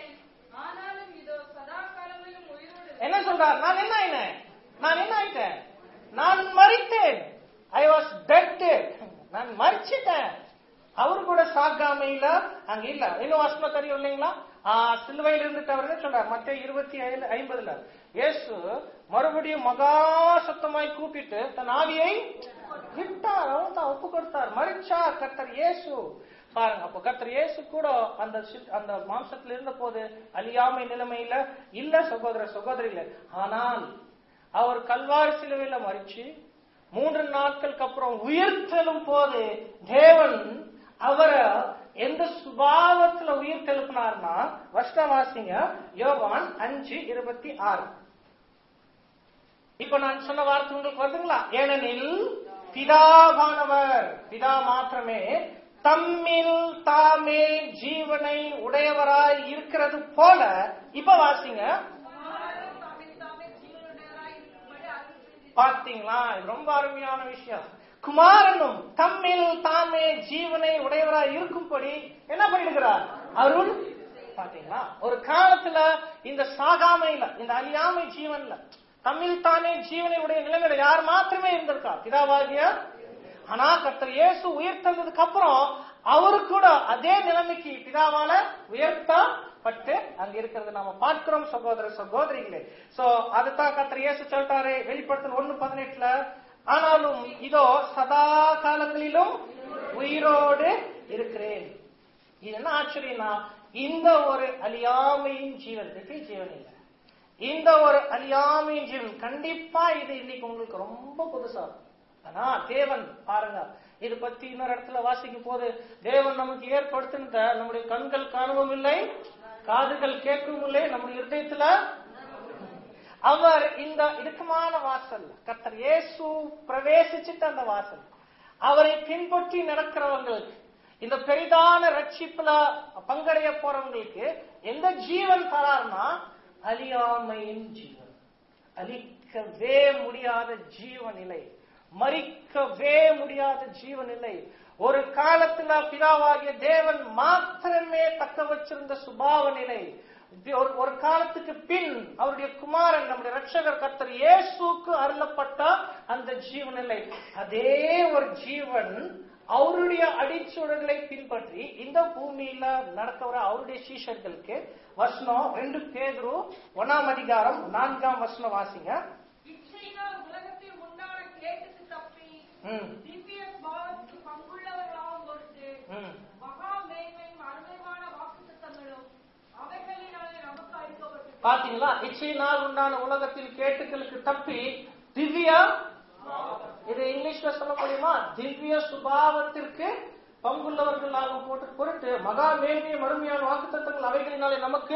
என்ன சொல்றார்? நான் என்ன ஆயினேன்? நான் என்ன ஆயிட்டேன்? நான் மரித்தேன். I was dead. நான் மரிச்சிட்டேன். அவரு கூட சாகாமையில அங்க இல்ல. இன்னும் வசனம் தெரியும் இல்லைங்களா? ஆஹ் சிலுவையில் இருந்துட்டு அவர் சொல்றார் மத்திய இருபத்தி ஏழு ஐம்பதுல இயேசு மறுபடியும் மகா சத்தமாய் கூப்பிட்டு தன் ஆவியை விட்டார். அவன் தான் ஒப்பு கொடுத்தார், மறிச்சார் கர்த்தர் இயேசு. பாருங்க, அப்ப கர்த்தர் இயேசு கூட அந்த அந்த மாம்சத்துல இருந்த போது அழியாமை நிலைமையில இல்ல சகோதர சகோதரிகள. ஆனால் அவர் கல்வாரி சிலுவையில மறிச்சு மூன்று நாட்களுக்கு அப்புறம் உயிர்த்தெழும் போது தேவன் அவரை எந்த சுபாவத்துல உயிர் தெழுப்பினார்னா, வஷ்டவாசிங்க யோவான் அஞ்சு இருபத்தி ஆறு. இப்ப நான் சொன்ன வார்த்தை உங்களுக்கு வருதுங்களா? ஏனெனில் பிதாவானவர், பிதா மாத்திரமே தம்மில் தாமே ஜீவனை உடையவராய் இருக்கிறது போல, இப்ப வாசிங்க. பார்த்தீங்களா? இது ரொம்ப அருமையான விஷயம். குமாரனும் தம்மில் தாமே ஜீவனை உடையவராய் இருக்கும்படி என்ன பண்ணிருக்கிறார்? அருள். பாத்தீங்களா? ஒரு காலத்துல இந்த சாகாமையில, இந்த அழியாமை ஜீவன்ல தம்மில் தானே ஜீவனை உடைய நிலைமையில யார் மாத்திரமே இருந்திருக்கா? பிதாவாகிய. ஆனா கர்த்தர் இயேசு உயர்த்ததுக்கு அப்புறம் அவரு கூட அதே நிலைமைக்கு பிதாவால உயர்த்தப்பட்டு அங்க இருக்கிறது நாம பார்க்கிறோம் சகோதர சகோதரிகளே. சோ அதுதான் கர்த்தர் இயேசு சொல்றாரு வெளிப்படுத்தல் ஒன்னு பதினெட்டுல, ஆனாலும் இதோ சதா காலங்களிலும் உயிரோடு இருக்கிறேன். இது என்ன ஆச்சரியம்னா, இந்த ஒரு அழியாமையின் ஜீவன், திவ்ய ஜீவன் இல்ல, இந்த ஒரு அழியாமையின் ஜீவன் கண்டிப்பா இது இன்னைக்கு உங்களுக்கு ரொம்ப புதுசா. ஆனா தேவன் பாருங்க, இது பத்தி இன்னொரு இடத்துல வாசிக்கும் போது, தேவன் நமக்கு ஏற்படுத்தின நம்முடைய கண்கள் காணவும் இல்லை, காதுகள் கேட்கவும் இல்லை, நம்முடைய இருதயத்துல அவர் இந்த இடுக்கமான வாசல் கர்த்தர் இயேசு பிரவேசிச்சுட்டு அந்த வாசல் அவரை பின்பற்றி நடக்கிறவங்களுக்கு, இந்த பெரிதான ரட்சிப்புல பங்கடைய போறவங்களுக்கு எந்த ஜீவன் தரார்னா அழியாமையின் ஜீவன், அழிக்கவே முடியாத ஜீவநிலை, மறிக்கவே முடியாத ஜீவநிலை. ஒரு காலத்துல பிதாவாகிய தேவன் மாத்திரமே தக்க வச்சிருந்த சுபாவ நிலை, ஒரு காலத்துக்கு பின் அவருடைய குமாரன் நம்முடைய ரட்சகர் கர்த்தர் இயேசுக்கு அருளப்பட்ட அந்த ஜீவநிலை, அதே ஒரு ஜீவன் அவருடைய அடிச்சுவடுகளை பின்பற்றி இந்த பூமியில நடக்கிற அவருடைய சீஷர்களுக்கு. வசனம் ரெண்டு பேதுரு ஒன்னாம் அதிகாரம் நான்காம் வசனம் வாசிங்க. உலகத்தில் உண்டான கேட்டுக்கு தப்பி திவ்ய பாவத்துக்கு பங்குள்ளவர்களாகும் பொருட்டு மகா மேன்மையும் அருமையான வாக்குத்தத்தங்களும் அவைகளினாலே நமக்கு அளிக்கப்பட்டது. பாத்தீங்களா? இச்சையினால் உண்டான உலகத்தில் கேட்டுகளுக்கு தப்பி திவ்ய, இது இங்கிலீஷ்ல சொல்ல முடியுமா? திவ்ய சுபாவத்திற்கு பங்குள்ளவர்களாக போட்டு பொருட்டு மகா மேன்மையும் அருமையான வாக்குத்தத்தங்கள் அவைகளினாலே நமக்கு.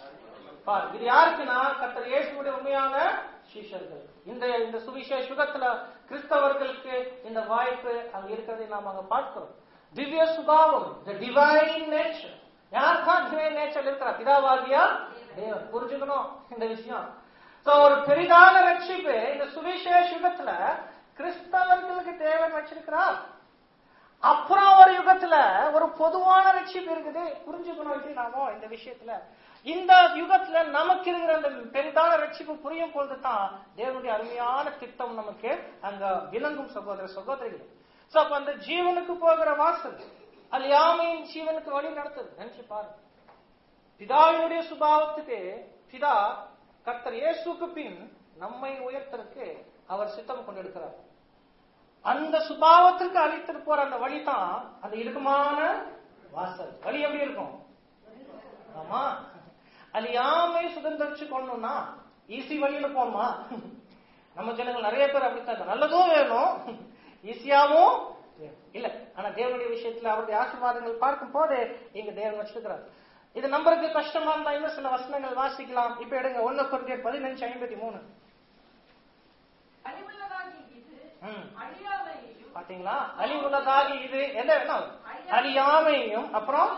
இது யாருக்குன்னா கர்த்தர் இயேசுவுடைய உண்மையான சீஷர்கள். இந்த இந்த சுவிசேஷ யுகத்துல கிறிஸ்தவர்களுக்கு இந்த வாய்ப்பு அங்க இருக்கிறதை நாம் அங்க பார்க்கிறோம். திவ்ய சுபாவம், the divine nature. யார் தான் டிவைன் நேச்சர் இருக்கிறா? பிதாவாகியா தேவன். புரிஞ்சுக்கணும் இந்த விஷயம். ஒரு பெரிதான ரட்சிப்பு இந்த சுவிசேஷ யுகத்துல கிறிஸ்தவர்களுக்கு தேவன் வச்சிருக்கிறார். அப்புறம் ஒரு யுகத்துல ஒரு பொதுவான ரட்சிப்பு இருக்குது. புரிஞ்சுக்கணும் நாமோ இந்த விஷயத்துல. இந்த யுகத்துல நமக்கு இருக்கிற அந்த பெரிதான ரட்சிப்பு புரியும் பொழுதுதான் தேவனுடைய அருமையான திட்டம் நமக்கு அங்க விளங்கும் சகோதர சகோதரிகள். சோ அப்ப அந்த ஜீவனுக்கு போகிற வாசல் அழியாமையின் ஜீவனுக்கு வழி நடத்துது. நினைச்சு பாருங்க, பிதாவினுடைய சுபாவத்துக்கு பிதா கர்த்தர் இயேசுக்கு பின் நம்மை உயர்த்தருக்கு அவர் சித்தம் கொண்டிருக்கிறார். அந்த சுபாவத்திற்கு அழித்து போற அந்த வழி தான் அந்த இடுக்கமான வாசல். வழி எப்படி இருக்கும்? ஆமா, அழியாமை சுதந்திரிச்சு கொள்ளணும்னா ஈஸி வழியில போகணுமா? நம்ம ஜனங்கள் நிறைய பேர் அப்படித்தான், நல்லதும் வேணும் ஈஸியாவும் இல்ல. ஆனா தேவனுடைய விஷயத்துல அவருடைய ஆசீர்வாதங்கள் பார்க்கும் போது இங்க தேவன் வச்சிருக்கிறார். இது நம்பருக்கு கஷ்டமா இருந்தா இன்னும் சில வசனங்கள் வாசிக்கலாம். இப்ப எடுங்க ஒன்னு கொரிந்தியர் பதினஞ்சு ஐம்பத்தி மூணு. பாத்தீங்களா? அழிவுள்ளதாகி இது என்ன? அழியாமையும் அப்புறம்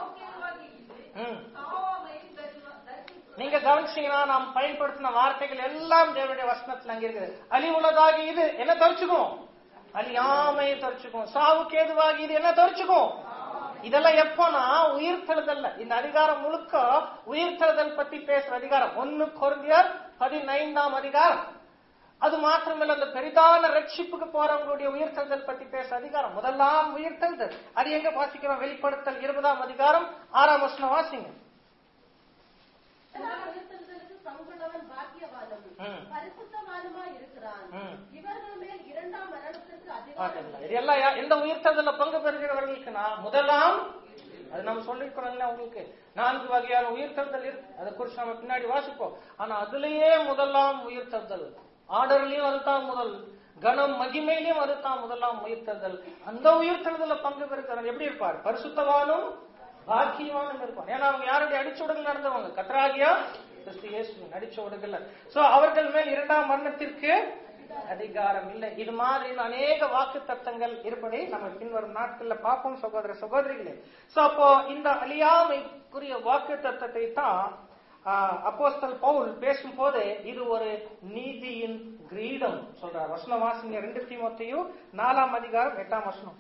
நீங்க கவனிச்சீங்கன்னா நாம் பயன்படுத்தின வார்த்தைகள் எல்லாம் தேவனுடைய வசனத்துல அங்க இருக்குது. அழிவுள்ளதாகி இது என்ன தரிச்சுக்கும்? அழியாமையை தரிச்சுக்கும். சாவுக்கு ஏதுவாகி இது என்ன தரிச்சுக்கும்? இதெல்லாம் எப்போனா உயிர்த்தெழுதல்ல. இந்த அதிகாரம் முழுக்க உயிர்த்தெழுதல் பத்தி பேசுற அதிகாரம். ஒன்னு கொரிந்தியர் பதினைந்தாம் அதிகாரம். அது மாத்திரமல்ல, அந்த பெரிதான ரட்சிப்புக்கு போறவங்களுடைய உயிர்த்தெழுதல் பத்தி பேச அதிகாரம். முதலாம் உயிர்த்தெழுதல் அது எங்க வாசிக்கிறோம்? வெளிப்படுத்தல் இருபதாம் அதிகாரம் ஆறாம் வசனம் வாசிங்க. உயிர்த்தெழுதலுக்கு பங்குள்ளவன் பாக்கியவானும் பரிசுத்தவானுமாய் இருக்கிறான். இவர்கள் மேல் இரண்டாம் மரணத்திற்கு அதிகாரம். இது எல்லாம் எந்த உயிர்த்தெழுதல்ல பங்கு பெறுகிறவர்களுக்குன்னா முதலாம், அது நம்ம சொல்லிருக்கிறோம்ல உங்களுக்கு நான்கு வகையான உயிர்த்தெழுதல் இருக்கு, அதை குறிச்சு நம்ம பின்னாடி வாசிப்போம். ஆனா அதுலயே முதலாம் உயிர்த்தெழுதல், ஆர்டர்லயும் அதுதான் முதல், கனம் மகிமையிலையும் அதுதான் முதலாம் உயிர்த்தெழுதல். அந்த உயிர்த்தெழுதல பங்கு பெறுகிறவன் எப்படி இருப்பார்? பரிசுத்தவானும் பாக்கியவானும் இருப்பான். ஏன்னா அவங்க யாருடைய அடிச்சோடுகள் நடந்தவங்க? கர்த்தராகிய கிறிஸ்து இயேசுவின் அடிச்சோடுகள். சோ அவர்கள் மேல் இரண்டாம் மரணத்திற்கு அதிகாரம் இல்லை. இது மாதிரி அநேக வாக்கு தத்தங்கள் இருப்பதை நம்ம பின்வரும் நாட்கள்ல பார்ப்போம் சகோதர சகோதரிகளே. சோ அப்போ இந்த அழியாமைக்குரிய வாக்கு தத்தத்தை தான் அப்போஸ்தலன் பவுல் பேசும் போது இது ஒரு நீதியின் கிரீடம் சொல்றார். வசன வாசிங்க, ரெண்டு தீமோத்தேயு நாலாம் அதிகாரம் எட்டாம் வசனம்.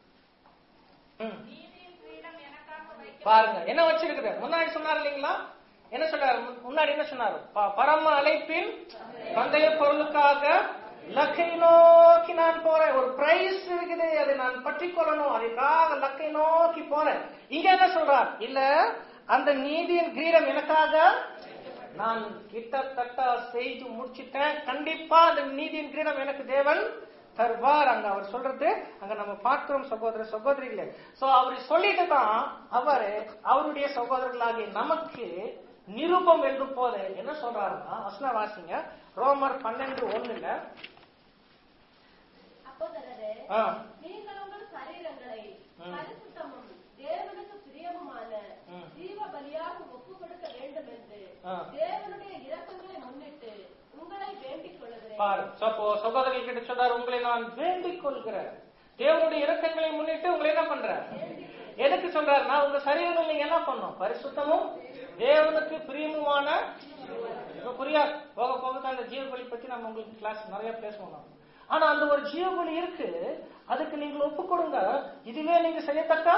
பாருங்க என்ன வச்சிருக்குது. முன்னாடி சொன்னார் இல்லைங்களா? என்ன சொல்றாரு முன்னாடி? என்ன சொன்னாரு? பரம அழைப்பின் பந்தய பொருளுக்காக லக்கை நோக்கி நான் போறேன். ஒரு பிரைஸ் இருக்குது, அதை நான் பற்றி கொள்ளணும், அதுக்காக லக்கை நோக்கி போறேன். இங்க என்ன சொல்றார்? இல்ல, அந்த நீதியின் கிரீடம் எனக்காக நான் கிட்டத்தட்ட செய்து முடிச்சிட்டேன், கண்டிப்பா அந்த நீதியின் கிரீடம் எனக்கு தேவன் தருவார். அங்க அவர் சொல்றது அங்க நம்ம பார்க்கிறோம் சகோதர சகோதரிகளே. சோ அவரு சொல்லிட்டு தான் அவரு அவருடைய சகோதரர்களாகிய நமக்கு நிருபம் எழுதும் போது என்ன சொல்றாருன்னா, வசன வாசிங்க, ரோமர் பன்னெண்டு ஒண்ணுல, அப்போதரரே நீங்கள் உங்கள் சரீரங்களை பரிசுத்தமும் தேவனுக்கு பிரியமுமான ஜீவ பலியாக ஒப்பு கொடுக்க வேண்டும் என்று தேவனுடைய இரக்கங்களை முன்னிட்டு உங்களை வேண்டிக் கொள்கிறேன். சகோதரர்கள் கிட்ட சொல்றாரு, உங்களை நான் வேண்டிக் கொள்கிறேன். தேவனுடைய இரக்கங்களை முன்னிட்டு உங்களை என்ன பண்ற? எதுக்கு சொல்றாரு? நான் உங்க சரீரங்கள் நீங்க என்ன பண்ணும்? பரிசுத்தமும் தேவனுக்கு பிரியமுமான. புரியா போக போக தான் அந்த ஜீவபலி பத்தி நம்ம உங்களுக்கு கிளாஸ் நிறைய பேசுவோம். ஆனா அந்த ஒரு ஜீவபலி இருக்கு, அதுக்கு நீங்க ஒப்பு கொடுங்க. இதுவே நீங்க செய்யத்தக்கா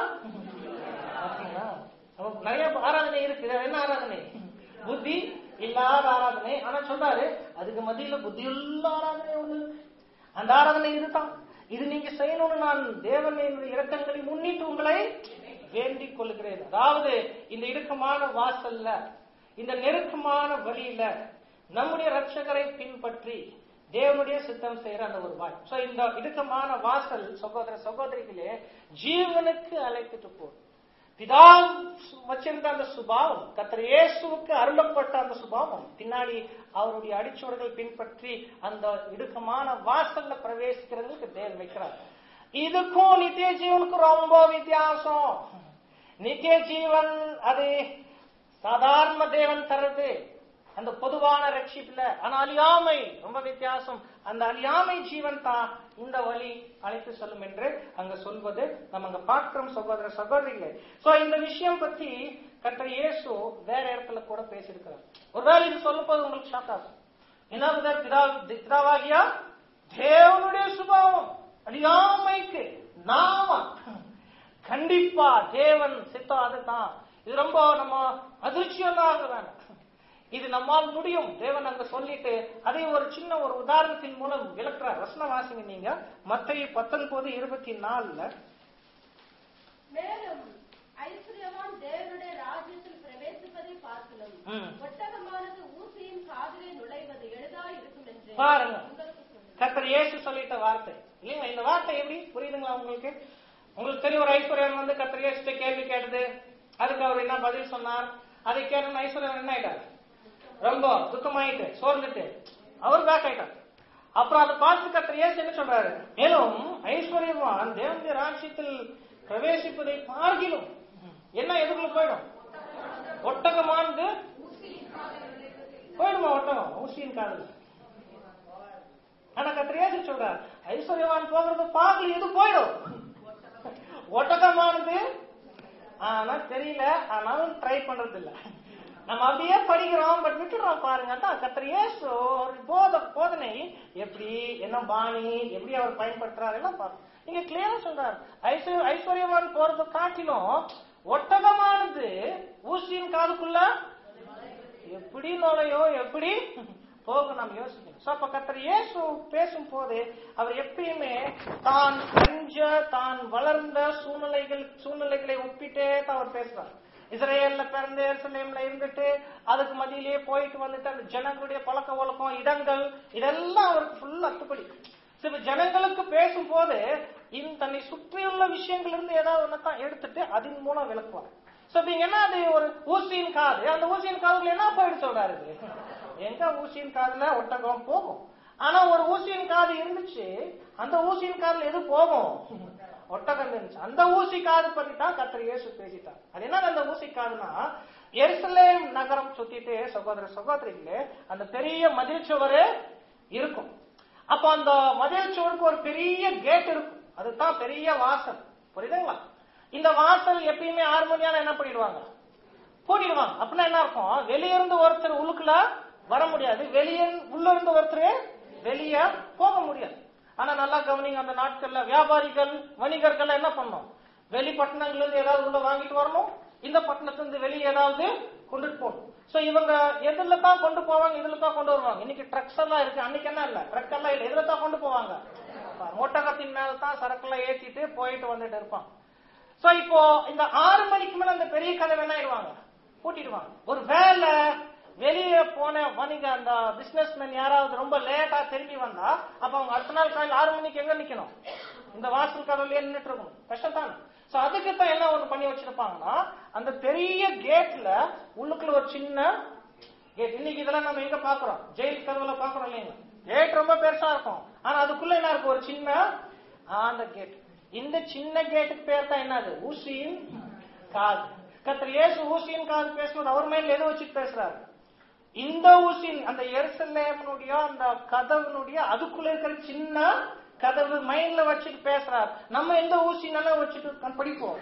நிறைய ஆராதனை இருக்கு. என்ன ஆராதனை? புத்தி இல்லாத ஆராதனை. ஆனா சொல்றாரு அதுக்கு மத்தியில புத்தி உள்ள ஆராதனை ஒண்ணு. அந்த ஆராதனை இதுதான். இது நீங்க செய்யணும்னு நான் தேவனின் இரக்கங்களை முன்னிட்டு உங்களை வேண்டிக் கொள்கிறேன். அதாவது இந்த இடுக்கமான வாசல்ல, இந்த நெருக்கமான வழியில நம்முடைய ரட்சகரை பின்பற்றி தேவனுடைய சித்தம் செய்யற அந்த ஒரு வாய். சோ இந்த இடுக்கமான வாசல் சகோதர சகோதரிகளே ஜீவனுக்கு அழைத்துட்டு போகும். பிதா வச்சிருந்த அந்த சுபாவம், கர்த்தர் இயேசுவுக்கு அருளப்பட்ட அந்த சுபாவம் பின்னாடி அவருடைய அடிச்சோடுகள் பின்பற்றி அந்த இடுக்கமான வாசல்ல பிரவேசிக்கிறதுக்கு தேவன் வைக்கிறார். இதுக்கும் நித்திய ஜீவனுக்கும் ரொம்ப வித்தியாசம். நித்திய ஜீவன் அது சாதாரண தேவன் தர்றது, அந்த பொதுவான ரட்சிப்புல. ஆனா அழியாமை ரொம்ப வித்தியாசம். அந்த அழியாமை ஜீவன் தான் இந்த வழி அழைத்து சொல்லும் என்று அங்க சொல்வது நம்ம அங்க பார்க்கிறோம் சகோதர சகோதரிகளே. சோ இந்த விஷயம் பத்தி கர்த்தர் இயேசு வேற இடத்துல கூட பேசியிருக்கிறார். ஒருவேளை இது சொல்லும் போது உங்களுக்கு ஷாக் ஆகும். என்ன பிதாவாகியா தேவனுடைய சுபாவம் அழியாமைக்கு நாம கண்டிப்பா தேவன் சித்தம் அதுதான். இது ரொம்ப நம்ம அதிர்ச்சியாக வேண்டாம். இது நம்மால் முடியும். தேவன் அங்க சொல்லிட்டு அதை ஒரு சின்ன ஒரு உதாரணத்தின் மூலம் விளக்குறார். வசன வாசிங்க நீங்க மத்தேயு பத்தொன்பது இருபத்தி நாலுல. மேலும் ஐஸ்வர்யவான் தேவனுடைய ராஜ்யத்தில் பிரவேசிப்பதை பார்க்கலாம், ஒட்டகமானது ஊசியின் காதிலே நுழைவது எளிதா இருக்கும் என்று பாருங்க. கர்த்தர் இயேசு சொல்லிட்ட வார்த்தை இல்லைங்களா? இந்த வார்த்தை எப்படி புரியுதுங்களா உங்களுக்கு? உங்களுக்கு தெரியும், ஒரு ஐஸ்வர்யன் வந்து கர்த்தர் இயேசு கேள்வி கேட்டது, அதுக்கு அவர் என்ன பதில் சொன்னார்? அதை கேட்டு ஐஸ்வர்யன் என்ன ஆயிட்டார்? ரொம்ப துக்கமாயிட்டு சோர்ந்துட்டு அவர் பேக் ஆயிட்டார். அப்புறம் அதை பார்த்து கர்த்தர் இயேசு என்ன சொல்றாரு? மேலும் ஐஸ்வர்யவான் தேவனுடைய ராஜ்யத்தில் பிரவேசிப்பதை பார்க்கிலும் என்ன எதுக்குள்ள போயிடும்? ஒட்டகமானது போயிடுமா? ஒட்டகம் ஊசியின் காதல். ஆனா கர்த்தர் இயேசு சொல்றார் ஐஸ்வர்யவான் போகிறது பார்க்கல, எது போயிடும்? ஒட்டகமானது. ஆனா தெரியல, ஆனாலும் ட்ரை பண்றது இல்ல. நம்ம அப்படியே படிக்கிறோம், பட் விட்டுறோம். பாருங்க, அதான் கர்த்தர் இயேசு போத போதனை எப்படி, என்ன பாணி, எப்படி அவர் பயன்படுத்துறாரு எல்லாம் பாருங்க. நீங்க கிளியரா சொல்றாரு ஐஸ்வர்ய ஐஸ்வர்யவான் போறது காட்டிலும் ஒட்டகமானது ஊசியின் காதுக்குள்ள எப்படி நுழையோ, எப்படி போக நாம் யோசிக்கணும். சோ அப்ப கர்த்தர் இயேசு பேசும் போது அவர் எப்பயுமே தான் அறிஞ்ச தான் வளர்ந்த சூழ்நிலைகள் சூழ்நிலைகளை ஒப்பிட்டே தான் அவர் பேசுறார். இஸ்ரேல்ல பிறந்து எருசலேம்ல இருந்துட்டு அதுக்கு மத்தியிலேயே போயிட்டு வந்துட்டு அந்த ஜனங்களுடைய பழக்க வழக்கம் இடங்கள் இதெல்லாம் அவருக்கு ஃபுல் அத்துப்படி. இப்ப ஜனங்களுக்கு பேசும் போது இந்த தன்னை சுற்றியுள்ள விஷயங்கள் இருந்து ஏதாவது ஒன்னதான் எடுத்துட்டு அதன் மூலம் விளக்குவார். சோ இப்ப என்ன அது ஒரு ஊசியின் காது, அந்த ஊசியின் காதுல என்ன போயிட்டு சொல்றாரு, எங்க ஊசியின் காதுல ஒட்டகம் போகும். ஆனா ஒரு ஊசியின் காது இருந்துச்சு, அந்த ஊசியின் காதுல எது போகும், ஒட்டகம் இருந்துச்சு. அந்த ஊசி காது பத்தி தான் கர்த்தர் இயேசு பேசிட்டார். அது என்ன அந்த ஊசி காதுனா, எருசலேம் நகரம் சுத்திட்டு சகோதர சகோதரிகளே அந்த பெரிய மதில் சுவரு இருக்கும். அப்ப அந்த மதில் சுவருக்கு ஒரு பெரிய கேட் இருக்கும், அதுதான் பெரிய வாசல். புரியுதுங்களா? இந்த வாசல் எப்பயுமே ஆறு மணியான என்ன பண்ணிடுவாங்க, பூட்டிடுவாங்க. அப்படின்னா என்ன இருக்கும், வெளியிருந்து ஒருத்தர் உள்ளுக்குள்ள வர முடியாது, வெளியே உள்ள இருந்து ஒருத்தர் வெளியே போக முடியாது. ஆனா நல்லா கவனிங்க, அந்த நாட்கள்ல வியாபாரிகள் வணிகர்கள் என்ன பண்ணணும், வெளி பட்டணங்கள்ல இருந்து ஏதாவது உள்ள வாங்கிட்டு வரணும், இந்த பட்டணத்துல இருந்து வெளியே ஏதாவது கொண்டுட்டு போகணும். சோ இவங்க எதுல தான் கொண்டு போவாங்க, இதுல தான் கொண்டு வருவாங்க. இன்னைக்கு ட்ரக்ஸ் எல்லாம் இருக்கு, அன்னைக்கு என்ன இல்ல, ட்ரக் எல்லாம் இல்ல, எதுல தான் கொண்டு போவாங்க, ஒட்டகத்தின் மேல தான் சரக்குலாம் ஏத்திட்டு போயிட்டு வந்துட்டு இருப்பாங்க. சோ இப்போ இந்த ஆறு மணிக்கு மேல அந்த பெரிய கதவை என்ன ஆயிடுவாங்க, பூட்டிடுவாங்க. ஒரு வேலை வெளியே போன வணிக அந்த பிசினஸ் மேன் யாராவது ரொம்ப லேட்டா திரும்பி வந்தா அப்ப அவங்க அடுத்த நாள் காலையில் ஆறு மணிக்கு எங்க நிக்கணும், இந்த வாசல் கதவுலயே நின்றுட்டு இருக்கணும். கஷ்டம் தானே. சோ அதுக்குத்தான் என்ன ஒண்ணு பண்ணி வச்சிருப்பாங்கன்னா, அந்த பெரிய கேட்ல உள்ளுக்குள்ள ஒரு சின்ன கேட். இன்னைக்கு இதெல்லாம் நம்ம எங்க பாக்குறோம், ஜெயில் கதவுல பாக்குறோம் இல்லைங்க, கேட் ரொம்ப பெருசா இருக்கும், ஆனா அதுக்குள்ள என்ன இருக்கும், ஒரு சின்ன அந்த கேட். இந்த சின்ன கேட்டுக்கு பேர் தான் என்னது, ஊசியின் காது. கர்த்தர் இயேசு ஊசியின் காது பேசுவது அவர் மைண்ட்ல எது வச்சுட்டு பேசுறாரு, இந்த ஊசியின் அந்த எருசலேமினுடைய அந்த கதவுனுடைய அதுக்குள்ள இருக்கிற சின்ன கதவு மைண்ட்ல வச்சுட்டு பேசுறாரு. நம்ம எந்த ஊசி நல்லா வச்சுட்டு படிப்போம்,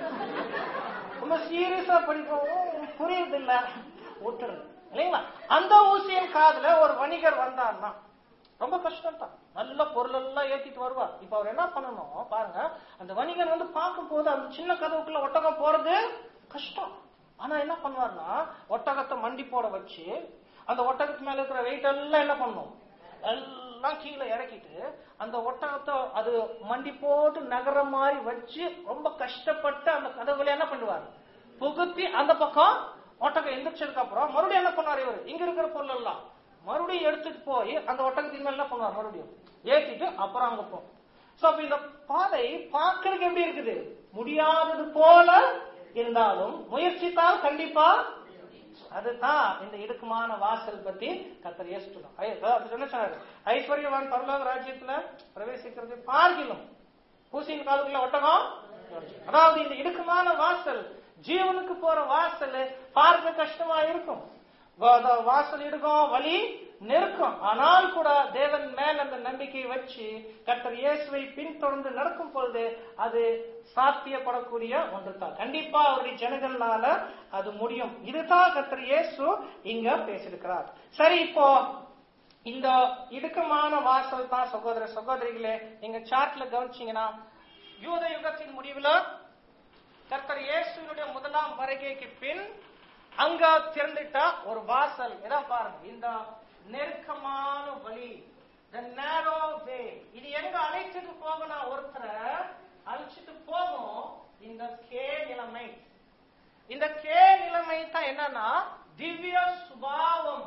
ரொம்ப சீரியஸா படிப்போம், புரியுது இல்ல விட்டுறது இல்லைங்களா. அந்த ஊசியின் காதுல ஒரு வணிகர் வந்தார்னா ரொம்ப கஷ்டம் தான், நல்ல பொருள் எல்லாம் ஏத்திட்டு வருவார். இப்ப அவர் என்ன பண்ணணும் பாருங்க, அந்த வணிகர் வந்து பார்க்கும் போது அந்த சின்ன கதவுக்குள்ள ஒட்டகம் போறது கஷ்டம். ஆனா என்ன பண்ணுவார்னா, ஒட்டகத்தை மண்டி போட வச்சு அந்த ஒட்டகத்து மேல இருக்கிற வெயிட் எல்லாம் என்ன பண்ணும், எல்லாம் கீழே இறக்கிட்டு அந்த ஒட்டகத்தை அது மண்டி போட்டு நகர மாதிரி வச்சு ரொம்ப கஷ்டப்பட்டு அந்த கதவுல என்ன பண்ணுவார், புகுத்தி அந்த பக்கம் ஒட்டகம் எந்திரிச்சதுக்கு அப்புறம் மறுபடியும் என்ன பண்ணுவார், இவர் இங்க இருக்கிற பொருள் எல்லாம் மறுபடியும் எடுத்துட்டு போய் அந்த ஒட்டகத்தின் மேல என்ன பண்ணுவார், மறுபடியும் ஏற்றிட்டு அப்புறம் அங்க போகும். சோ அப்ப இந்த பாதை பார்க்கறதுக்கு எப்படி இருக்குது, முடியாதது போல இருந்தாலும் முயற்சித்தால் கண்டிப்பா அதுதான் இந்த இடுக்கமான வாசல் பத்தி கர்த்தர் இயேசு சொன்னார். ஐஸ்வர்யவான் பரலோக ராஜ்யத்துல பிரவேசிக்கிறது பார்க்கிலும் பூசியின் காதுக்குள்ள ஒட்டகம். அதாவது இந்த இடுக்கமான வாசல் ஜீவனுக்கு போற வாசல் பார்க்க கஷ்டமா இருக்கும், வாசல் இடுக்கும், வலி நெருக்கம். ஆனால் கூட தேவன் மேல் அந்த நம்பிக்கையை வச்சு கர்த்தர் இயேசுவை பின்தொடர்ந்து நடக்கும் பொழுது அது சாத்தியப்படக்கூடிய ஒன்று தான். கண்டிப்பா அவருடைய ஜனங்களால அது முடியும். இதுதான் கர்த்தர் இயேசு இங்க பேசியிருக்கிறார். சரி, இப்போ இந்த இடுக்கமான வாசல் தான் சகோதர சகோதரிகளே, நீங்க சார்ட்ல கவனிச்சீங்கன்னா யூத யுகத்தின் முடிவுல கர்த்தர் இயேசுனுடைய முதலாம் வருகைக்கு பின் அங்க திறந்துட்டா ஒரு வாசல். இதான் பாருங்க, இந்த நெருக்கமான வழி, the narrow way. இது எங்க அழைச்சிட்டு போகணும், ஒருத்தரை அழைச்சிட்டு போகும் இந்த கே நிலைமை. இந்த கே நிலைமை தான் என்னன்னா திவ்ய சுபாவம்,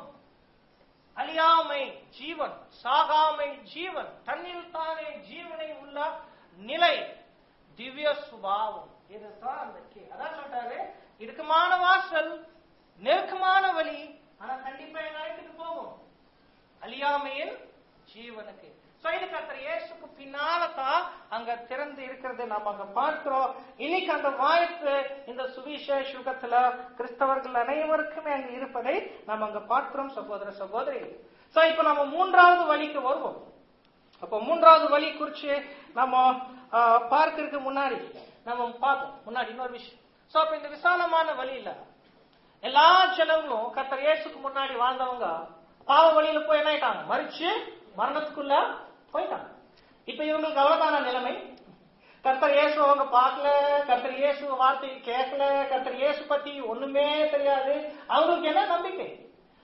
அழியாமை ஜீவன், சாகாமை ஜீவன், தன்னில் தானே ஜீவனை உள்ள நிலை, திவ்ய சுபாவம். இதுதான் அந்த கே. அதான் சொல்றாரு, இடுக்கமான வாசல், நெருக்கமான வழி, ஆனா கண்டிப்பா எங்க அழைத்துட்டு போகும் அழியாமையின் ஜீவனுக்கு. கர்த்தர் இயேசுக்கு பின்னால்தான் அங்க திறந்து இருக்கிறது நாம் அங்க பார்க்கிறோம். இன்னைக்கு அந்த வாய்ப்பு இந்த சுவிசேஷ யுகத்துல கிறிஸ்தவர்கள் அனைவருக்குமே அங்க இருப்பதை நாம் அங்க பார்க்கிறோம் சகோதர சகோதரி. சோ இப்ப நம்ம மூன்றாவது வழிக்கு வருவோம். அப்ப மூன்றாவது வழி குறிச்சு நம்ம பார்க்கறதுக்கு முன்னாடி நம்ம பார்ப்போம் முன்னாடி இன்னொரு விஷயம். சோ அப்ப இந்த விசாலமான வழியில எல்லா ஜனங்களும் கர்த்தர் இயேசுக்கு முன்னாடி வாழ்ந்தவங்க பாவ வழியில போய் என்ன ஆயிட்டாங்க, மறிச்சு மரணத்துக்குள்ள போயிட்டாங்க. இப்ப இவங்களுக்கு அவ்வளவுதான நிலைமை. கர்த்தர் இயேசு அவங்க பார்க்கல, கர்த்தர் இயேசு வார்த்தை கேட்கல, கர்த்தர் இயேசு பத்தி ஒண்ணுமே தெரியாது. அவங்களுக்கு என்ன நம்பிக்கை,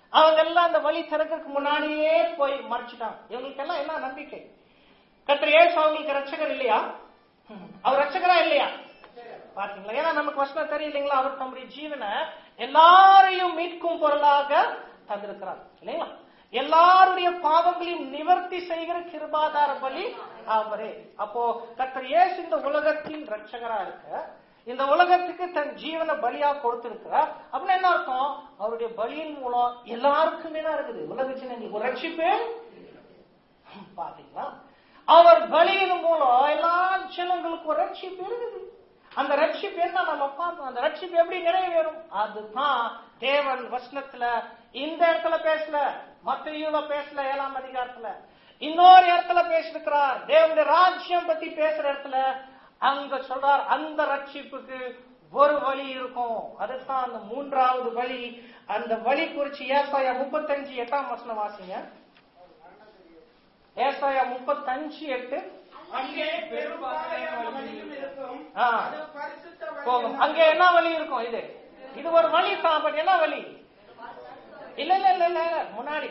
அவங்க எல்லாம் அந்த வழி திறக்கிறதுக்கு முன்னாடியே போய் மறைச்சிட்டாங்க. இவங்களுக்கு எல்லாம் என்ன நம்பிக்கை? கர்த்தர் இயேசு அவங்களுக்கு ரட்சகர் இல்லையா? அவர் ரட்சகரா இல்லையா? பாத்தீங்களா? ஏன்னா நமக்கு வசனம் தெரியலீங்களா? அவர் தம்முடைய ஜீவனை எல்லாரையும் மீட்கும் பொருளாக தந்திருக்கிறார் இல்லைங்களா? எல்லாருடைய பாவங்களையும் நிவர்த்தி செய்கிற கிருபாதார பலி அவரே. அப்போ கர்த்தர் இயேசு இந்த உலகத்தின் ரட்சகரா இருக்க, இந்த உலகத்துக்கு தன் ஜீவனை பலியா கொடுத்திருக்கிறார். அப்படின்னா என்ன அர்த்தம்? அவருடைய பலியின் மூலம் எல்லாருக்குமே தான் இருக்குது உலக ஜனங்களுக்கு ஒரு ரட்சிப்பு. பாத்தீங்களா? அவர் பலியின் மூலம் எல்லா ஜனங்களுக்கும் ஒரு ரட்சிப்பு இருக்குது. அந்த ரட்சிப்பு என்ன நம்ம பார்க்கணும். அந்த ரட்சிப்பு எப்படி நிறைவேறும்? அதுதான் தேவன் வசனத்துல இந்த இடத்துல பேசல, மத்தேயுல பேசல, ஏழாம் அதிகாரத்துல இன்னொரு இடத்துல பேசிருக்கிறார். தேவனுடைய ராஜ்யம் பத்தி பேசுற இடத்துல அங்க சொல்றார், அந்த ரட்சிப்புக்கு ஒரு வழி இருக்கும். அதுதான் அந்த மூன்றாவது வழி. அந்த வழி குறிச்சு ஏசாயா முப்பத்தஞ்சு எட்டாம் வசனம் வாசிங்க. ஏசாயா முப்பத்தஞ்சு எட்டு. அங்கே பெரும்பாலான வழியும் இருக்கும். ஆ. அது பரிசுத்த போகும். வழி. அங்க என்ன வழி இருக்கும்? இது இது ஒரு வழி தான். பட் என்ன வழி? இல்ல இல்ல இல்ல இல்ல முன்னாடி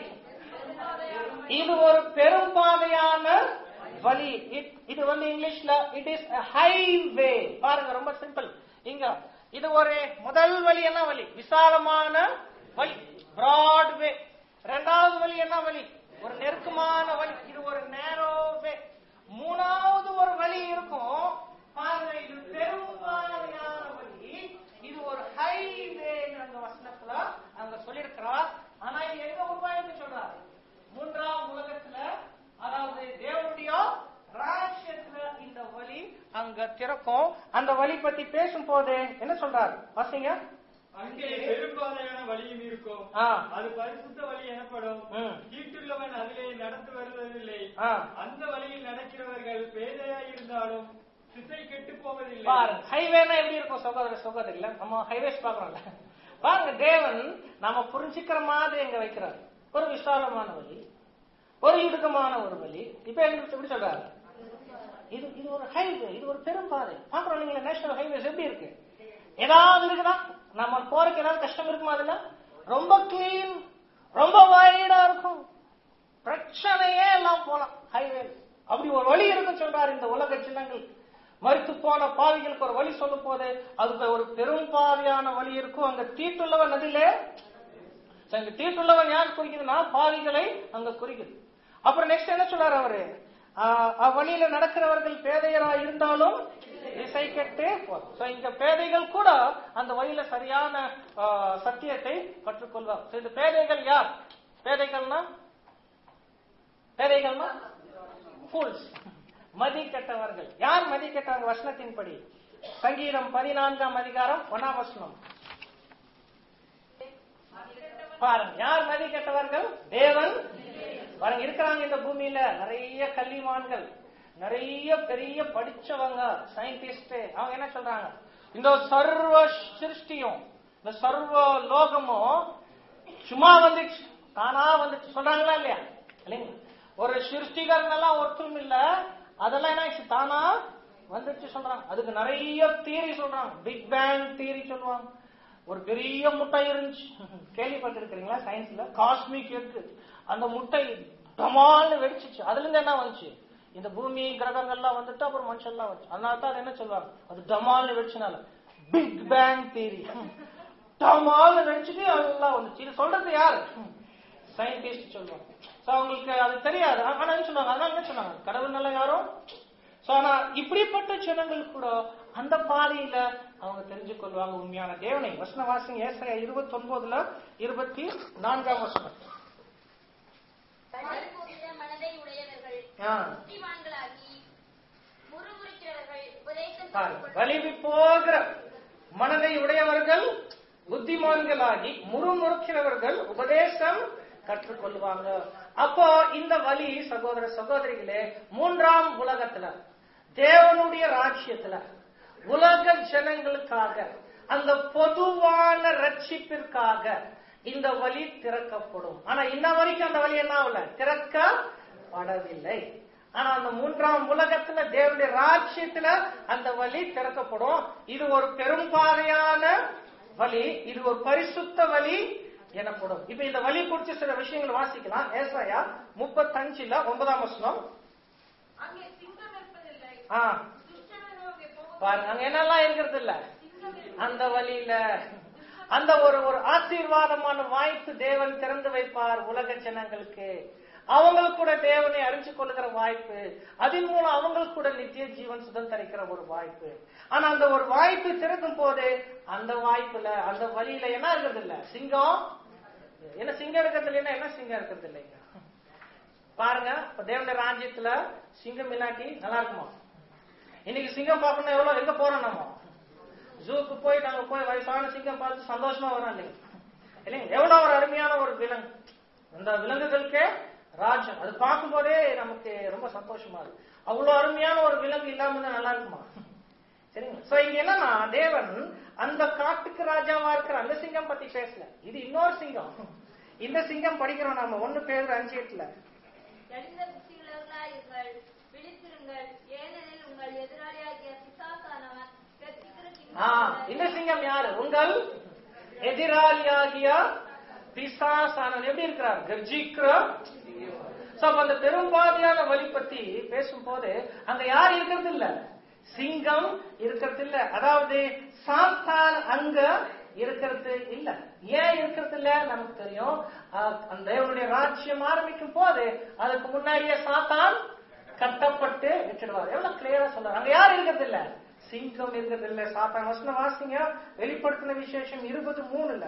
இது ஒரு பெரும்பாதையான வழி. இது வந்து இங்கிலீஷ்ல இட் இஸ் ஹைவே. பாருங்க, ரொம்ப சிம்பிள். இங்க இது ஒரு முதல் வழி. என்ன வழி? விசாலமான வழி, பிராட் வே. இரண்டாவது வழி என்ன வழி? ஒரு நெருக்கமான வழி. இது ஒரு நேரோ வே. மூணாவது ஒரு வழி இருக்கும். பாருங்க, இது பெரும்பாலான வழி. இது ஒரு ஹைவே. அந்த வசனத்துல அங்க சொல்லியிருக்கிறார். ஆனா இது எங்க உருவாயிருக்கு சொல்றாரு? மூன்றாம் உலகத்துல, அதாவது தேவனுடைய ராஜ்யத்துல இந்த வழி அங்க திறக்கும். அந்த வழி பத்தி பேசும் போது என்ன சொல்றாரு? வாசிங்க. அங்கே பெரும்பாலான வழியும் இருக்கும். ஆ. அது பரிசுத்த வழி எனப்படும். ம். தீட்டுள்ளவன் அதிலே நடந்து வருவதில்லை. ஆ. அந்த வழியில் நடக்கிறவர்கள் பேதையாய் இருந்தாலும் திசை கெட்டு போவதில்லை. பாருங்க, ஹைவேனா எப்படி இருக்கும் சகோதர சகோதரில? நம்ம ஹைவேஸ் பாக்குறோம்ல. பாருங்க, தேவன் நாம புரிஞ்சுக்கிற மாதிரி எங்க வைக்கிறார். ஒரு விசாலமான வழி, ஒரு இடுக்கமான ஒரு வழி. இப்ப எப்படி சொல்றாரு? இது இது ஒரு ஹைவே, இது ஒரு பெரும்பாதை. பாக்குறோம் இல்லைங்களா? நேஷனல் ஹைவேஸ் எப்படி இருக்கு? ஏதாவது இருக்குதா? நம்ம போறதுக்கு ஏதாவது கஷ்டம் இருக்குமா? அதுல ரொம்ப கிளீன், ரொம்ப வைடா இருக்கும், பிரச்சனையே எல்லாம் போலாம் ஹைவே. அப்படி ஒரு வழி இருக்குன்னு சொல்றாரு. இந்த உலக சின்னங்கள் மறுத்து போன பாவிகளுக்கு ஒரு வழி சொல்லும் போது அதுக்கு ஒரு பெரும் பாவியான வழி இருக்கும். அங்க தீட்டுள்ளவன் அதிலே, அங்க தீட்டுள்ளவன் யார் குறிக்குதுன்னா பாவிகளை அங்க குறிக்குது. அப்புறம் நெக்ஸ்ட் என்ன சொல்றாரு அவரு? அவ்வழியில நடக்கிறவர்கள் பேதையரா இருந்தாலும் இசை கெட்டு போதும். இந்த பேதைகள் கூட அந்த வழியில சரியான சத்தியத்தை கற்றுக்கொள்வார். இந்த பேதைகள் யார்? பேதைகள்னா பேதைகள்னா fools, மதி கெட்டவர்கள். யார் மதி கெட்டவங்க? வசனத்தின்படி சங்கீதம் பதினான்காம் அதிகாரம் ஒன்னாம் வசனம் பாருங்க. யார் மதி கெட்டவர்கள்? தேவன். பாருங்க, இருக்கிறாங்க இந்த பூமியில நிறைய கல்விமான்கள், நிறைய பெரிய படிச்சவங்க, சயின்டிஸ்ட். அவங்க என்ன சொல்றாங்க? இந்த சர்வ சிருஷ்டியும் இந்த சர்வ லோகமும் சும்மா வந்துச்சு, தானா வந்துச்சு சொல்றாங்களா இல்லையா? இல்லைங்க, ஒரு சிருஷ்டிகர்னெல்லாம் ஒருத்தரும் இல்ல, அதெல்லாம் என்ன தானா வந்துச்சு சொல்றாங்க. அதுக்கு நிறைய தியரி சொல்றாங்க. பிக் பேங் தியரி சொல்லுவாங்க. ஒரு பெரிய முட்டை இருந்துச்சு, கேள்விப்பட்டிருக்கிறீங்களா? சயின்ஸ்ல காஸ்மிக் எக். அந்த முட்டை டமால்னு வெடிச்சிச்சு. அதுல இருந்து என்ன வந்துச்சு? இந்த பூமி கிரகங்கள்லாம் வந்துட்டு அப்புறம் மனுஷன் எல்லாம் வந்துச்சு. அதனால தான் என்ன சொல்லுவாங்க? அது டமால்னு வெடிச்சனால பிக் பேங் தியரி. டமால்னு வெடிச்சுட்டு அதெல்லாம் வந்துச்சு. இது சொல்றது யாரு? சயின்டிஸ்ட் சொல்லுவாங்க. அவங்களுக்கு அது தெரியாது. ஆனா என்ன சொன்னாங்க? அதனால என்ன சொன்னாங்க? கடவுள் நல்ல யாரும். ஆனா இப்படிப்பட்ட ஜனங்கள் கூட அந்த பாதையில அவங்க தெரிஞ்சு கொள்வாங்க உண்மையான தேவனை. வசன வாசிங்க. ஏசாயா இருபத்தி ஒன்பதுல இருபத்தி நான்காம் வசனம். மனதை உடையவர்கள் புத்திமான்களாகி முறுமுறுக்கிறவர்கள் உபதேசம் வலிவி போகிற மனதை உடையவர்கள் புத்திமான்களாகி முறுமுறுக்கிறவர்கள் உபதேசம் கற்றுக்கொள்வாங்க. அப்போ இந்த வழி சகோதர சகோதரிகளே, மூன்றாம் உலகத்துல தேவனுடைய ராஜ்யத்துல உலக ஜனங்களுக்காக அந்த பொதுவான ரட்சிப்பிற்காக இந்த வழி திறக்கப்படும். ஆனா இன்ன வரைக்கும் அந்த வழி என்ன ஆகல? திறக்கப்படவில்லை. ஆனா அந்த மூன்றாம் உலகத்துல தேவனுடைய ராஜ்யத்துல அந்த வழி திறக்கப்படும். இது ஒரு பெரும்பாதையான வழி, இது ஒரு பரிசுத்த வழி, எனப்படும். இப்ப இந்த வழி குறிச்சு சில விஷயங்கள் வாசிக்கலாம். ஏசாயா முப்பத்தஞ்சுல ஒன்பதாம் வசனம். அங்கே சிங்கம் இருப்பதில்லை, ஆ துஷ்டனோ அங்கே போவதில்லை. பாருங்க, அங்க என்னெல்லாம் இருக்கிறது இல்ல அந்த வழியில. அந்த ஒரு ஒரு ஆசீர்வாதமான வாய்ப்பு தேவன் திறந்து வைப்பார் உலக ஜனங்களுக்கு. அவங்களுக்கு கூட தேவனை அறிஞ்சு கொள்ளுகிற வாய்ப்பு, அதன் மூலம் அவங்களுக்கு கூட நித்திய ஜீவன் சுதந்திரிக்கிற ஒரு வாய்ப்பு. ஆனா அந்த ஒரு வாய்ப்பு திறக்கும் போது அந்த வாய்ப்புல அந்த வழியில என்ன இருக்கிறது இல்ல சிங்கம். என்ன சிங்கம் இருக்கிறது இல்லைன்னா என்ன சிங்கம் இருக்கிறது இல்லைங்க. பாருங்க, இப்ப தேவனுடைய ராஜ்யத்துல சிங்கம் இல்லாட்டி நல்லா இருக்குமா? இன்னைக்கு சிங்கம் பார்க்கணும் எவ்வளவு எங்க போறோம் நம்ம? ஜூக்கு போயிட்டு அங்க போய் வயசான சிங்கம் பார்த்து சந்தோஷமா வரோம் இல்லைங்க இல்லைங்க. எவ்வளவு ஒரு அருமையான ஒரு விலங்கு, அந்த விலங்குகளுக்கே ராஜ்யம். அது பார்க்கும் போதே நமக்கு ரொம்ப சந்தோஷமா இருக்கு. அவ்வளவு அருமையான ஒரு விலங்கு இல்லாம நல்லா இருக்குமா? சரிங்களா? சோ இங்க என்னன்னா தேவன் அந்த காட்டுக்கு ராஜாவா இருக்கிற அந்த சிங்கம் பத்தி பேசல. இது இன்னொரு சிங்கம். இந்த சிங்கம் படிக்கிறோம் நாம ஒண்ணு பேர் அஞ்சு எட்டுல. எழுந்த புத்தியுள்ளவர்களாயிருங்கள், விழித்திருங்கள், ஏனெனில் உங்கள் எதிராளியாகிய பிசாசானவன் கர்த்திக்கிற கிண்ணம். இந்த சிங்கம் யாரு? உங்கள் எதிராளியாகிய பிசாசானவன் எப்படி இருக்கிறார்? கர்ஜிக்கிற. அந்த பெரும்பாதியான வழி பத்தி பேசும் போது அங்க யார் இருக்கிறது இல்ல? சிங்கம் இருக்கிறது இல்ல. அதாவது சாத்தான் அங்க இருக்கிறது இல்ல. ஏன் இருக்கிறது இல்ல நமக்கு தெரியும். அந்த தேவனுடைய ராஜ்யம் ஆரம்பிக்கும் போது அதுக்கு முன்னாடியே சாத்தான் கட்டப்பட்டு விட்டுடுவார். எவ்வளவு கிளியரா சொல்றாரு. அங்க யார் இருக்கிறது இல்ல? சிங்கம் இருக்கிறது இல்ல. சாத்தான் வசனம் வாசிங்க, வெளிப்படுத்தின விசேஷம் இருபது மூணுல.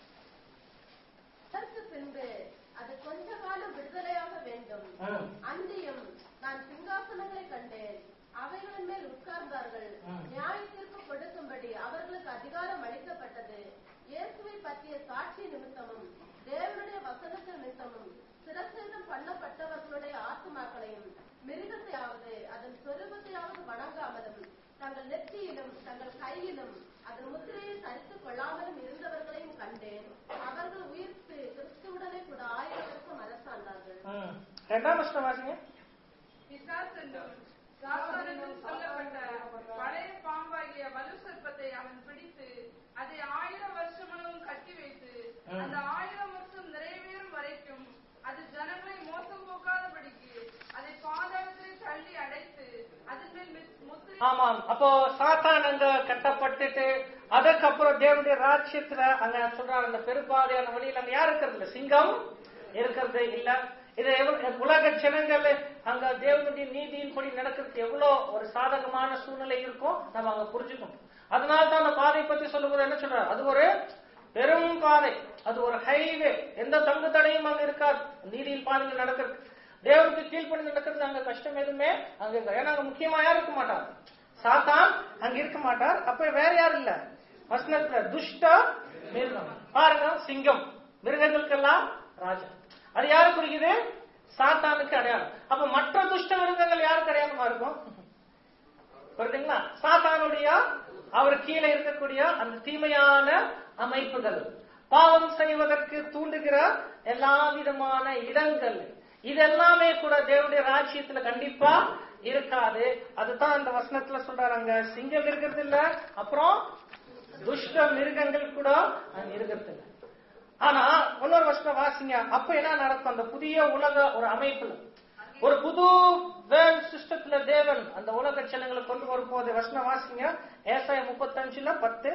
பின்பு அது கொஞ்ச காலம் விடுதலையாக வேண்டும். அன்றியும் நான் சிங்காசனங்களை கண்டேன், அவைகளின் மேல் உட்கார்ந்தார்கள், நியாய தீர்ப்பு கொடுக்கும்படி அவர்களுக்கு அதிகாரம் அளிக்கப்பட்டது. இயேசுவை பற்றிய சாட்சி நிமித்தமும் தேவனுடைய வசனத்தின் நிமித்தமும் சிரச்சேதம் பண்ணப்பட்டவர்களுடைய ஆத்துமாக்களையும் மிருகத்தையாவது அதன் சொரூபத்தையாவது வணங்காமலும் தங்கள் நெற்றியிலும் தங்கள் கையிலும் அதன் முத்திரையை தரித்துக் கொள்ளாமலும் இருந்தவர்களையும் கண்டேன். அவர்கள் உயிர்த்து கிறிஸ்துவுடனே கூட ஆயிரம் வருஷம் அரசாண்டார்கள். இரண்டாம் வருஷம் வாசிங்க. பிசாசென்றும் சாத்தானென்றும் சொல்லப்பட்ட பழைய பாம்பாகிய வலு சர்ப்பத்தை அவன் பிடித்து அதை ஆயிரம் வருஷமும் கட்டி வைத்து அந்த ஆயிரம் வருஷம் நிறைவேறும் வரைக்கும் அது ஜனங்களை மோசம் போக்காதபடிக்கு அதை பாதாளத்திலே தள்ளி அடைத்து அதன் மேல் முத்திரை. ஆமாம், அப்போ சாத்தான் அங்க கட்டப்பட்டுட்டு அதுக்கப்புறம் தேவனுடைய ராஜ்யத்துல அங்க சொல்றாரு அந்த பெரும்பாதையான வழியில் அங்க யார் இருக்கிறது இல்ல? சிங்கம் இருக்கிறது இல்ல. இது உலக ஜனங்கள் அங்க தேவனுடைய நீதியின்படி நடக்கிறதுக்கு எவ்வளவு ஒரு சாதகமான சூழ்நிலை இருக்கும் நம்ம அங்க புரிஞ்சுக்கணும். அதனால்தான் அந்த பாதை பத்தி சொல்லும்போது என்ன சொல்றாரு? அது ஒரு பெரும் பாதை, அது ஒரு ஹைவே, எந்த தங்கு தடையும் அங்க இருக்காது. நீதியின் பாதையில் நடக்கிறது, தேவனுக்கு கீழ்ப்படி நடக்கிறது அங்க கஷ்டம் எதுவுமே அங்க இல்லை. ஏன்னா அங்க முக்கியமா யாரும் இருக்க மாட்டார், சாத்தான் அங்க இருக்க மாட்டார். அப்ப வேற யாரும் இல்ல வசனத்துல துஷ்ட மிருகம். பாருங்க, சிங்கம் மிருகங்களுக்கெல்லாம் ராஜா. அது யாரு குறிக்குது? சாத்தானுக்கு அடையாளம். அப்ப மற்ற துஷ்ட மிருகங்கள் யாருக்கு அடையாளமா இருக்கும்? புரியுதுங்களா? சாத்தானுடைய அவர் கீழே இருக்கக்கூடிய அந்த தீமையான அமைப்புகள், பாவம் செய்வதற்கு தூண்டுகிற எல்லா விதமான இடங்கள், இது எல்லாமே கூட தேவனுடைய ராஜ்யத்துல கண்டிப்பா இருக்காது. அதுதான் அந்த வசனத்துல சொல்றாரு. அங்க சிங்கம் இருக்கிறது இல்ல, அப்புறம் துஷ்ட மிருகங்கள் கூட அங்க இருக்கிறது இல்ல. ஆனா இன்னொரு வருஷம் வாசிங்க, அப்ப என்ன நடக்கும்? அந்த புதிய உலக ஒரு அமைப்புல, ஒரு புது வேர்ல்ட் சிஸ்டத்துல தேவன் அந்த உலக ஜனங்களை கொண்டு வரும் போது வசனம் வாசிங்க. ஏசாயா முப்பத்தஞ்சுல பத்து.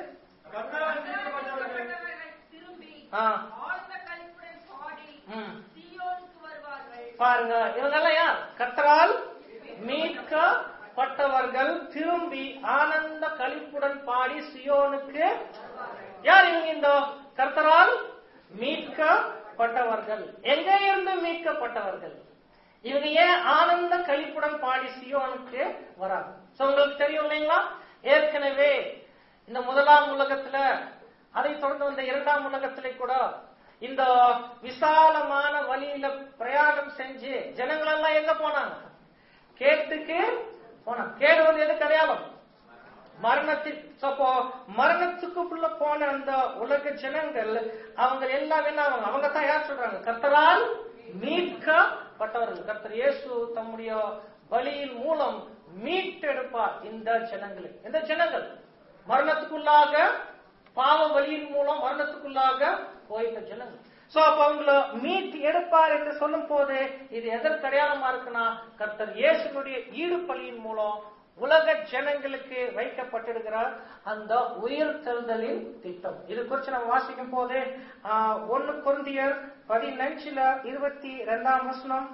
பாருங்க, இவங்கெல்லாம் யார்? கர்த்தரால் மீட்கப்பட்டவர்கள் திரும்பி ஆனந்த களிப்புடன் பாடி சியோனுக்கு. யார் இவங்க? இந்த கர்த்தரால் மீட்கப்பட்டவர்கள். எங்க இருந்து மீட்கப்பட்டவர்கள்? இவங்க ஏன் ஆனந்த களிப்புடன் பாடி சியோனுக்கு வராங்க? உங்களுக்கு தெரியும் இல்லைங்களா? ஏற்கனவே இந்த முதலாம் உலகத்துல, அதை தொடர்ந்து வந்த இரண்டாம் உலகத்திலே கூட இந்த விசாலமான வழியில பிரயாணம் செஞ்சு ஜனங்கள் எல்லாம் எங்க போனாங்க? கேட்டுக்கு போனாங்க. கேடு வந்து எது அடையாளம்? மரணத்திற்கு. மரணத்துக்குள்ள போன அந்த உலக ஜனங்கள் அவங்க எல்லாம் என்ன ஆவாங்க? அவங்க தான் யார் சொல்றாங்க? கர்த்தரால் மீட்கப்பட்டவர்கள். கர்த்தர் இயேசு தம்முடைய பலியின் மூலம் மீட்டெடுப்பார் இந்த ஜனங்களை. இந்த ஜனங்கள் மரணத்துக்குள்ளாக பாவ வழியின் மூலம் மரணத்துக்குள்ளாக போயிட்ட ஜனங்கள். சோ அப்ப அவங்கள மீட் எடுப்பார் என்று சொல்லும் போது இது எதற்கு அடையாளமா இருக்குன்னா, கர்த்தர் இயேசுனுடைய ஈடுபலியின் மூலம் உலக ஜனங்களுக்கு வைக்கப்பட்டிருக்கிற அந்த உயிர்த்தெழுதலின் திட்டம். இது குறித்து நம்ம வாசிக்கும் போது ஒன்னு கொரிந்தியர் பதினஞ்சுல இருபத்தி இரண்டாம் வசனம்.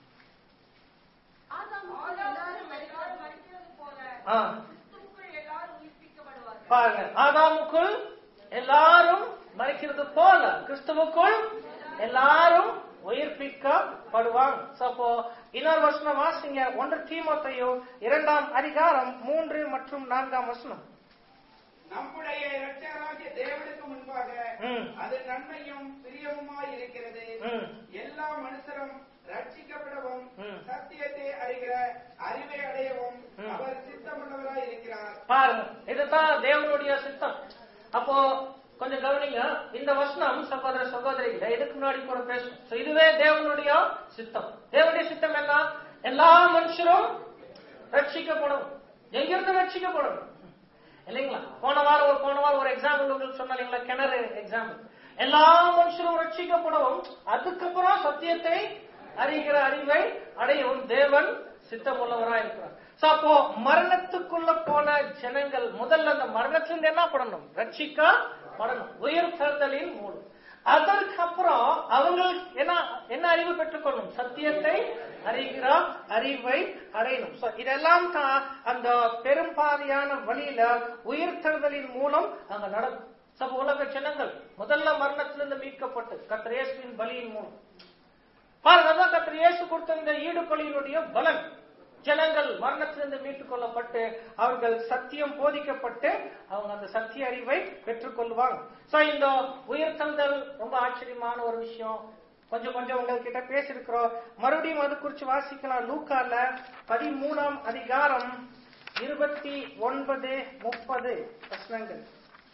பாருங்க, ஆதாமுக்குள் எல்லாரும் மரிக்கிறது போல கிறிஸ்துவுக்குள் எல்லாரும் உயிர்ப்பிக்கப்படுவாங்க. அப்போ இன்னொரு வசனம் வாசிங்க, ஒன்று தீமோத்தேயு இரண்டாம் அதிகாரம் மூன்று மற்றும் நான்காம் வசனம். நம்முடைய இரட்சகராகிய தேவனுக்கு முன்பாக அது நன்மையும் பிரியமுமாய் இருக்கிறது. எல்லா மனுஷரும் ரட்சிக்கப்படவும் சத்தியத்தை அறிகிற அறிவை அடையவும் அவர் சித்தமுள்ளவராய் இருக்கிறார். பாருங்க, இதுதான் தேவனுடைய சித்தம். அப்போ கொஞ்சம் கவனிங்க, இந்த வசனம் சகோதர சகோதரிகளை இதுக்கு முன்னாடி கூட பேசும். இதுவே தேவனுடைய சித்தம். தேவனுடைய சித்தம் என்ன? எல்லா மனுஷரும் ரட்சிக்கப்படும். எங்கிருந்து ரட்சிக்கப்படும் இல்லைங்களா? போன வாரம் ஒரு போன வாரம் ஒரு எக்ஸாம்பிள் உங்களுக்கு சொன்ன இல்லைங்களா, கிணறு எக்ஸாம்பிள். எல்லா மனுஷரும் ரட்சிக்கப்படவும் அதுக்கப்புறம் சத்தியத்தை அறிகிற அறிவை அடையவும் தேவன் சித்தம் உள்ளவராக இருக்கிறார். அப்போ மரணத்துக்குள்ள போன ஜனங்கள் முதல்ல அந்த மரணத்திலிருந்து என்ன பண்ணணும்? ரட்சிக்கப்படணும் உயிர் தழுதலின் மூலம். அதற்கப்புறம் அவங்க என்ன என்ன அறிவு பெற்றுக்கொள்ளணும்? சத்தியத்தை அறிகிற அறிவை அடையணும். இதெல்லாம் தான் அந்த பெரும்பாலான வழியில உயிர் தழுதலின் மூலம் அங்க நடக்கும். சப உலக ஜனங்கள் முதல்ல மரணத்திலிருந்து மீட்கப்பட்டு கர்த்தர் இயேசுவின் பலியின் மூலம் பாருங்க, கர்த்தர் இயேசு கொடுத்த இந்த ஈடு பலியினுடைய பலன். ஜனங்கள் மரணத்திலிருந்து மீட்டுக் கொள்ளப்பட்டு அவர்கள் சத்தியம் போதிக்கப்பட்டு அவங்க அந்த சத்திய அறிவை பெற்றுக் கொள்வாங்க. சோ இந்த உயிர்த்தெழுதல் ரொம்ப ஆச்சரியமான ஒரு விஷயம். கொஞ்சம் கொஞ்சம் உங்ககிட்ட பேசிருக்கிறோம். மறுபடியும் அது குறித்து வாசிக்கலாம். லூக்கால பதிமூணாம் அதிகாரம் இருபத்தி ஒன்பது முப்பது வசனங்கள்.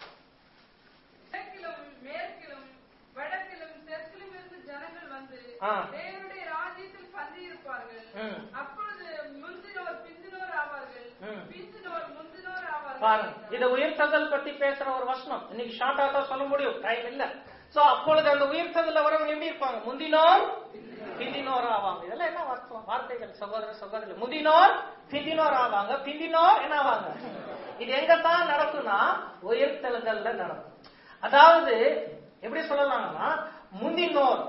மேற்கிலும் வடக்கிலும் தெற்கிலும் இருந்து ஜனங்கள் வந்து தேவனுடைய ராஜ்யத்தில் பந்தி இருப்பார்கள். அப்பொழுது முந்தினோர் பிந்தினோர் ஆவார்கள், பிந்தினோர் முந்தினோர் ஆவார்கள். பாருங்க, இத உயிர்த்தெழுதல் பத்தி பேசுற ஒரு வசனம். இன்னைக்கு ஷார்ட்டா தான் சொல்ல முடியும், டைம் இல்ல. சோ அப்பொழுது அந்த உயிர்த்தெழுதல்ல வரவங்க எப்படி இருப்பாங்க? முந்தினோர் பிந்தினோர் ஆவாங்க. இதெல்லாம் என்ன வார்த்தைகள் சகோதர சகோதரி? முந்தினோர் பிந்தினோர் ஆவாங்க, பிந்தினோர் என்ன ஆவாங்க? இது எங்க தான் நடக்கும்னா உயிர்த்தெழுதல்ல நடக்கும். அதாவது எப்படி சொல்லலாம்னா, முந்தினோர்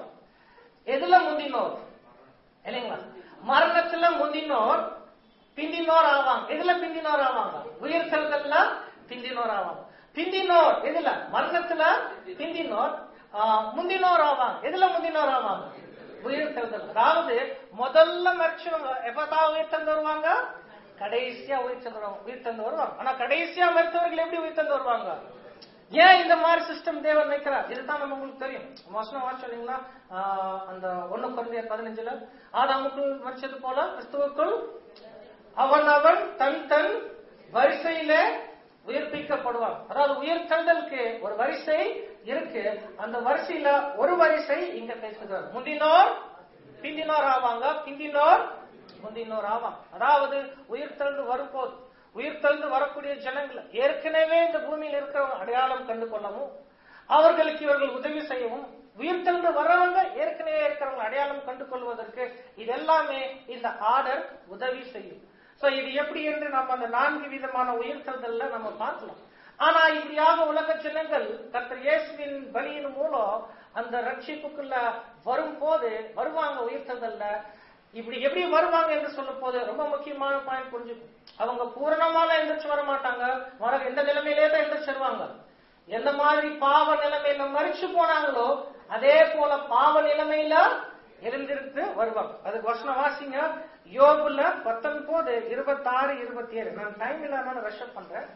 எதுல முந்தினோர் இல்லைங்களா? மரணத்துல முந்தினோர் பிந்தினோர் ஆவாங்க. எதுல பிந்தினோர் ஆவாங்க? உயிர்த்தெழுதல்ல பிந்தினோர் ஆவாங்க. பிந்தினோர் எதுல? மரணத்துல பிந்தினோர். முந்தினோர் ஆவாங்க. எதுல முந்தினோர் ஆவாங்க? உயிர்த்தெழுதல். அதாவது முதல்ல மரிச்சவங்க எப்பதான் உயிர்த்தெழுந்து வருவாங்க? கடைசியா உயிர்த்தெழுந்து உயிர்த்தெழுந்து வருவாங்க. ஆனா கடைசியா மரித்தவர்கள் எப்படி உயிர்த்தெழுந்து வருவாங்க? ஏன் இந்த மாதிரி சிஸ்டம் தேவன் வைக்கிறார்? இதுதான் நம்ம உங்களுக்கு தெரியும். வசனம் வாசிச்சீங்களா? அந்த ஒன்னு கொரிந்தியர் பதினஞ்சுல ஆதாமுக்குள் மரிச்சது போல கிறிஸ்துவுக்குள் அவன் அவன் தன் தன் வரிசையிலே உயிர்ப்பிக்கப்படுவான். அதாவது உயிர்த்தெழுதலுக்கு ஒரு வரிசை இருக்கு. அந்த வரிசையில ஒரு வரிசை இங்க பேசுகிறார். முந்தினோர் பிந்தினோர் ஆவாங்க, பிந்தினோர் முந்தினோர் ஆவாங்க. அதாவது உயிர்த்தெழுந்து வரும்போது உயிர்த்தெழுந்து வரக்கூடிய ஜனங்களை ஏற்கனவே இந்த பூமியில் இருக்கிறவங்க அடையாளம் கண்டு கொள்ளவும், அவர்களுக்கு இவர்கள் உதவி செய்யவும், உயிர்த்தெழுந்து வர்றவங்க ஏற்கனவே இருக்கிறவங்க அடையாளம் கண்டு கொள்வதற்கு இது எல்லாமே இந்த ஆர்டர் உதவி செய்யும். சோ இது எப்படி என்று நம்ம அந்த நான்கு விதமான உயிர்த்தெழுதல்ல நம்ம பார்க்கலாம். ஆனா இப்படியாக உலக ஜனங்கள் கர்த்தர் இயேசுவின் பலியின் மூலம் அந்த ரட்சிப்புக்குள்ள வரும்போது வருவாங்க. உயிர்த்தெழுதல்ல இப்படி எப்படி வருவாங்க என்று சொல்லும் போது ரொம்ப முக்கியமான பாயிண்ட் புரிஞ்சுக்கும். அவங்க பூரணமால எந்திரிச்சு வர மாட்டாங்க. வர எந்த நிலைமையிலே தான் எந்திரிச்சு வருவாங்க. எந்த மாதிரி பாவ நிலைமையில மரிச்சு போனாங்களோ அதே போல பாவ நிலைமையில எழுந்திருந்து வருவாங்க. அதுக்கு வசனம் வாசிங்க. யோபுல பத்தொன்பது இருபத்தி ஆறு இருபத்தி ஏழு. நான் டைம் இல்லாம ரஷ் பண்றேன்.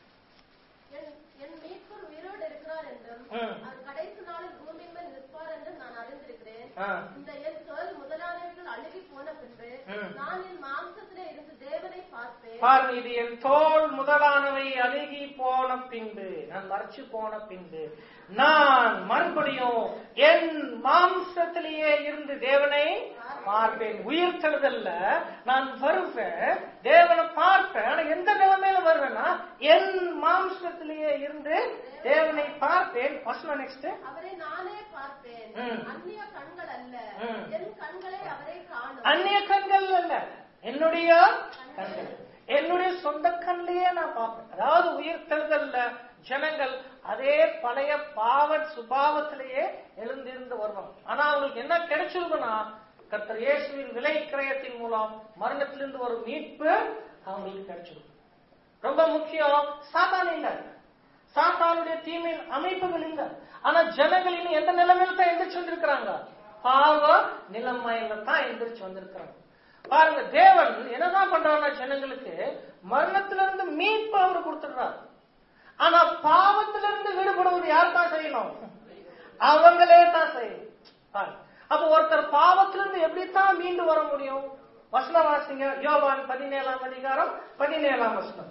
என் மீட்பர் உயிரோடு இருக்கிறார் என்றும் அவர் கடைசி நாளில் பூமியின் மேல் நிற்பார் என்றும் நான் அறிந்திருக்கிறேன். இந்த என் சொல் முதலானவர்கள் அழுகி போன பின்பு நான் என் மாம்சத்திலே இருந்து தேவனை பார்ப்பேன். பாருங்க, இது என் தோல் முதலானவை அழுகி போன பின்பு, நான் மறைச்சு போன பின்பு நான் மறுபடியும் என் மாம்சத்திலேயே இருந்து தேவனை பார்ப்பேன். உயிர் தழுதல்ல நான் வருவேன், தேவனை பார்ப்பேன். ஆனா எந்த நிலைமையில வருவேன்னா என் மாம்சத்திலேயே இருந்து தேவனை பார்ப்பேன். வசனம் நெக்ஸ்ட். அவரை நானே பார்ப்பேன், அந்நிய கண்கள் அல்ல, என் கண்களை அவரை காணும். அந்நிய கண்கள் அல்ல, என்னுடைய கண்கள், என்னுடைய சொந்த கண்ணிலேயே நான் பார்ப்பேன். அதாவது உயிர் தழுதல்ல ஜனங்கள் அதே பழைய பாவ சுபாவத்திலேயே எழுந்திருந்து வருவாங்க. ஆனா அவங்களுக்கு என்ன கிடைச்சிருக்குன்னா கர்த்தர் இயேசுவின் விலை கிரயத்தின் மூலம் மரணத்திலிருந்து ஒரு மீட்பு அவங்களுக்கு கிடைச்சிருக்கும். ரொம்ப முக்கியம், சாத்தான் இல்ல, சாத்தானுடைய தீமை அமைப்புகள் இல்ல. ஆனா ஜனங்கள் இன்னும் எந்த நிலைமையில தான் எந்திரிச்சு வந்திருக்கிறாங்க? பாவ நிலைமையில தான் எந்திரிச்சு வந்திருக்கிறாங்க. பாருங்க, தேவன் என்னதான் பண்றாருன்னா ஜனங்களுக்கு மரணத்திலிருந்து மீட்பு அவர் கொடுத்துடுறாரு. ஆனா பாவத்திலிருந்து விடுபடுவது யார் தான் செய்யணும்? அவங்களே தான் செய்யணும். அப்ப ஒருத்தர் பாவத்திலிருந்து எப்படித்தான் மீண்டு வர முடியும்? வசனம் வாசிங்க, யோவான் பதினேழாம் அதிகாரம் பதினேழாம் வசனம்.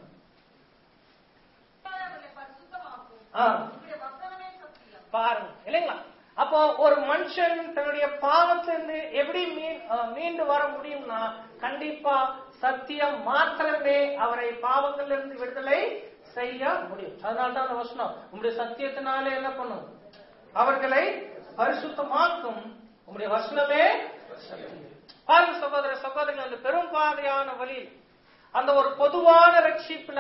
பாருங்க இல்லைங்களா? அப்போ ஒரு மனுஷன் தன்னுடைய பாவத்திலிருந்து எப்படி மீண்டு வர முடியும்னா கண்டிப்பா சத்தியம் மாத்திரமே அவரை பாவங்களிலிருந்து விடுதலை செய்ய முடியும். அதனால்தான் அந்த வசனம், உங்களுடைய சத்தியத்தினாலே என்ன பண்ணும்? அவர்களை பரிசுத்தமாக்கும், உங்களுடைய வசனமே சத்தியம். பாருங்க சகோதர சகோதரிகள், அந்த பெரும் பாதையான வழி, அந்த ஒரு பொதுவான ரட்சிப்புல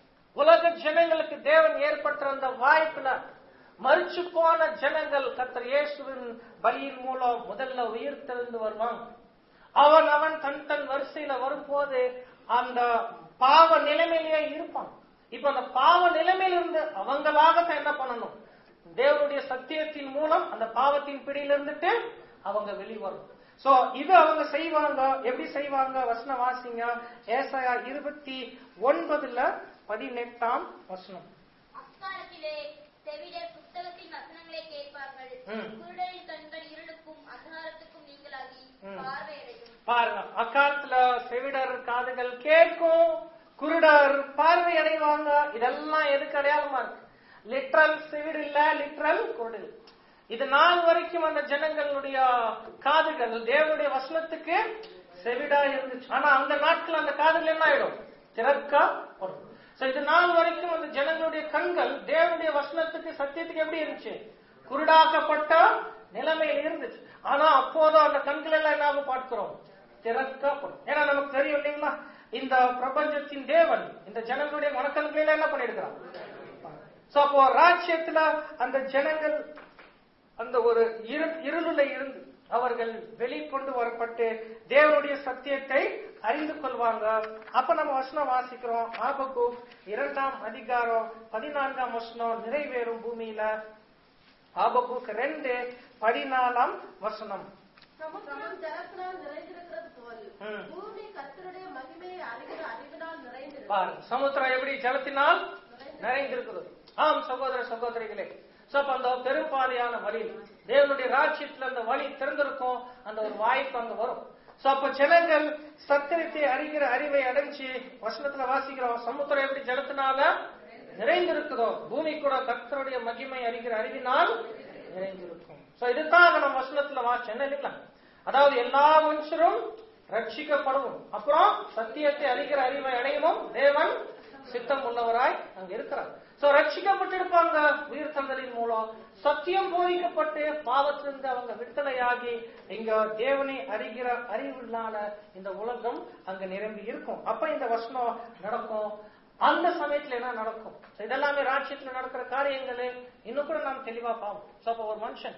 உலக ஜனங்களுக்கு தேவன் ஏற்பட்ட அந்த வாய்ப்புல மறிச்சு போன ஜனங்கள் கர்த்தர் இயேசுவின் பலியின் மூலம் முதல்ல உயிர் தெழுந்து வருவாங்க. அவன் அவன் தன் தன் வரிசையில வரும்போது அந்த பாவ நிலைமையிலேயே இருப்பான். இப்ப அந்த பாவ நிலைமையிலிருந்து அவங்களாக என்ன பண்ணணும்? தேவனுடைய சத்தியத்தின் மூலம் அந்த பாவத்தின் பிடியில இருந்துட்டு அவங்க வெளிவரும். சோ இது அவங்க செய்வாங்க. எப்படி செய்வாங்க? வசனம் வாசிங்க, ஏசாயா இருபத்தி ஒன்பதுல பதினெட்டாம் வசனம். அக்காலத்திலே செவிடர் புத்தகத்தின் வசனங்களை கேட்பார்கள், குருடரின் கண்கள் இருளுக்கும் அந்தகாரத்துக்கும் நீங்களாகி பார்வையடையும். பாருங்க, அக்காலத்துல செவிடர் காதுகள் கேட்கும், குருடர் பார்வை அடைவாங்க. இதெல்லாம் எதுக்கு அடையாளமா இருக்கு? லிட்ரல் செவிடு இல்ல, லிட்ரல் குருடு. இது நாள் வரைக்கும் அந்த ஜனங்களுடைய காதுகள் தேவனுடைய வசனத்துக்கு செவிடா இருந்துச்சு. ஆனா அந்த நாட்கள் அந்த காதுகள் என்ன ஆயிடும்? திறக்கப்படும். இது நாள் வரைக்கும் அந்த ஜனங்களுடைய கண்கள் தேவனுடைய வசனத்துக்கு சத்தியத்துக்கு எப்படி இருந்துச்சு? குருடாக்கப்பட்ட நிலைமையில் இருந்துச்சு. ஆனா அப்போதும் அந்த கண்கள் எல்லாம் என்ன பார்க்கிறோம்? திறக்கப்படும். ஏன்னா நமக்கு தெரியும் இல்லைங்களா, இந்த பிரபஞ்சத்தின் தேவன் இந்த ஜனங்களுடைய மனக்கண்களில என்ன பண்ணிருக்கிறான்? அப்போ ராஜ்யத்துல அந்த ஜனங்கள் அந்த ஒரு இருளுல இருந்து அவர்கள் வெளிக்கொண்டு வரப்பட்டு தேவனுடைய சத்தியத்தை அறிந்து கொள்வாங்க. அப்ப நம்ம வசனம் வாசிக்கிறோம், ஆபக்கூக் இரண்டாம் அதிகாரம் பதினான்காம் வசனம் நிறைவேறும் பூமியில. ஆபக்கூக் ரெண்டு பதினாலாம் வசனம். சமுத்திரம் ஜலத்தினால் நிறைந்திருக்கிறது போல் பூமி கர்த்தருடைய மகிமையை அறிகிற அறிவினால் நிறைந்திருக்கிறது. சமுத்திரம் எப்படி ஜலத்தினால் நிறைந்திருக்கிறது? ஆம் சகோதர சகோதரிகளே, அந்த பெரும்பாதையான வழி தேவனுடைய ராஜ்யத்துல அந்த வழி திறந்திருக்கும். அந்த ஒரு வாய்ப்பு அங்க வரும். அப்ப ஜனங்கள் சத்தியத்தை அறிகிற அறிவை அடைஞ்சு வசனத்துல வாசிக்கிறோம், சமுத்திரம் எப்படி ஜலத்தினால நிறைந்திருக்கிறதோ பூமி கூட கர்த்தருடைய மகிமை அறிகிற அறிவினால் நிறைந்திருக்கும். இதுதான் நம்ம வசனத்துல வாசி என்ன இல்லைங்களா? அதாவது எல்லா மனுஷரும் ரட்சிக்கப்படவும் அப்புறம் சத்தியத்தை அறிகிற அறிவை அடையவும் தேவன் சித்தம் உள்ளவராய் அங்க இருக்கிறார். சோ ரட்சிக்கப்பட்டிருப்பாங்க உயிர் தந்தலின் மூலம், சத்தியம் போதிக்கப்பட்டு பாவத்திலிருந்து அவங்க விடுதலையாகி இங்க தேவனை அறிகிற அறிவுனால இந்த உலகம் அங்க நிரம்பி இருக்கும். அப்ப இந்த வசனம் நடக்கும். அந்த சமயத்துல என்ன நடக்கும்? இதெல்லாமே ராஜ்யத்துல நடக்கிற காரியங்கள் இன்னும் கூட நாம் தெளிவா பாவம். அப்ப ஒரு மனுஷன்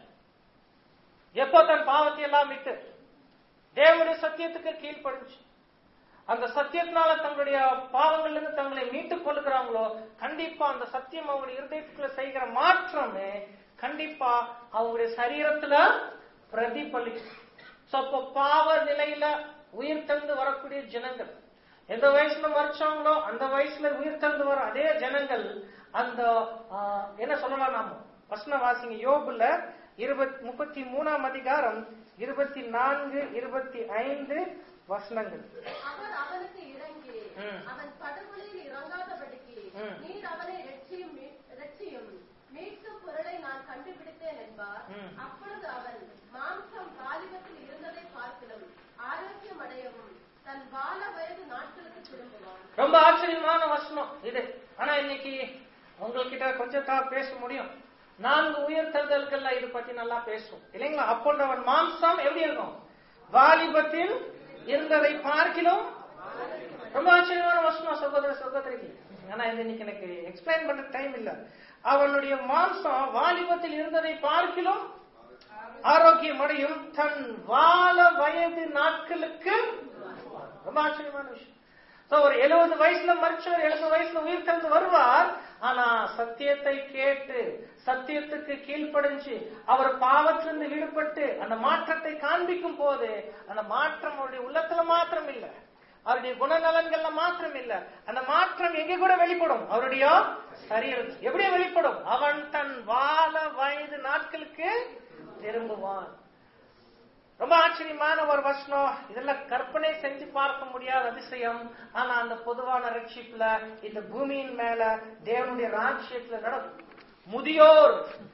எப்போ தன் பாவத்தை எல்லாம் விட்டு தேவனுடைய சத்தியத்துக்கு கீழ்ப்படிச்சு அந்த சத்தியத்தினால தங்களுடைய பாவங்கள்ல இருந்து தங்களை மீட்டுக் கொள்ளுகிறாங்களோ, கண்டிப்பா அந்த சத்தியம் அவங்களுடைய இருதயத்துக்குள்ள செய்கிற மாற்றமே கண்டிப்பா அவங்களுடைய சரீரத்துல பிரதிபலிக்கும். அப்போ பாவ நிலையில உயிர் தந்து வரக்கூடிய ஜனங்கள் எந்த வயசுல மறைச்சாங்களோ அந்த வயசுல உயிர் தந்து வர அதே ஜனங்கள் அந்த என்ன சொல்லலாம், நாம வசன வாசிங்க யோபுல இருபத்தி முப்பத்தி மூணாம் அதிகாரம் இருபத்தி நான்கு இருபத்தி ஐந்து வசனங்கள். அவர் அவனுக்கு இறங்கி அவன் படுகொலையில் இறங்காதபடிக்கு நீர் அவனை ரட்சியும் ரட்சியும் மீட்பு பொருளை நான் கண்டுபிடித்தேன் என்பார். அப்பொழுது அவன் மாம்சம் வாலிபத்தில் இருந்ததை பார்க்கலும் ஆரோக்கியம் அடையவும் தன் வால வயது நாட்களுக்கு திரும்புவான். ரொம்ப ஆச்சரியமான வசனம் இது. ஆனா இன்னைக்கு உங்ககிட்ட கொஞ்சம் தான் பேச முடியும். நான்கு உயர்த்தல்களுக்கெல்லாம் இது பத்தி நல்லா பேசும் இல்லைங்களா? அப்பொழுது அவன் மாம்சம் எப்படி இருக்கும்? வாலிபத்தில் இருந்ததை பார்க்கிலும். ரொம்ப ஆச்சரியமான வசனம் சகோதர சகோதரிக்கு. ஆனா இது இன்னைக்கு எனக்கு எக்ஸ்பிளைன் பண்ற டைம் இல்ல. அவனுடைய மாம்சம் வாலிபத்தில் இருந்ததை பார்க்கிலும் ஆரோக்கியம் அடையும் தன் வால வயது நாட்களுக்கு. ரொம்ப ஆச்சரியமான விஷயம். ஒரு எழுபது வயசுல மறிச்சவர் எழுபது வயசுல உயிர் தந்து வருவார். ஆனா சத்தியத்தை கேட்டு சத்தியத்துக்கு கீழ்ப்படிஞ்சு அவர் பாவத்திலிருந்து ஈடுபட்டு அந்த மாற்றத்தை காண்பிக்கும் போது அந்த மாற்றம் அவருடைய உள்ளத்துல மாத்திரம் இல்ல, அவருடைய குணநலன்கள்ல மாத்திரம் இல்ல, அந்த மாற்றம் எங்க கூட வெளிப்படும்? அவருடைய சரீரத்தில் எப்படி வெளிப்படும்? அவன் தன் வால வயது நாட்களுக்கு திரும்புவான். ரொம்ப ஆச்சரியமான ஒரு வசனம். இதெல்லாம் கற்பனை செஞ்சு பார்க்க முடியாத அதிசயம். ஆனா அந்த பொதுவான ரட்சிப்புல இந்த பூமியின் மேல தேவனுடைய ராஜ்யத்துல நடக்கும். முதியோர்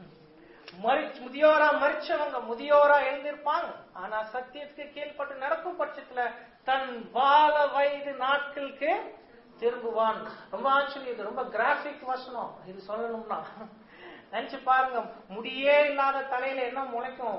முதியோரா மறிச்சவங்க முதியோரா எழுந்திருப்பாங்க. ஆனா சத்தியத்துக்கு கீழ்பட்டு நடக்கும் பட்சத்துல தன் வால வயது நாட்களுக்கு திரும்புவான். ரொம்ப ஆச்சரியம். இது ரொம்ப கிராபிக் வசனம். இது சொல்லணும்னா நினைச்சு பாருங்க. முடியே இல்லாத தலையில என்ன முளைக்கும்?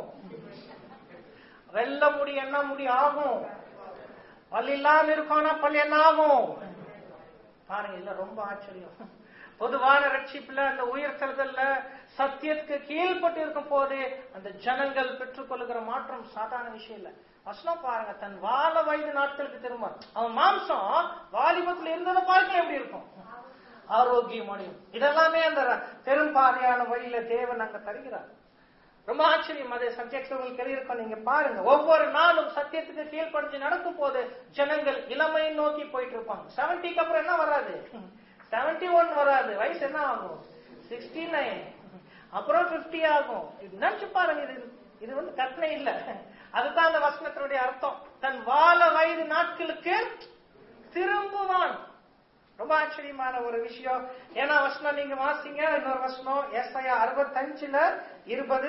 வெள்ள முடி என்ன முடி ஆகும்? பல் இல்லாம இருக்கோம்னா பல் என்ன ஆகும்? பாருங்க, இல்ல ரொம்ப ஆச்சரியம். பொதுவான ரட்சிப்புல அந்த உயர்த்தல்கள்ல சத்தியத்துக்கு கீழ்பட்டு இருக்கும் போது அந்த ஜனங்கள் பெற்றுக்கொள்ளுகிற மாற்றம் சாதாரண விஷயம் இல்ல. வசனம் பாருங்க, தன் வால வயது நாட்களுக்கு திரும்ப அவன் மாம்சம் வாலிபத்தில் இருந்ததை பார்க்க எப்படி இருக்கும்? ஆரோக்கியம் அடையும். இதெல்லாமே அந்த பெரும்பாதையான வழியில தேவன் அங்க தருகிறார். ரொம்ப ஆச்சரியம். அதே சப்ஜெக்ட் உங்களுக்கு தெரியிருக்கும். நீங்க பாருங்க, ஒவ்வொரு நாளும் சத்தியத்துக்கு கீழ்படிஞ்சு நடக்கும் போது ஜனங்கள் இளமை நோக்கி போயிட்டு இருப்பாங்க. செவன்டிக்கு அப்புறம் என்ன வராது? செவன்டி ஒன் வராது. வயசு என்ன ஆகும்? சிக்ஸ்டி நைன் அப்புறம் பிப்டி ஆகும். நினைச்சு பாருங்க. இது இது வந்து கற்பனை இல்ல. அதுதான் அந்த வசனத்தினுடைய அர்த்தம். தன் வால வயது நாட்களுக்கு திரும்புவான். ரொம்ப ஆச்சரியமான ஒரு விஷயம். ஏன்னா வசனம் நீங்க வாசிங்க. இன்னொரு வசனம் ஏசாயா அறுபத்தஞ்சுல இருபது.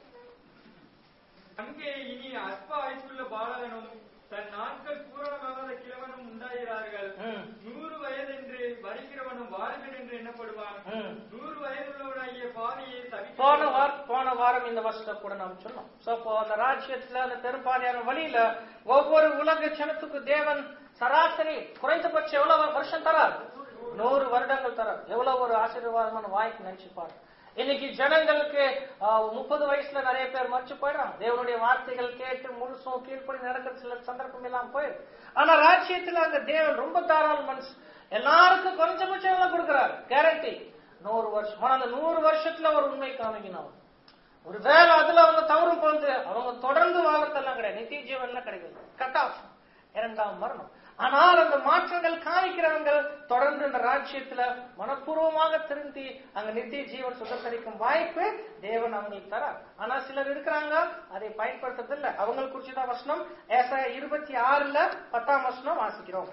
அங்கே இனி அற்ப ஆயுசுள்ள பாலகனும் தன் நாட்கள் பூரணமாகாத கிழவனும் உண்டாகிறார்கள். நூறு வயது என்று வருகிறவனும் வாலிபன் என்று எண்ணப்படுவான். நூறு வயதுள்ளவனாகிய பாதையை போன வாரம் போன வாரம் இந்த வருஷத்துல கூட நாம் சொன்னோம். சோ இப்போ அந்த ராஜ்யத்துல அந்த பெரும்பாலான வழியில ஒவ்வொரு உலக ஜனத்துக்கு தேவன் சராசரி குறைந்தபட்சம் எவ்வளவு வருஷம் தரார்? நூறு வருடங்கள் தரார். எவ்வளவு ஒரு ஆசீர்வாதமான வாய்ப்பு நினைச்சு பாரு. இன்னைக்கு ஜனங்களுக்கு முப்பது வயசுல நிறைய பேர் மறைச்சு போயிடும். தேவனுடைய வார்த்தைகள் கேட்டு முழுசும் கீழ்ப்படி நடக்கிற சில சந்தர்ப்பம் எல்லாம் போயிடும். ஆனா ராஜ்யத்துல அந்த தேவன் ரொம்ப தாராள மனசு. எல்லாருக்கும் குறைஞ்சபட்சம் எல்லாம் கொடுக்கிறார். கேரண்டி நூறு வருஷம். ஆனா அந்த நூறு வருஷத்துல ஒரு உண்மை காமிக்கணும். ஒரு வேலை அதுல அவங்க தவறும் போது அவங்க தொடர்ந்து வாழ்றதெல்லாம் கிடையாது. நித்திய ஜீவன்ல கிடைக்குது. கட் ஆஃப் இரண்டாம் மரணம். ஆனால் அந்த மாற்றங்கள் காமிக்கிறவங்க தொடர்ந்து இந்த ராஜ்யத்துல மனப்பூர்வமாக திருந்தி அங்க நித்திய ஜீவன் சுதந்திரிக்கும் வாய்ப்பு தேவன் அவங்களுக்கு தர. ஆனா சிலர் இருக்கிறாங்க அதை பயன்படுத்துறது இல்ல. அவங்களுக்கு குறிச்சுதான் வசனம் ஏசாயா இருபத்தி ஆறுல பத்தாம் வசனம் வாசிக்கிறோம்.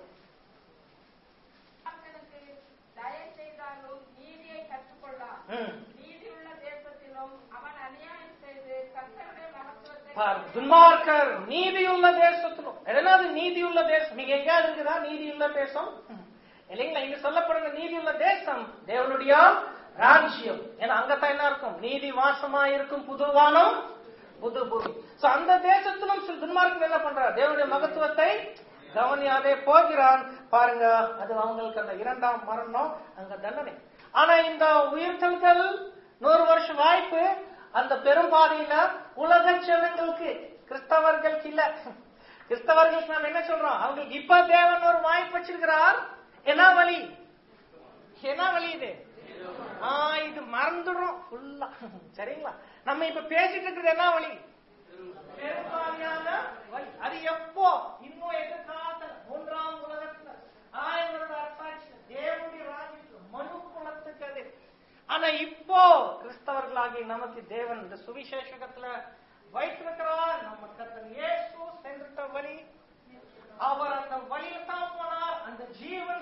தயவு செய்தாலும் நீதியை கற்றுக்கொள்ளான். நீதி உள்ள தேசத்திலும் அவன் அநியாயம் செய்து கர்த்தருடைய மகத்துவத்தை துன்மார்க்கர் நீதியுள்ள தேசத்திலும். எதனாவது நீதியுள்ள தேசம் நீங்க எங்கேயாவது இருக்குதா? நீதியுள்ள தேசம் இல்லைங்களா? இங்க சொல்லப்படுற நீதியுள்ள தேசம் தேவனுடைய ராஜ்யம். ஏன்னா அங்கத்தான் என்ன இருக்கும்? நீதி வாசமா இருக்கும் புதுவானம் புது பூமி. அந்த தேசத்திலும் சில துன்மார்க்கர் என்ன பண்றார்? தேவனுடைய மகத்துவத்தை கவனியாதே போகிறான். பாருங்க, அது அவங்களுக்கு அந்த இரண்டாம் மரணம் அங்க தண்டனை. ஆனா இந்த உயிர்த்தல்கள் நூறு வருஷம் வாய்ப்பு அந்த பெரும்பாதையில உலக ஜனங்களுக்கு, கிறிஸ்தவர்களுக்கு இல்ல. கிறிஸ்தவர்களுக்கு நாம் என்ன சொல்றோம்? அவங்களுக்கு இப்ப தேவன் ஒரு வாய்ப்பு வச்சிருக்கிறார். என்ன வழி? என்ன வழி இது? ஆஹ் இது மறந்துடுறோம் ஃபுல்லா. சரிங்களா? நம்ம இப்ப பேசிட்டு இருக்கிறது என்ன வழி? பெரும்பாலான வழி. அது எப்போ? இன்னும் எதிர்காலத்துல மூன்றாம் உலகத்துல ஆயிரம் அரசாட்சி தேவனுடைய ராஜ்யத்துல மனு குலத்துக்கு அது. ஆனா இப்போ கிறிஸ்தவர்களாகி நமக்கு தேவன் இந்த சுவிசேஷகத்துல வைத்திருக்கிறார். நம்ம கர்த்தர் இயேசு சென்ற வழி. அவர் அந்த வழியில் தான் போனார். அந்த ஜீவன்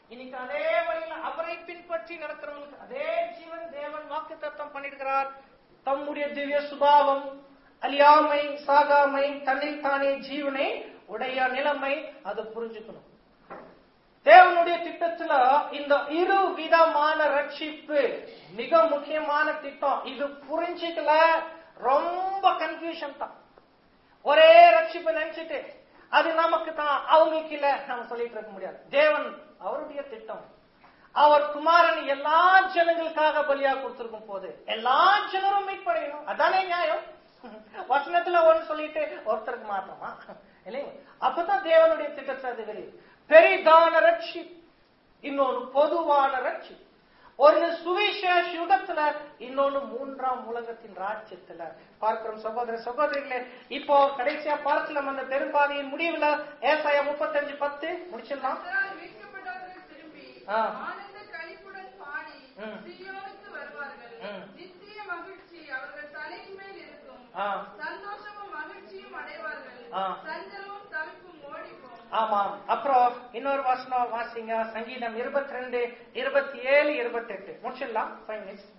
இன்னைக்கு அதே வழியில அவரை பின்பற்றி நடக்கிறவங்களுக்கு அதே ஜீவன் தேவன் வாக்குத்தத்தம் பண்ணிருக்கிறார். தம்முடைய திவ்ய சுபாவம், அழியாமை, சாகாமை, தன்னைத்தானே ஜீவனை உடைய நிலைமை அது புரிஞ்சுக்கணும். தேவனுடைய திட்டத்துல இந்த இரு விதமான ரட்சிப்பு மிக முக்கியமான திட்டம். இது புரிஞ்சுக்கல ரொம்ப கன்ஃபியூஷன் தான். ஒரே ரட்சிப்பு நினைச்சிட்டு அது நமக்கு தான் அவங்களுக்கு இல்ல நம்ம சொல்லிட்டு இருக்க முடியாது. தேவன் அவருடைய திட்டம், அவர் குமாரன் எல்லா ஜனங்களுக்காக பலியா கொடுத்திருக்கும் போது எல்லா ஜனரும் மீட்படையணும். அதானே நியாயம். வசனத்துல ஒன்னு சொல்லிட்டு ஒருத்தருக்கு மாற்றமா இல்லைங்க? அப்பதான் தேவனுடைய திட்டத்தை அது வெளியே. பெரிதான ரட்சி, இன்னொன்னு பொதுவான ரட்சி. ஒன்னு சுவிசேஷ யுகத்துல, இன்னொன்னு மூன்றாம் உலகத்தின் ராஜ்யத்துல பார்க்கிறோம். சகோதர சகோதரிகளே, இப்போ கடைசியா பார்க்கலாம் அந்த பெரும்பாதையின் முடிவுல ஏசாயா முப்பத்தஞ்சு பத்து முடிச்சிடலாம். திரும்பி ஆ. ஆனந்த களிப்புடன் பாடி சீயோனுக்கு வருவார்கள். நித்திய மகிழ்ச்சி அவர்கள் தலையின் மேல் இருக்கும். சந்தோஷமும் மகிழ்ச்சியும் அடைவார்கள். சஞ்சலமும் தவிப்பும் ஓடிப்போம். ஆமாம். அப்புறம் இன்னொரு வசனம் வாசிங்க. சங்கீதம் இருபத்தி ரெண்டு இருபத்தி ஏழு இருபத்தி எட்டு முடிச்சிடலாம். Five minutes.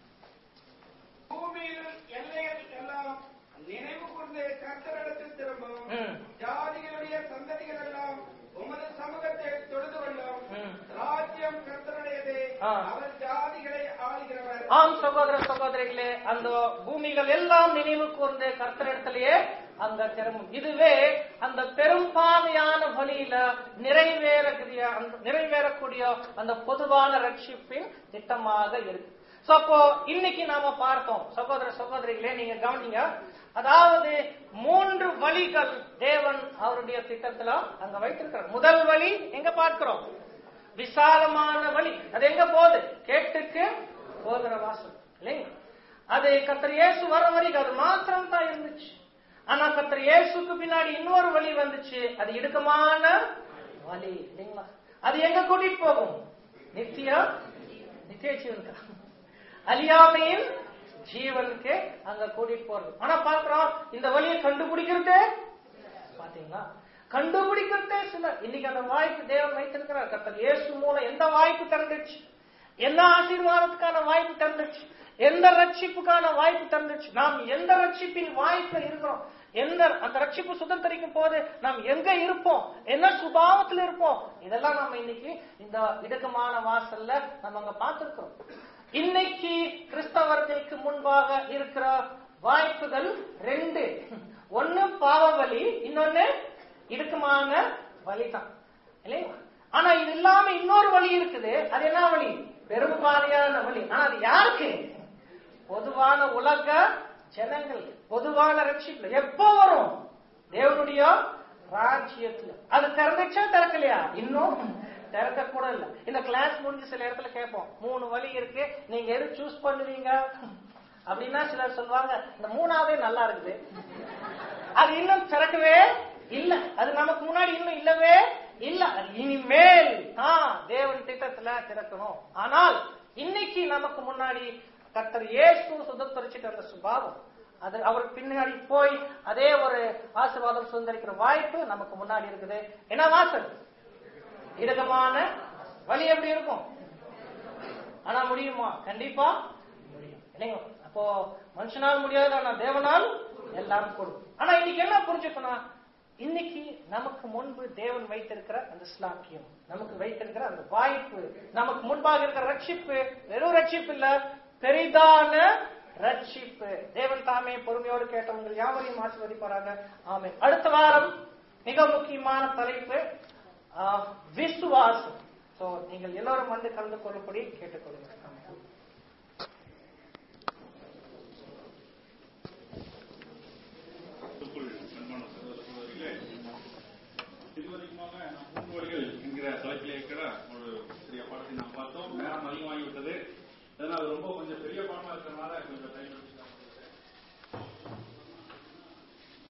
பூமியில் எல்லைகள் எல்லாம் நினைவு கூர்ந்து கர்த்தரிடத்தில் திரும்பும். ஜாதிகளுடைய சந்ததிகள் எல்லாம் உமது சமூகத்தை தொழுது கொள்ளும். ராஜ்யம் கர்த்தருடையது, அவர் ஜாதிகளை ஆளுகிறவர். ஆம் சகோதர சகோதரிகளே, அந்த பூமிகள் எல்லாம் நினைவு கூர்ந்து கர்த்தரிடத்திலேயே அங்க திரும்பும். இதுவே அந்த பெரும்பான்மையான வழியில நிறைவேறக்கூடிய நிறைவேறக்கூடிய அந்த பொதுவான ரட்சிப்பின் திட்டமாக இருக்கு. சோ அப்போ இன்னைக்கு நாம பார்த்தோம் சகோதர சகோதரிகளே, நீங்க கவனிங்க. அதாவது மூன்று வழிகள் தேவன் அவருடைய திட்டத்துல அங்க வைத்திருக்கிறார். முதல் வழி எங்க பார்க்கிறோம்? விசாலமான வழி. அது எங்க போகுது? கேட்டுக்கு போகிற வாசல் இல்லைங்க? அது கர்த்தர் இயேசு வர வரைக்கும் அது மாத்திரம் தான் இருந்துச்சு. ஆனா கர்த்தர் இயேசுக்கு பின்னாடி இன்னொரு வழி வந்துச்சு. அது இடுக்கமான வழி இல்லைங்களா? அது எங்க கூட்டிட்டு போகும்? நித்திய நித்திய ஜீவனுக்கு, அழியாமையின் ஜீவனுக்கு அங்க கூட்டிட்டு போறது. ஆனா பாக்குறோம் இந்த வழியை கண்டுபிடிக்கிறதே பாத்தீங்களா, கண்டுபிடிக்கிறதே சிலர். இன்னைக்கு அந்த வாய்ப்பு தேவன் வைத்திருக்கிறார். கர்த்தர் இயேசு மூலம் எந்த வாய்ப்பு திறந்துச்சு, என்ன ஆசீர்வாதத்துக்கான வாய்ப்பு திறந்துச்சு, எந்த ரட்சிப்புக்கான வாய்ப்பு திறந்துச்சு, நாம் எந்த ரட்சிப்பின் வாய்ப்புல இருக்கிறோம், எந்த அந்த ரட்சிப்பு சுதந்திரிக்கும் போது நாம் எங்க இருப்போம், என்ன சுபாவத்தில் இருப்போம், இதெல்லாம் நம்ம இன்னைக்கு இந்த இடுக்கமான வாசல்ல நம்ம அங்க பார்த்திருக்கிறோம். இன்னைக்கு கிறிஸ்தவர்களுக்கு முன்பாக இருக்கிற வாய்ப்புகள் ரெண்டு. ஒன்னு பாவ வழி, இன்னொன்னு இடுக்கமான வழிதான் இல்லைங்களா? ஆனா இது இல்லாம இன்னொரு வழி இருக்குது. அது என்ன வழி? பெரும்பான்மையான வழி. ஆனா அது யாருக்கு? பொதுவான உலக ஜனங்கள், பொதுவான ரட்சிப்பு. எப்போ வரும்? தேவனுடைய ராஜ்யத்துல. அது திறந்துச்சா திறக்கலையா? இன்னும் திறக்க கூட இல்ல. இந்த கிளாஸ் முடிஞ்சு சில இடத்துல கேட்போம், மூணு வழி இருக்கு, நீங்க எது சூஸ் பண்ணுவீங்க அப்படின்னா சிலர் சொல்லுவாங்க இந்த மூணாவே நல்லா இருக்குது. அது இன்னும் திறக்கவே இல்ல, அது நமக்கு முன்னாடி இன்னும் இல்லவே இல்ல. அது இனிமேல் தான் தேவன் திட்டத்துல திறக்கணும். ஆனால் இன்னைக்கு நமக்கு முன்னாடி கர்த்தர் இயேசு சுதந்திரிச்சிட்டு அந்த சுபாவம், அது அவர் பின்னாடி போய் அதே ஒரு ஆசீர்வாதம் சுதந்திரிக்கிற வாய்ப்பு நமக்கு முன்னாடி இருக்குது. என்ன வாசல்? இடகமான வழி. எப்படி இருக்கும்? ஆனா முடியுமா? கண்டிப்பா முடியும் இல்லைங்க? அப்போ மனுஷனால் முடியாது, ஆனா தேவனால் எல்லாம் கொடுக்கும். ஆனா இன்னைக்கு என்ன புரிஞ்சுக்கணும்? இன்னைக்கு நமக்கு முன்பு தேவன் வைத்திருக்கிற அந்த ஸ்லாக்கியம், நமக்கு வைத்திருக்கிற அந்த வாய்ப்பு, நமக்கு முன்பாக இருக்கிற ரட்சிப்பு வெறும் ரட்சிப்பு இல்ல, பெரிதான ரட்சிப்பு. தேவன் தாமே பொறுமையோடு கேட்டவங்க யாவரையும் ஆசீர்வதிப்பாராங்க. ஆமென். அடுத்த வாரம் மிக முக்கியமான தலைப்பு விசுவாசம். சோ நீங்கள் எல்லோரும் வந்து கலந்து கொள்ளும்படி கேட்டுக்கொள்கிறேன்.